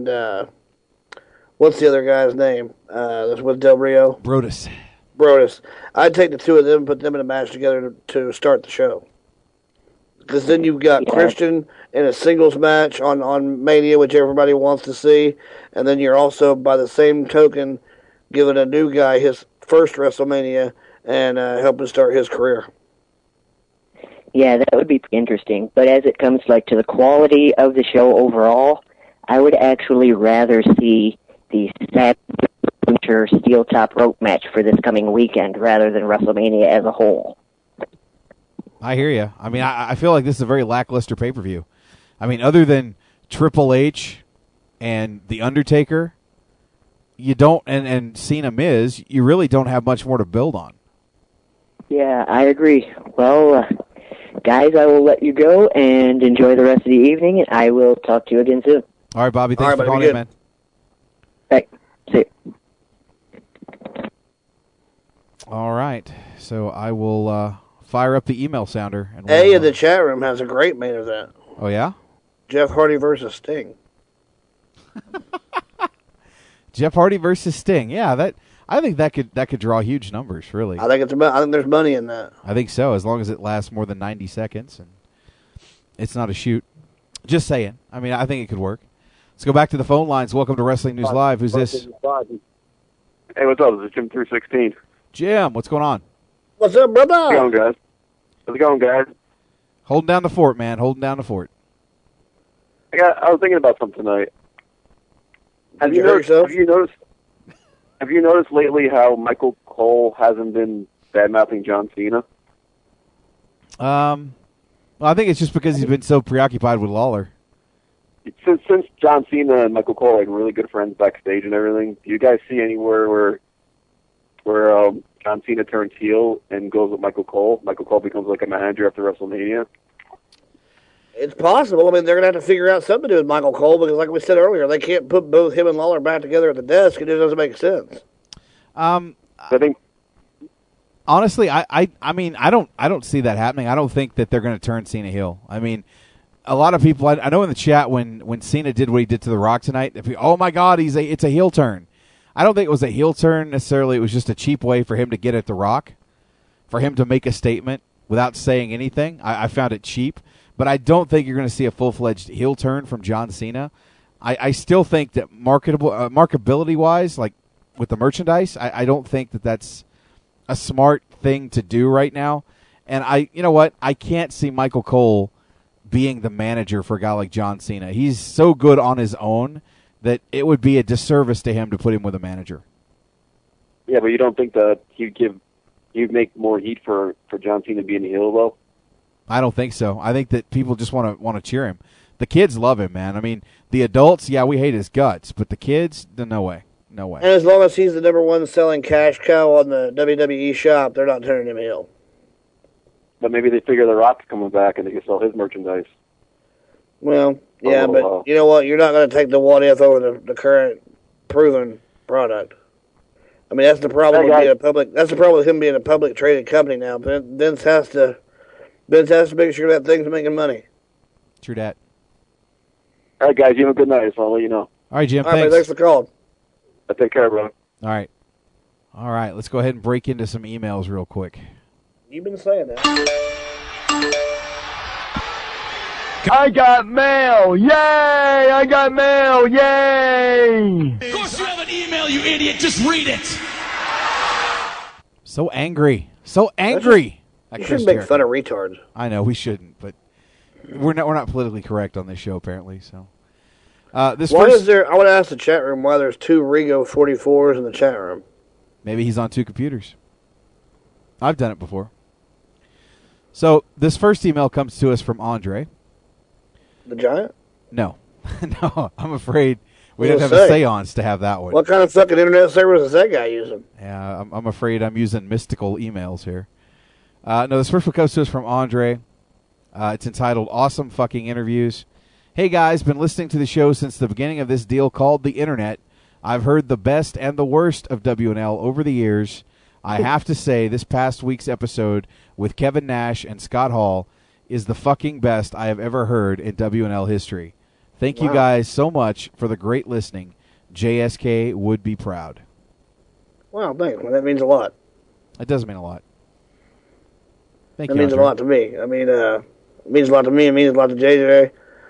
what's the other guy's name? That's with Del Rio? Brodus. I'd take the two of them, put them in a match together to start the show. Because then you've got Christian in a singles match on Mania, which everybody wants to see, and then you're also, by the same token, giving a new guy his first WrestleMania and helping start his career. Yeah, that would be interesting. But as it comes to the quality of the show overall, I would actually rather see the Winter Steel Top Rope match for this coming weekend rather than WrestleMania as a whole. I hear you. I mean, I feel like this is a very lackluster pay-per-view. I mean, other than Triple H and The Undertaker, you don't, and Cena Miz, you really don't have much more to build on. Yeah, I agree. Well, Guys, I will let you go and enjoy the rest of the evening, and I will talk to you again soon. All right, Bobby. Thanks for calling in, man. Hey, see you. All right. So I will fire up the email sounder. And A in the chat room has a great main event. Oh, yeah? Jeff Hardy versus Sting. Jeff Hardy versus Sting. Yeah, I think that could draw huge numbers, really. I think there's money in that. I think so, as long as it lasts more than 90 seconds and it's not a shoot. Just saying. I mean, I think it could work. Let's go back to the phone lines. Welcome to Wrestling News Live. Who's this? Hey, what's up? This is Jim 316. Jim, what's going on? What's up, brother? How's it going, guys? How's it going, guys? Holding down the fort, man. Holding down the fort. I was thinking about something tonight. Have you noticed lately how Michael Cole hasn't been bad-mouthing John Cena? Well, I think it's just because he's been so preoccupied with Lawler. Since John Cena and Michael Cole are like really good friends backstage and everything, do you guys see anywhere where John Cena turns heel and goes with Michael Cole? Michael Cole becomes like a manager after WrestleMania? It's possible. I mean, they're going to have to figure out something to do with Michael Cole because, like we said earlier, they can't put both him and Lawler back together at the desk. It just doesn't make sense. I think, honestly, I mean, I don't see that happening. I don't think that they're going to turn Cena heel. I mean, a lot of people, I know in the chat when Cena did what he did to The Rock tonight, oh my God, it's a heel turn. I don't think it was a heel turn necessarily. It was just a cheap way for him to get at The Rock, for him to make a statement without saying anything. I found it cheap. But I don't think you're going to see a full-fledged heel turn from John Cena. I still think that marketability-wise, like with the merchandise, I don't think that that's a smart thing to do right now. And you know what? I can't see Michael Cole being the manager for a guy like John Cena. He's so good on his own that it would be a disservice to him to put him with a manager. Yeah, but you don't think that he'd make more heat for John Cena being a heel, though? I don't think so. I think that people just want to cheer him. The kids love him, man. I mean, the adults, yeah, we hate his guts, but the kids, no way. No way. And as long as he's the number one selling cash cow on the WWE shop, they're not turning him heel. But maybe they figure The Rock's coming back and they can sell his merchandise. Well, yeah, but you know what? You're not going to take the what if over the current proven product. I mean, that's the problem with being a public. That's the problem with him being a public traded company now. Vince has to make sure that thing's making money. True that. All right, guys, you have a good night, so I'll let you know. All right, Jim, All right, thanks for calling. Take care, bro. All right, let's go ahead and break into some emails real quick. You've been saying that. I got mail! Yay! I got mail! Yay! Of course you have an email, you idiot! Just read it! So angry. So angry. You shouldn't make fun of retards. I know, we shouldn't, but we're not politically correct on this show, apparently, so... I want to ask the chat room why there's 2 Rego 44s in the chat room. Maybe he's on 2 computers. I've done it before. So, this first email comes to us from Andre. The Giant? No. No, I'm afraid we don't have a seance to have that one. What kind of fucking internet service is that guy using? Yeah, I'm afraid I'm using mystical emails here. No, this first one comes to us from Andre. It's entitled Awesome Fucking Interviews. Hey guys, been listening to the show since the beginning of this deal called the Internet. I've heard the best and the worst of WNL over the years. I have to say, this past week's episode with Kevin Nash and Scott Hall is the fucking best I have ever heard in WNL history. Thank you guys so much for the great listening. JSK would be proud. Wow, thanks. Well, that means a lot. It does mean a lot. Thank you. That means a lot to me. I mean, it means a lot to me. It means a lot to JJ.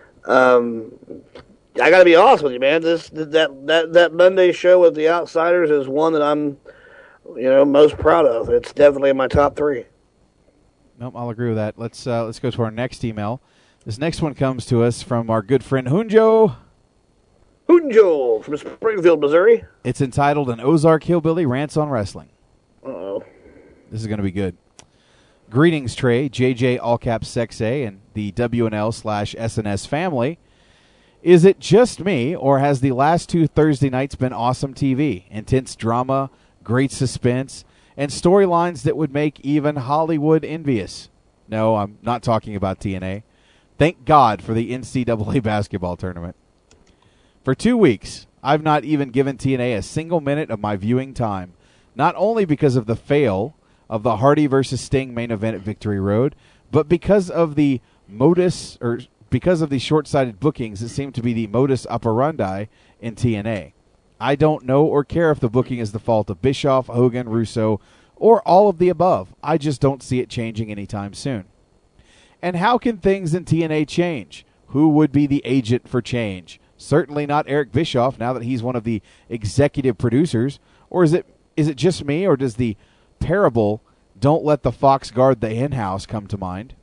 I got to be honest with you, man. That Monday show with the Outsiders is one that I'm, most proud of. It's definitely in my top 3. Nope, I'll agree with that. Let's go to our next email. This next one comes to us from our good friend Hunjo. Hunjo from Springfield, Missouri. It's entitled An Ozark Hillbilly Rants on Wrestling. Uh-oh. This is going to be good. Greetings, Trey, JJ, all caps Sexay, and the WNL/SNS family. Is it just me, or has the last 2 Thursday nights been awesome TV? Intense drama, great suspense, and storylines that would make even Hollywood envious. No, I'm not talking about TNA. Thank God for the NCAA basketball tournament. For 2 weeks, I've not even given TNA a single minute of my viewing time, not only because of the fail of the Hardy versus Sting main event at Victory Road, but because of the because of the short-sighted bookings that seem to be the modus operandi in TNA. I don't know or care if the booking is the fault of Bischoff, Hogan, Russo, or all of the above. I just don't see it changing anytime soon. And how can things in TNA change? Who would be the agent for change? Certainly not Eric Bischoff, now that he's one of the executive producers. Or is it just me, or does the parable, "Don't let the fox guard the hen house," come to mind?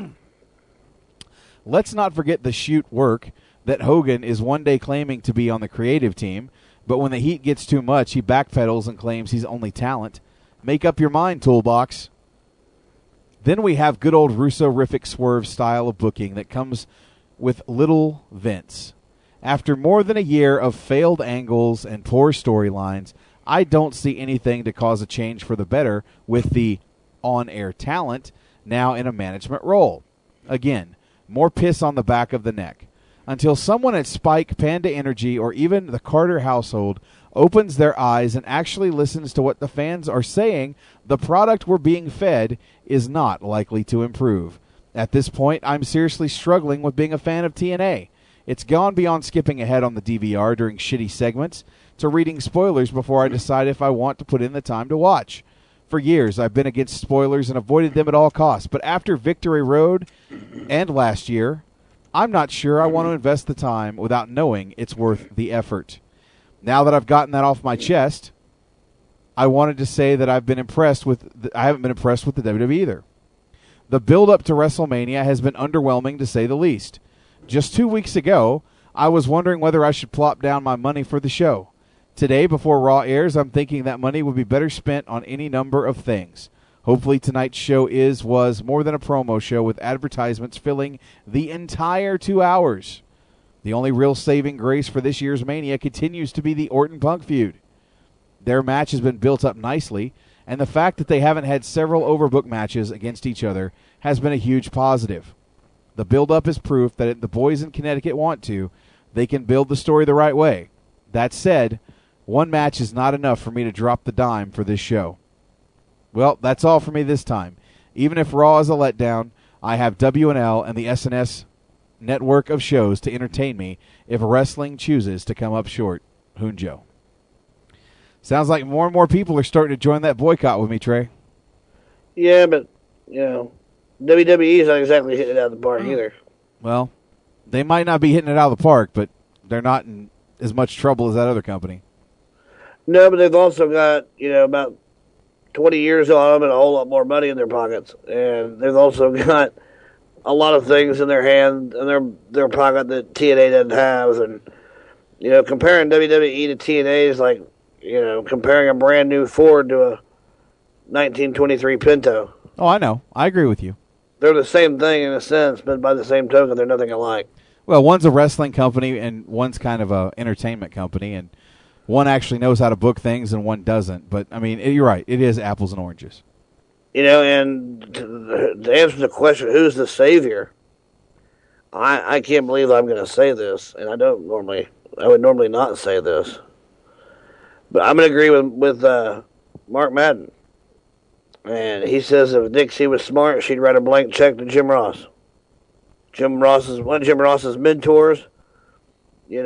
Let's not forget the shoot work that Hogan is one day claiming to be on the creative team, but when the heat gets too much, he backpedals and claims he's only talent. Make up your mind, Toolbox. Then we have good old Russo-rific Swerve style of booking that comes with little Vince. After more than a year of failed angles and poor storylines, I don't see anything to cause a change for the better with the on-air talent now in a management role. Again, more piss on the back of the neck. Until someone at Spike, Panda Energy, or even the Carter household opens their eyes and actually listens to what the fans are saying, the product we're being fed is not likely to improve. At this point, I'm seriously struggling with being a fan of TNA. It's gone beyond skipping ahead on the DVR during shitty segments to reading spoilers before I decide if I want to put in the time to watch. For years, I've been against spoilers and avoided them at all costs, but after Victory Road and last year, I'm not sure I want to invest the time without knowing it's worth the effort. Now that I've gotten that off my chest, I wanted to say that I haven't been impressed with the WWE either. The build-up to WrestleMania has been underwhelming, to say the least. Just 2 weeks ago, I was wondering whether I should plop down my money for the show. Today, before Raw airs, I'm thinking that money would be better spent on any number of things. Hopefully tonight's show was more than a promo show with advertisements filling the entire 2 hours. The only real saving grace for this year's Mania continues to be the Orton-Punk feud. Their match has been built up nicely, and the fact that they haven't had several overbooked matches against each other has been a huge positive. The build-up is proof that if the boys in Connecticut want to, they can build the story the right way. That said, one match is not enough for me to drop the dime for this show. Well, that's all for me this time. Even if Raw is a letdown, I have WNL and the SNS network of shows to entertain me if wrestling chooses to come up short. Hunjo. Sounds like more and more people are starting to join that boycott with me, Trey. Yeah, but, WWE's not exactly hitting it out of the park either. Well, they might not be hitting it out of the park, but they're not in as much trouble as that other company. No, but they've also got, about 20 years on them and a whole lot more money in their pockets. And they've also got a lot of things in their hand and their pocket that TNA doesn't have. And, comparing WWE to TNA is like, comparing a brand new Ford to a 1923 Pinto. Oh, I know. I agree with you. They're the same thing in a sense, but by the same token, they're nothing alike. Well, one's a wrestling company and one's kind of a entertainment company, and one actually knows how to book things and one doesn't. But, you're right. It is apples and oranges. And to answer the question, who's the savior? I can't believe I'm going to say this, and I would normally not say this. But I'm going to agree with Mark Madden. And he says if Dixie was smart, she'd write a blank check to Jim Ross. One of Jim Ross's mentors, did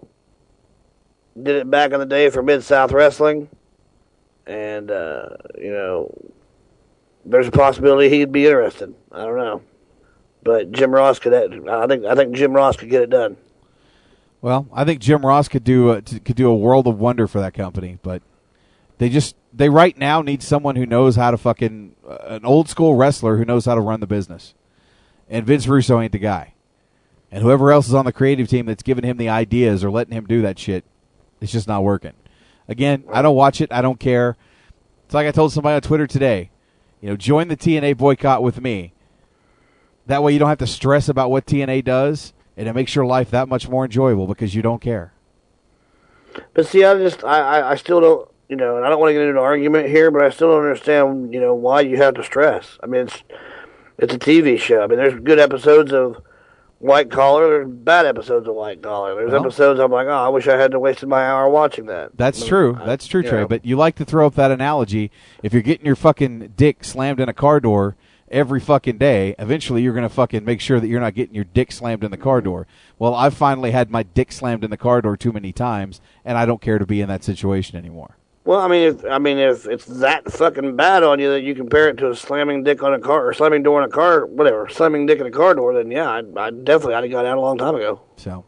it back in the day for Mid-South Wrestling. And, there's a possibility he'd be interested. I don't know. But Jim Ross I think Jim Ross could get it done. Well, I think Jim Ross could do a world of wonder for that company, but they right now need someone who knows how to an old school wrestler who knows how to run the business. And Vince Russo ain't the guy. And whoever else is on the creative team that's giving him the ideas or letting him do that shit, it's just not working. Again, I don't watch it. I don't care. It's like I told somebody on Twitter today, join the TNA boycott with me. That way you don't have to stress about what TNA does, and it makes your life that much more enjoyable because you don't care. But see, I still don't, and I don't want to get into an argument here, but I still don't understand, why you have to stress. It's a TV show. I mean, there's good episodes of White Collar. There's bad episodes of White Collar. There's episodes I'm like, oh, I wish I hadn't wasted my hour watching that. That's true. That's true, Trey. But you like to throw up that analogy. If you're getting your fucking dick slammed in a car door every fucking day, eventually you're going to fucking make sure that you're not getting your dick slammed in the car door. Well, I've finally had my dick slammed in the car door too many times, and I don't care to be in that situation anymore. Well, I mean, if it's that fucking bad on you that you compare it to a slamming dick on a car, or slamming door in a car, whatever, slamming dick in a car door, then yeah, I definitely I'd have got out a long time ago. So,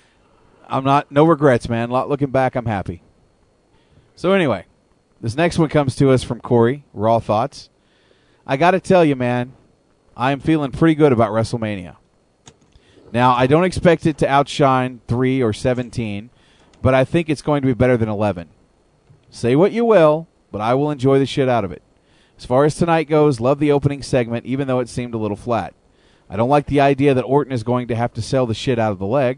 no regrets, man. Looking back, I'm happy. So anyway, this next one comes to us from Corey, Raw Thoughts. I got to tell you, man, I am feeling pretty good about WrestleMania. Now, I don't expect it to outshine 3 or 17, but I think it's going to be better than 11. Say what you will, but I will enjoy the shit out of it. As far as tonight goes, love the opening segment, even though it seemed a little flat. I don't like the idea that Orton is going to have to sell the shit out of the leg.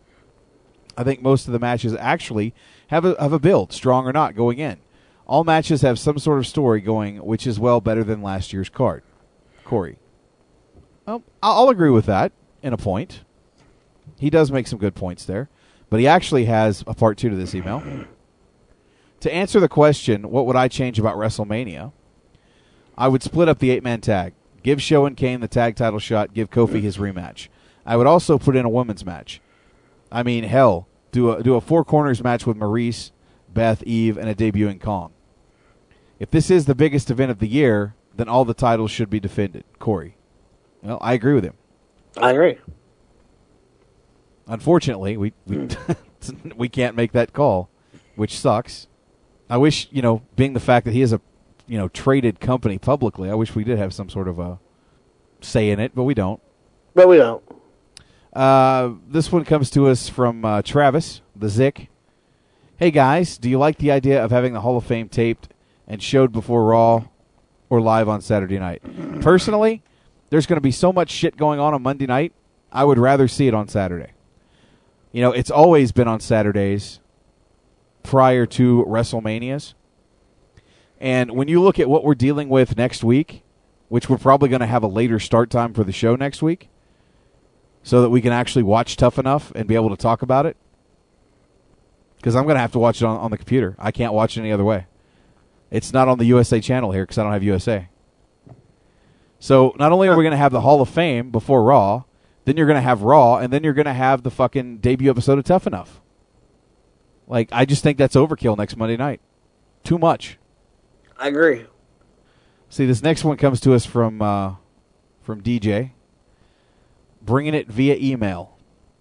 I think most of the matches actually have a build, strong or not, going in. All matches have some sort of story going, which is well better than last year's card. Corey. Well, I'll agree with that in a point. He does make some good points there. But he actually has a part 2 to this email. To answer the question, what would I change about WrestleMania? I would split up the 8-man tag. Give Show and Kane the tag title shot. Give Kofi his rematch. I would also put in a women's match. I mean, hell, do a 4 corners match with Maurice, Beth, Eve, and a debuting Kong. If this is the biggest event of the year, then all the titles should be defended. Corey. Well, I agree with him. I agree. Unfortunately, we can't make that call, which sucks. I wish, being the fact that he is a, traded company publicly, I wish we did have some sort of a say in it, but we don't. But we don't. This one comes to us from Travis, the Zick. Hey, guys, do you like the idea of having the Hall of Fame taped and showed before Raw or live on Saturday night? Personally, there's going to be so much shit going on Monday night, I would rather see it on Saturday. It's always been on Saturdays prior to WrestleManias. And when you look at what we're dealing with next week, which we're probably going to have a later start time for the show next week, so that we can actually watch Tough Enough and be able to talk about it. Because I'm going to have to watch it on the computer. I can't watch it any other way. It's not on the USA channel here because I don't have USA. So not only are we going to have the Hall of Fame before Raw, then you're going to have Raw, and then you're going to have the fucking debut episode of Tough Enough. I just think that's overkill next Monday night. Too much. I agree. See, this next one comes to us from DJ. Bringing it via email.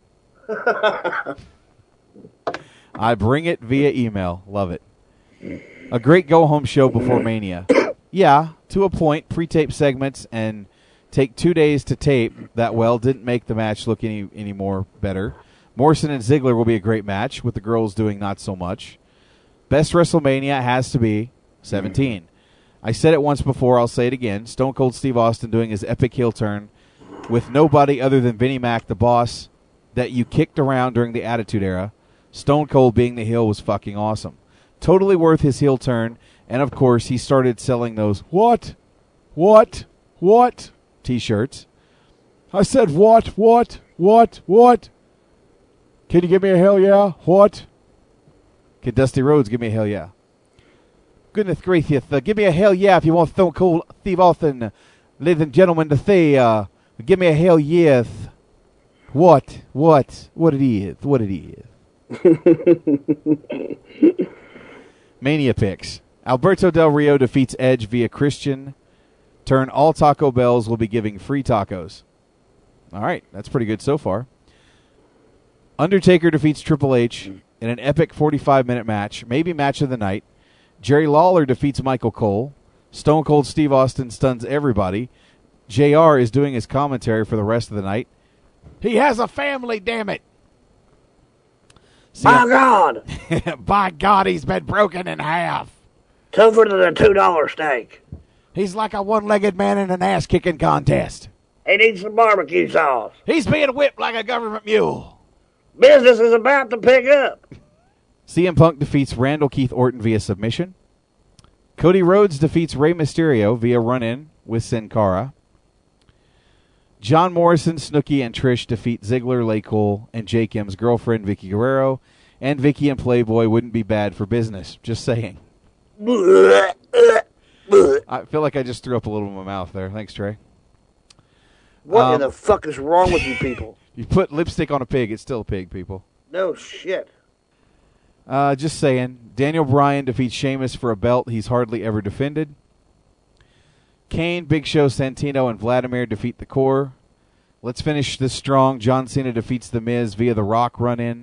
I bring it via email. Love it. A great go-home show before Mania. Yeah, to a point, pre-tape segments and take 2 days to tape that didn't make the match look any more better. Morrison and Ziggler will be a great match, with the girls doing not so much. Best WrestleMania has to be 17. I said it once before, I'll say it again. Stone Cold Steve Austin doing his epic heel turn with nobody other than Vinnie Mac, the boss, that you kicked around during the Attitude Era. Stone Cold being the heel was fucking awesome. Totally worth his heel turn, and of course he started selling those what t-shirts. I said what? Can you give me a hell yeah? What? Can Dusty Rhodes give me a hell yeah? Goodness gracious, give me a hell yeah if you want Stone Cold Steve Austin, ladies and gentlemen, to say, give me a hell yes. What it is. Mania picks. Alberto Del Rio defeats Edge via Christian. Turn all Taco Bells will be giving free tacos. All right, that's pretty good so far. Undertaker defeats Triple H in an epic 45-minute match, maybe match of the night. Jerry Lawler defeats Michael Cole. Stone Cold Steve Austin stuns everybody. JR is doing his commentary for the rest of the night. He has a family, damn it. By God. By God, he's been broken in half. Tougher than a $2 steak. He's like a one-legged man in an ass-kicking contest. He needs some barbecue sauce. He's being whipped like a government mule. Business is about to pick up. CM Punk defeats Randall Keith Orton via submission. Cody Rhodes defeats Rey Mysterio via run-in with Sin Cara. John Morrison, Snooki, and Trish defeat Ziggler, Lay Cole, and Jake M's girlfriend, Vicky Guerrero. And Vicky and Playboy wouldn't be bad for business. Just saying. I feel like I just threw up a little in my mouth there. Thanks, Trey. What in the fuck is wrong with you people? You put lipstick on a pig, it's still a pig, people. No shit. Just saying. Daniel Bryan defeats Sheamus for a belt he's hardly ever defended. Kane, Big Show, Santino, and Vladimir defeat the Core. Let's finish this strong. John Cena defeats The Miz via the Rock run-in.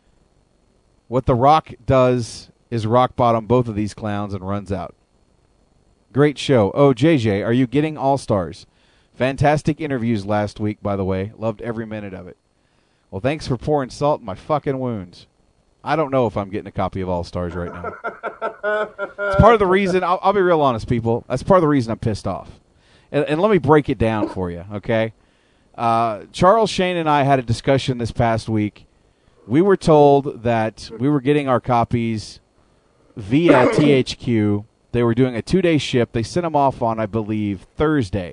What the Rock does is rock bottom both of these clowns and runs out. Great show. Oh, JJ, are you getting All-Stars? Fantastic interviews last week, by the way. Loved every minute of it. Well, thanks for pouring salt in my fucking wounds. I don't know if I'm getting a copy of All-Stars right now. It's part of the reason, I'll be real honest, people. That's part of the reason I'm pissed off. And let me break it down for you, okay? Charles, Shane, and I had a discussion this past week. We were told that we were getting our copies via THQ. They were doing a 2-day ship. They sent them off on, I believe, Thursday,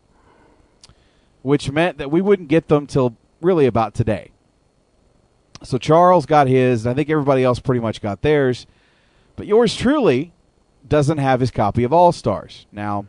which meant that we wouldn't get them till really about today. So Charles got his, and I think everybody else pretty much got theirs. But yours truly doesn't have his copy of All-Stars. Now,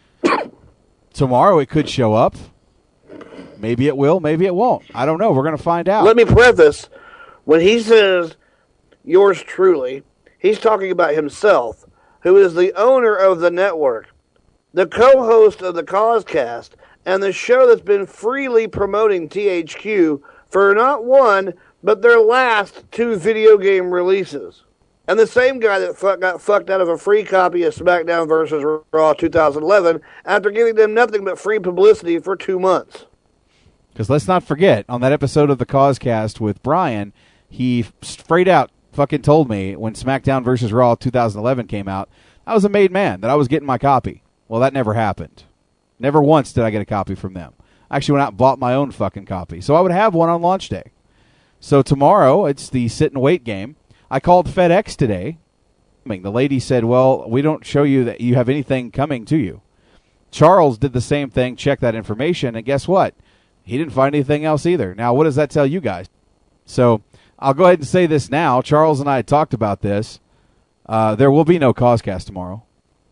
tomorrow it could show up. Maybe it will, maybe it won't. I don't know. We're going to find out. Let me preface. When he says yours truly, he's talking about himself, who is the owner of the network, the co-host of the Causecast, and the show that's been freely promoting THQ for not one, but their last 2 video game releases. And the same guy that got fucked out of a free copy of SmackDown vs. Raw 2011 after giving them nothing but free publicity for 2 months. Because let's not forget, on that episode of the Causecast with Brian, he straight out fucking told me when SmackDown vs. Raw 2011 came out, I was a made man, that I was getting my copy. Well, that never happened. Never once did I get a copy from them. I actually went out and bought my own fucking copy. So I would have one on launch day. So tomorrow, it's the sit and wait game. I called FedEx today. The lady said, well, we don't show you that you have anything coming to you. Charles did the same thing, checked that information, and guess what? He didn't find anything else either. Now, what does that tell you guys? So I'll go ahead and say this now. Charles and I had talked about this. There will be no Causecast tomorrow.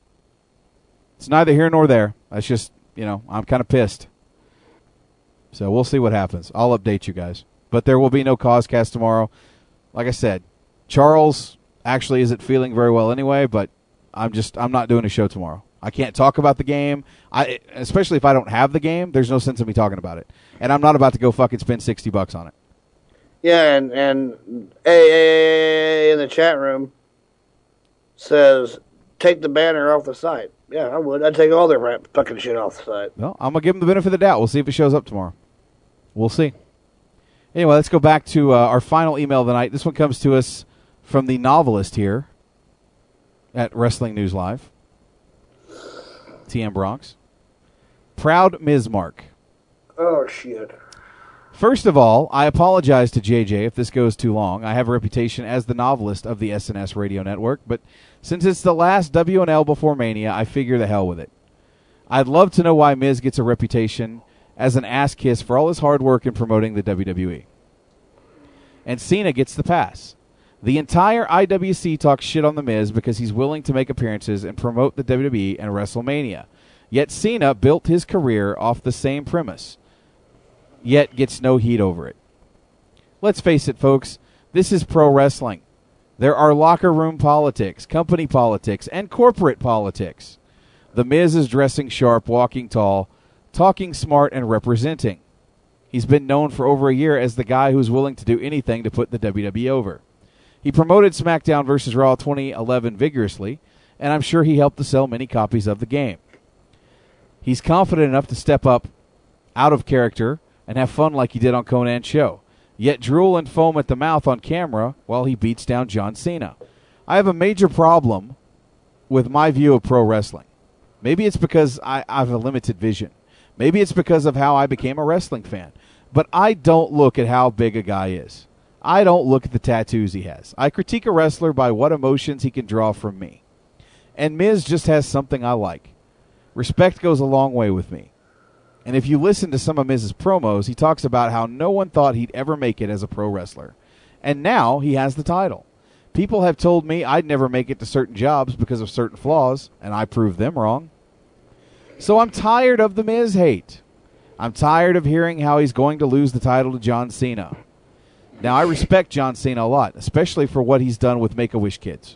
It's neither here nor there. That's just, I'm kind of pissed. So we'll see what happens. I'll update you guys. But there will be no Causecast tomorrow. Like I said, Charles actually isn't feeling very well anyway, but I'm not doing a show tomorrow. I can't talk about the game. Especially if I don't have the game, there's no sense in me talking about it. And I'm not about to go fucking spend $60 on it. Yeah, and AA in the chat room says, take the banner off the site. Yeah, I would. I'd take all their fucking shit off the site. Well, I'm going to give them the benefit of the doubt. We'll see if it shows up tomorrow. We'll see. Anyway, let's go back to our final email of the night. This one comes to us from the novelist here at Wrestling News Live. TM Bronx. Proud Ms. Mark. Oh, shit. First of all, I apologize to JJ if this goes too long. I have a reputation as the novelist of the SNS Radio Network, but since it's the last WNL before Mania, I figure the hell with it. I'd love to know why Miz gets a reputation as an ass kiss for all his hard work in promoting the WWE. And Cena gets the pass. The entire IWC talks shit on The Miz because he's willing to make appearances and promote the WWE and WrestleMania. Yet Cena built his career off the same premise, yet gets no heat over it. Let's face it, folks, this is pro wrestling. There are locker room politics, company politics, and corporate politics. The Miz is dressing sharp, walking tall, talking smart, and representing. He's been known for over a year as the guy who's willing to do anything to put the WWE over. He promoted SmackDown vs. Raw 2011 vigorously, and I'm sure he helped to sell many copies of the game. He's confident enough to step up out of character and have fun like he did on Conan's show, yet drool and foam at the mouth on camera while he beats down John Cena. I have a major problem with my view of pro wrestling. Maybe it's because I have a limited vision. Maybe it's because of how I became a wrestling fan. But I don't look at how big a guy is. I don't look at the tattoos he has. I critique a wrestler by what emotions he can draw from me. And Miz just has something I like. Respect goes a long way with me. And if you listen to some of Miz's promos, he talks about how no one thought he'd ever make it as a pro wrestler. And now he has the title. People have told me I'd never make it to certain jobs because of certain flaws, and I proved them wrong. So I'm tired of the Miz hate. I'm tired of hearing how he's going to lose the title to John Cena. Now, I respect John Cena a lot, especially for what he's done with Make-A-Wish kids.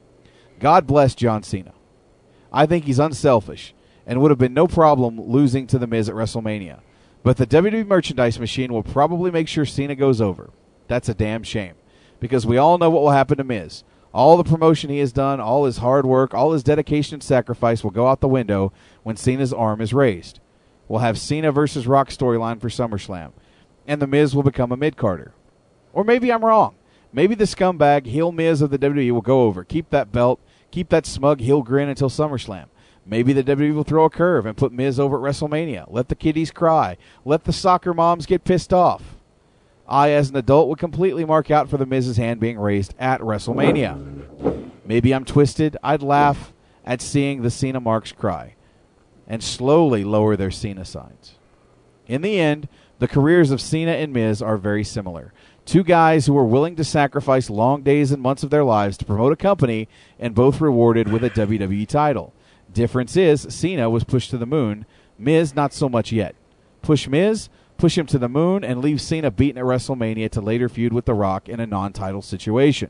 God bless John Cena. I think he's unselfish and would have been no problem losing to The Miz at WrestleMania. But the WWE merchandise machine will probably make sure Cena goes over. That's a damn shame, because we all know what will happen to Miz. All the promotion he has done, all his hard work, all his dedication and sacrifice will go out the window when Cena's arm is raised. We'll have Cena versus Rock storyline for SummerSlam, and The Miz will become a mid-carder. Or maybe I'm wrong. Maybe the scumbag heel Miz of the WWE will go over, keep that belt, keep that smug heel grin until SummerSlam. Maybe the WWE will throw a curve and put Miz over at WrestleMania. Let the kiddies cry. Let the soccer moms get pissed off. I, as an adult, would completely mark out for the Miz's hand being raised at WrestleMania. Maybe I'm twisted. I'd laugh at seeing the Cena marks cry and slowly lower their Cena signs. In the end, the careers of Cena and Miz are very similar. Two guys who were willing to sacrifice long days and months of their lives to promote a company, and both rewarded with a WWE title. Difference is, Cena was pushed to the moon. Miz, not so much yet. Push Miz, push him to the moon, and leave Cena beaten at WrestleMania to later feud with The Rock in a non-title situation.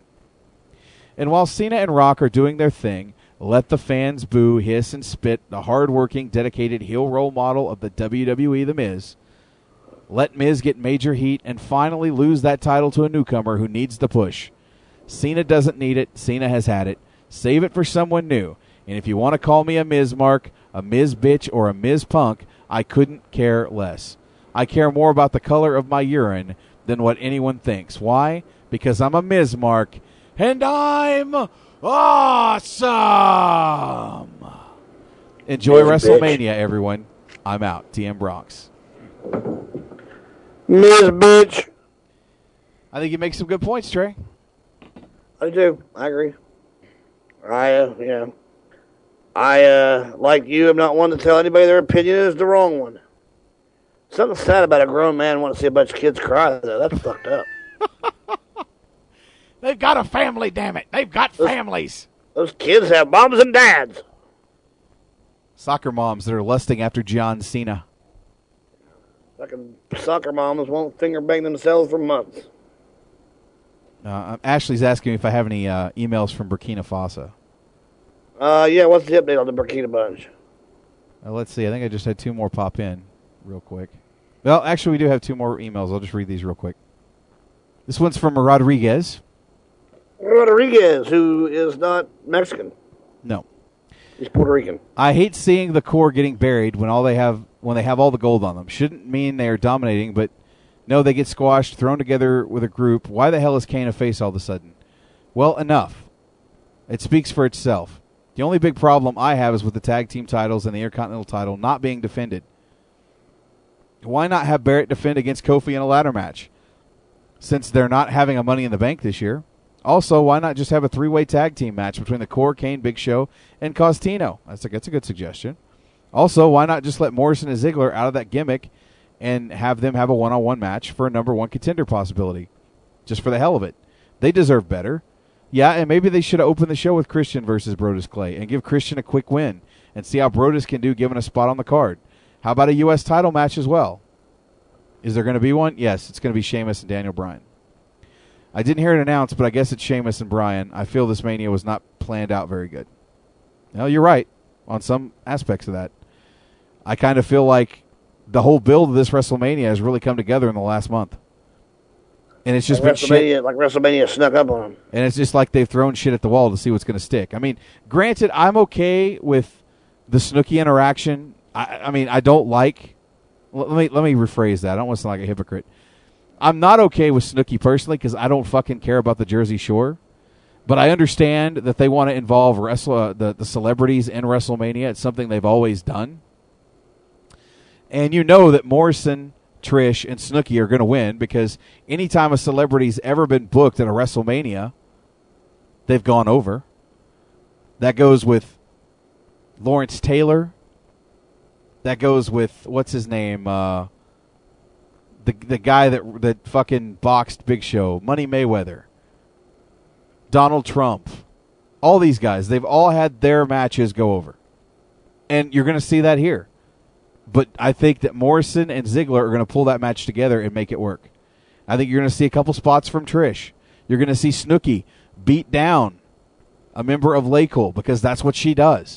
And while Cena and Rock are doing their thing, let the fans boo, hiss, and spit the hard-working, dedicated heel role model of the WWE, The Miz. Let Miz get major heat and finally lose that title to a newcomer who needs the push. Cena doesn't need it. Cena has had it. Save it for someone new. And if you want to call me a Miz Mark, a Miz bitch, or a Miz punk, I couldn't care less. I care more about the color of my urine than what anyone thinks. Why? Because I'm a Miz Mark, and I'm awesome! Enjoy Miz WrestleMania, bitch. everyone. I'm out. TM Bronx. Miz bitch. I think you make some good points, Trey. I do. I agree. I like you, I'm not one to tell anybody their opinion is the wrong one. Something sad about a grown man wanting to see a bunch of kids cry, though. That's fucked up. They've got a family, damn it. They've got families. Those kids have moms and dads. Soccer moms that are lusting after John Cena. Fucking soccer moms won't finger bang themselves for months. Ashley's asking me if I have any emails from Burkina Faso. Yeah, what's the update on the Burkina Bunch? Let's see. I think I just had two more pop in real quick. Well, actually, we do have two more emails. I'll just read these real quick. This one's from Rodriguez. Rodriguez, who is not Mexican. No. He's Puerto Rican. I hate seeing the core getting buried when they have all the gold on them. Shouldn't mean they are dominating, but no, they get squashed, thrown together with a group. Why the hell is Kane a face all of a sudden? Well, enough. It speaks for itself. The only big problem I have is with the tag team titles and the Intercontinental title not being defended. Why not have Barrett defend against Kofi in a ladder match? Since they're not having a Money in the Bank this year. Also, why not just have a three-way tag team match between the Core, Kane, Big Show, and Costino? That's a good suggestion. Also, why not just let Morrison and Ziggler out of that gimmick and have them have a one-on-one match for a number one contender possibility? Just for the hell of it. They deserve better. Yeah, and maybe they should have opened the show with Christian versus Brodus Clay and give Christian a quick win and see how Brodus can do given a spot on the card. How about a U.S. title match as well? Is there going to be one? Yes, it's going to be Sheamus and Daniel Bryan. I didn't hear it announced, but I guess it's Sheamus and Bryan. I feel this Mania was not planned out very good. Well, you're right on some aspects of that. I kind of feel like the whole build of this WrestleMania has really come together in the last month. And it's just been shit. Like WrestleMania snuck up on them. And it's just like they've thrown shit at the wall to see what's going to stick. I mean, granted, I'm okay with the Snooki interaction. I mean, I don't like... Let me rephrase that. I don't want to sound like a hypocrite. I'm not okay with Snooki personally because I don't fucking care about the Jersey Shore. But I understand that they want to involve the celebrities in WrestleMania. It's something they've always done. And you know that Morrison, Trish, and Snooki are going to win because anytime a celebrity's ever been booked at a WrestleMania, they've gone over. That goes with Lawrence Taylor, That goes with, what's his name? The guy that fucking boxed Big Show, Money Mayweather, Donald Trump, all these guys. They've all had their matches go over. And you're going to see that here. But I think that Morrison and Ziggler are going to pull that match together and make it work. I think you're going to see a couple spots from Trish. You're going to see Snooki beat down a member of Lakel because that's what she does.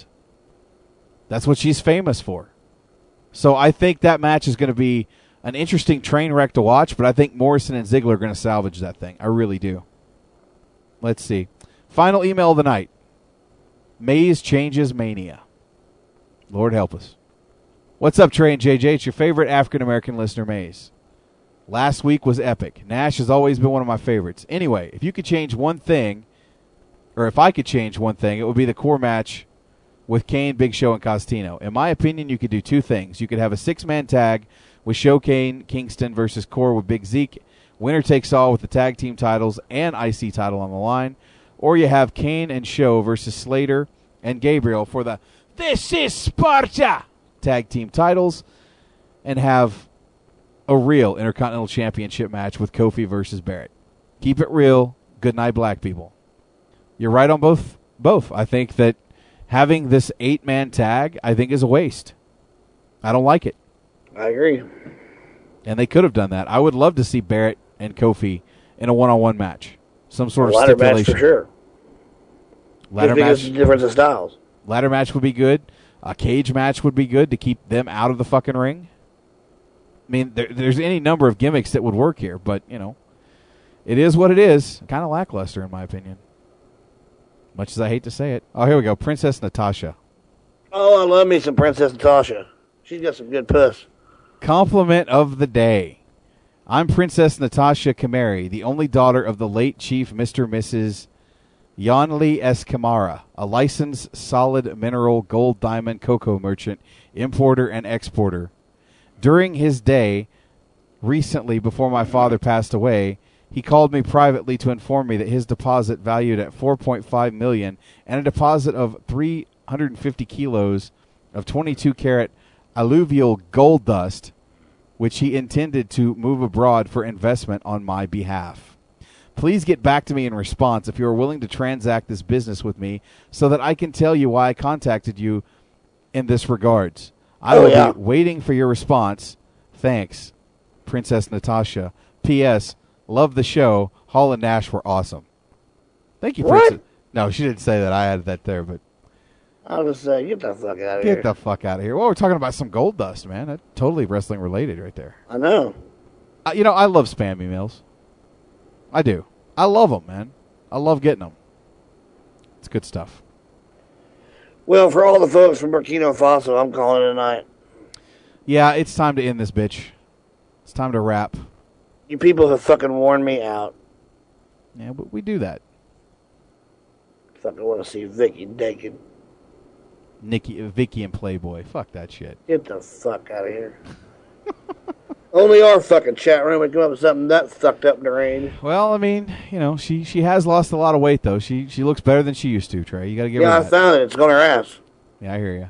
That's what she's famous for. So I think that match is going to be an interesting train wreck to watch, but I think Morrison and Ziggler are going to salvage that thing. I really do. Let's see. Final email of the night. Maze changes Mania. Lord help us. What's up, Trey and JJ? It's your favorite African-American listener, Maze. Last week was epic. Nash has always been one of my favorites. Anyway, if you could change one thing, or if I could change one thing, it would be the core match with Kane, Big Show, and Costino. In my opinion, you could do two things. You could have a six-man tag with Show, Kane, Kingston versus Core with Big Zeke. Winner takes all with the tag team titles and IC title on the line. Or you have Kane and Show versus Slater and Gabriel for the This is Sparta tag team titles, and have a real Intercontinental Championship match with Kofi versus Barrett. Keep it real. Good night, black people. You're right on both. I think that having this 8-man tag, I think, is a waste. I don't like it. I agree. And they could have done that. I would love to see Barrett and Kofi in a one-on-one match. Some sort of ladder stipulation. match for sure. Ladder match. Difference of styles. Ladder match would be good. A cage match would be good to keep them out of the fucking ring. I mean, there's any number of gimmicks that would work here, but, you know, it is what it is. Kind of lackluster, in my opinion. Much as I hate to say it. Oh, here we go. Princess Natasha. Oh, I love me some Princess Natasha. She's got some good puss. Compliment of the day. I'm Princess Natasha Kamari, the only daughter of the late Chief Mr. and Mrs. Yanli S. Kamara, a licensed solid mineral gold diamond cocoa merchant, importer, and exporter. During his day, recently before my father passed away, he called me privately to inform me that his deposit valued at $4.5 million and a deposit of 350 kilos of 22-karat alluvial gold dust, which he intended to move abroad for investment on my behalf. Please get back to me in response if you are willing to transact this business with me so that I can tell you why I contacted you in this regards. I will be waiting for your response. Thanks, Princess Natasha. P.S. Love the show. Hall and Nash were awesome. Thank you, Princess. No, she didn't say that. I added that there, but I was just saying, get the fuck out of here. Get the fuck out of here. Well, we're talking about some gold dust, man. That's totally wrestling related right there. I know. You know, I love spam emails. I do. I love them, man. I love getting them. It's good stuff. Well, for all the folks from Burkina Faso, I'm calling it a night. Yeah, it's time to end this bitch. It's time to wrap. You people have fucking worn me out. Yeah, but we do that. Fucking want to see Vicky naked. Vicky and Playboy. Fuck that shit. Get the fuck out of here. Only our fucking chat room would come up with something that fucked up in the range. Well, I mean, you know, she has lost a lot of weight, though. She looks better than she used to, Trey. You got to give her that. Yeah, I found it. It's on her ass. Yeah, I hear you.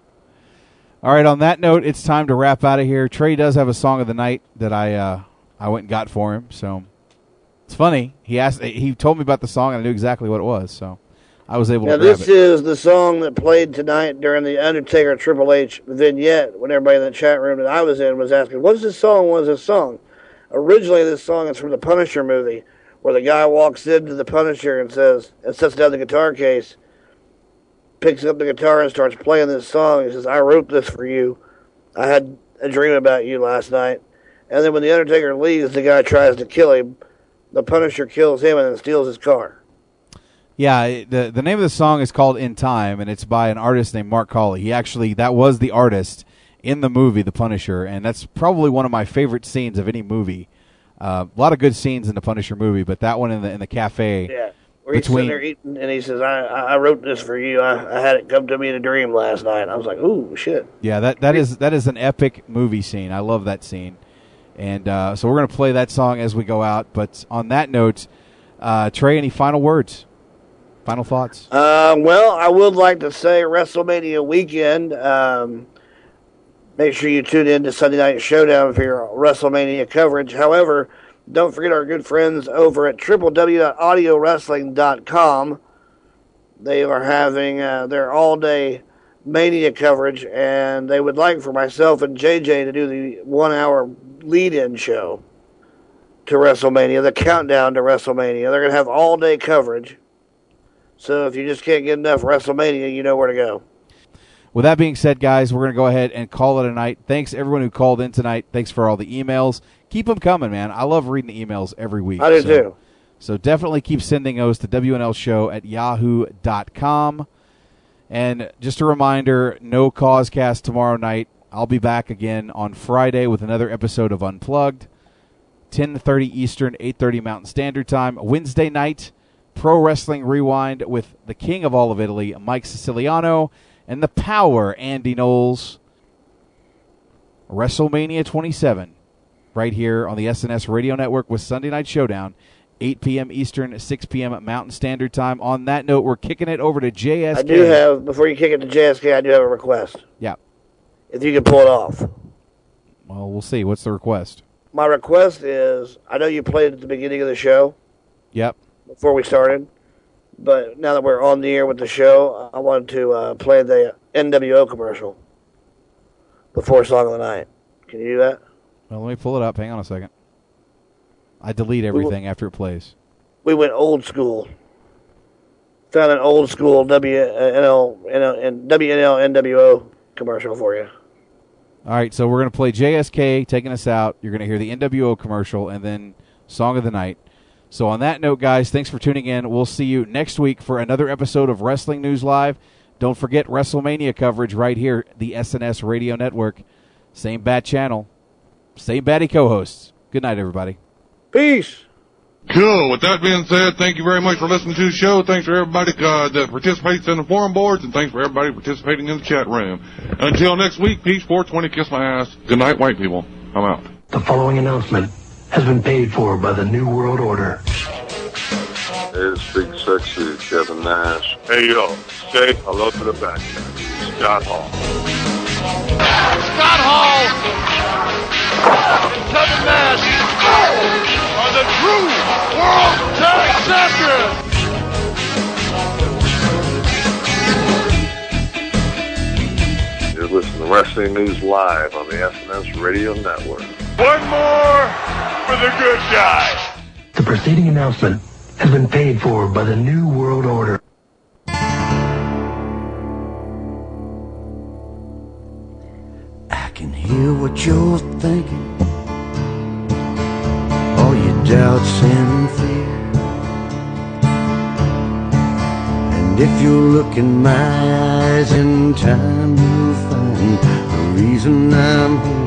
All right, on that note, it's time to wrap out of here. Trey does have a song of the night that I went and got for him, so it's funny. He told me about the song, and I knew exactly what it was, so I was able to grab it. This is the song that played tonight during the Undertaker Triple H vignette when everybody in the chat room that I was in was asking, what's this song? What is this song? Originally, this song is from the Punisher movie, where the guy walks into the Punisher and sets down the guitar case, picks up the guitar and starts playing this song. He says, I wrote this for you. I had a dream about you last night. And then when the Undertaker leaves, the guy tries to kill him. The Punisher kills him and then steals his car. Yeah, the name of the song is called In Time, and it's by an artist named Mark Cawley. That was the artist in the movie The Punisher, and that's probably one of my favorite scenes of any movie. A lot of good scenes in the Punisher movie, but that one in the cafe. Yeah, where he's sitting there eating, and he says, I wrote this for you. I had it come to me in a dream last night. I was like, ooh, shit. Yeah, that is an epic movie scene. I love that scene. And so we're going to play that song as we go out. But on that note, Trey, any final words? Final thoughts? Well, I would like to say WrestleMania weekend. Make sure you tune in to Sunday Night Showdown for your WrestleMania coverage. However, don't forget our good friends over at www.audiowrestling.com. They are having their all-day Mania coverage, and they would like for myself and JJ to do the 1-hour lead-in show to WrestleMania, the countdown to WrestleMania. They're going to have all-day coverage. So if you just can't get enough WrestleMania, you know where to go. With that being said, guys, we're going to go ahead and call it a night. Thanks, everyone who called in tonight. Thanks for all the emails. Keep them coming, man. I love reading the emails every week. I do, too. So definitely keep sending those to WNLshow@yahoo.com. And just a reminder, no CauseCast tomorrow night. I'll be back again on Friday with another episode of Unplugged. 10:30 Eastern, 8:30 Mountain Standard Time. Wednesday night, Pro Wrestling Rewind with the king of all of Italy, Mike Siciliano, and the Power, Andy Knowles. WrestleMania 27, right here on the SNS Radio Network with Sunday Night Showdown, 8 p.m. Eastern, 6 p.m. Mountain Standard Time. On that note, we're kicking it over to JSK. I do have, before you kick it to JSK, I do have a request. Yeah. If you can pull it off. Well, we'll see. What's the request? My request is, I know you played at the beginning of the show. Yep. Before we started. But now that we're on the air with the show, I wanted to play the NWO commercial before Song of the Night. Can you do that? Well, let me pull it up. Hang on a second. I delete everything after it plays. We went old school. Found an old school WNL-NWO commercial for you. All right, so we're going to play JSK taking us out. You're going to hear the NWO commercial and then Song of the Night. So on that note, guys, thanks for tuning in. We'll see you next week for another episode of Wrestling News Live. Don't forget WrestleMania coverage right here, the SNS Radio Network. Same bat channel, same batty co-hosts. Good night, everybody. Peace. Cool. With that being said, thank you very much for listening to the show. Thanks for everybody that participates in the forum boards, and thanks for everybody participating in the chat room. Until next week, peace, 420, kiss my ass. Good night, white people. I'm out. The following announcement has been paid for by the New World Order. It's Big Sexy Kevin Nash. Hey, yo, say hello to the back. Scott Hall. Scott Hall and Kevin Nash are the true World Tag Champions. You're listening to Wrestling News Live on the SNS Radio Network. One more for the good guy. The preceding announcement has been paid for by the New World Order. I can hear what you're thinking, all your doubts and fear. And if you look in my eyes in time, you'll find the reason I'm here.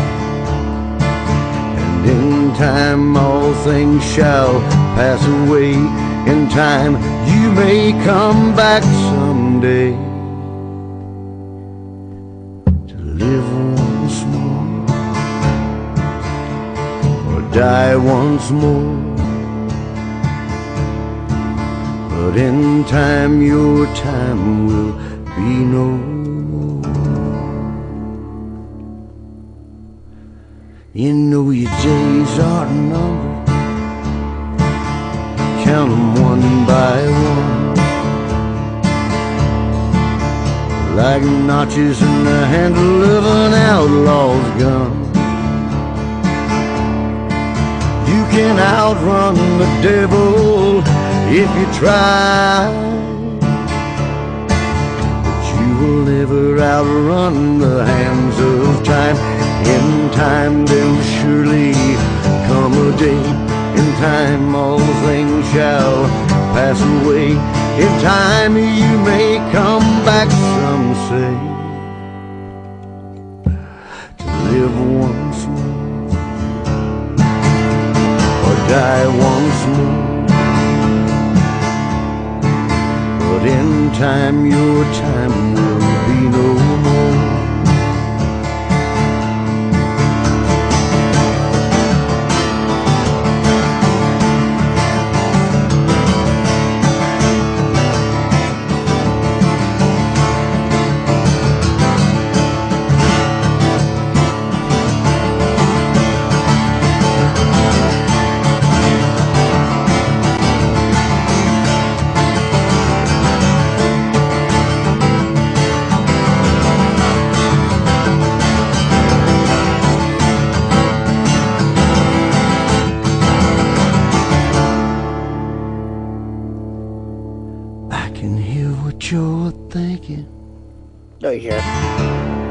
And in time all things shall pass away. In time you may come back someday to live once more or die once more. But in time your time will be no more. You know your days are numbered, count them one by one, like notches in the handle of an outlaw's gun. You can outrun the devil if you try, but you will never outrun the hands of time. In time there'll surely come a day, in time all things shall pass away. In time you may come back, some say, to live once more or die once more. But in time your time will be no more. what you're thinking. No, you can't.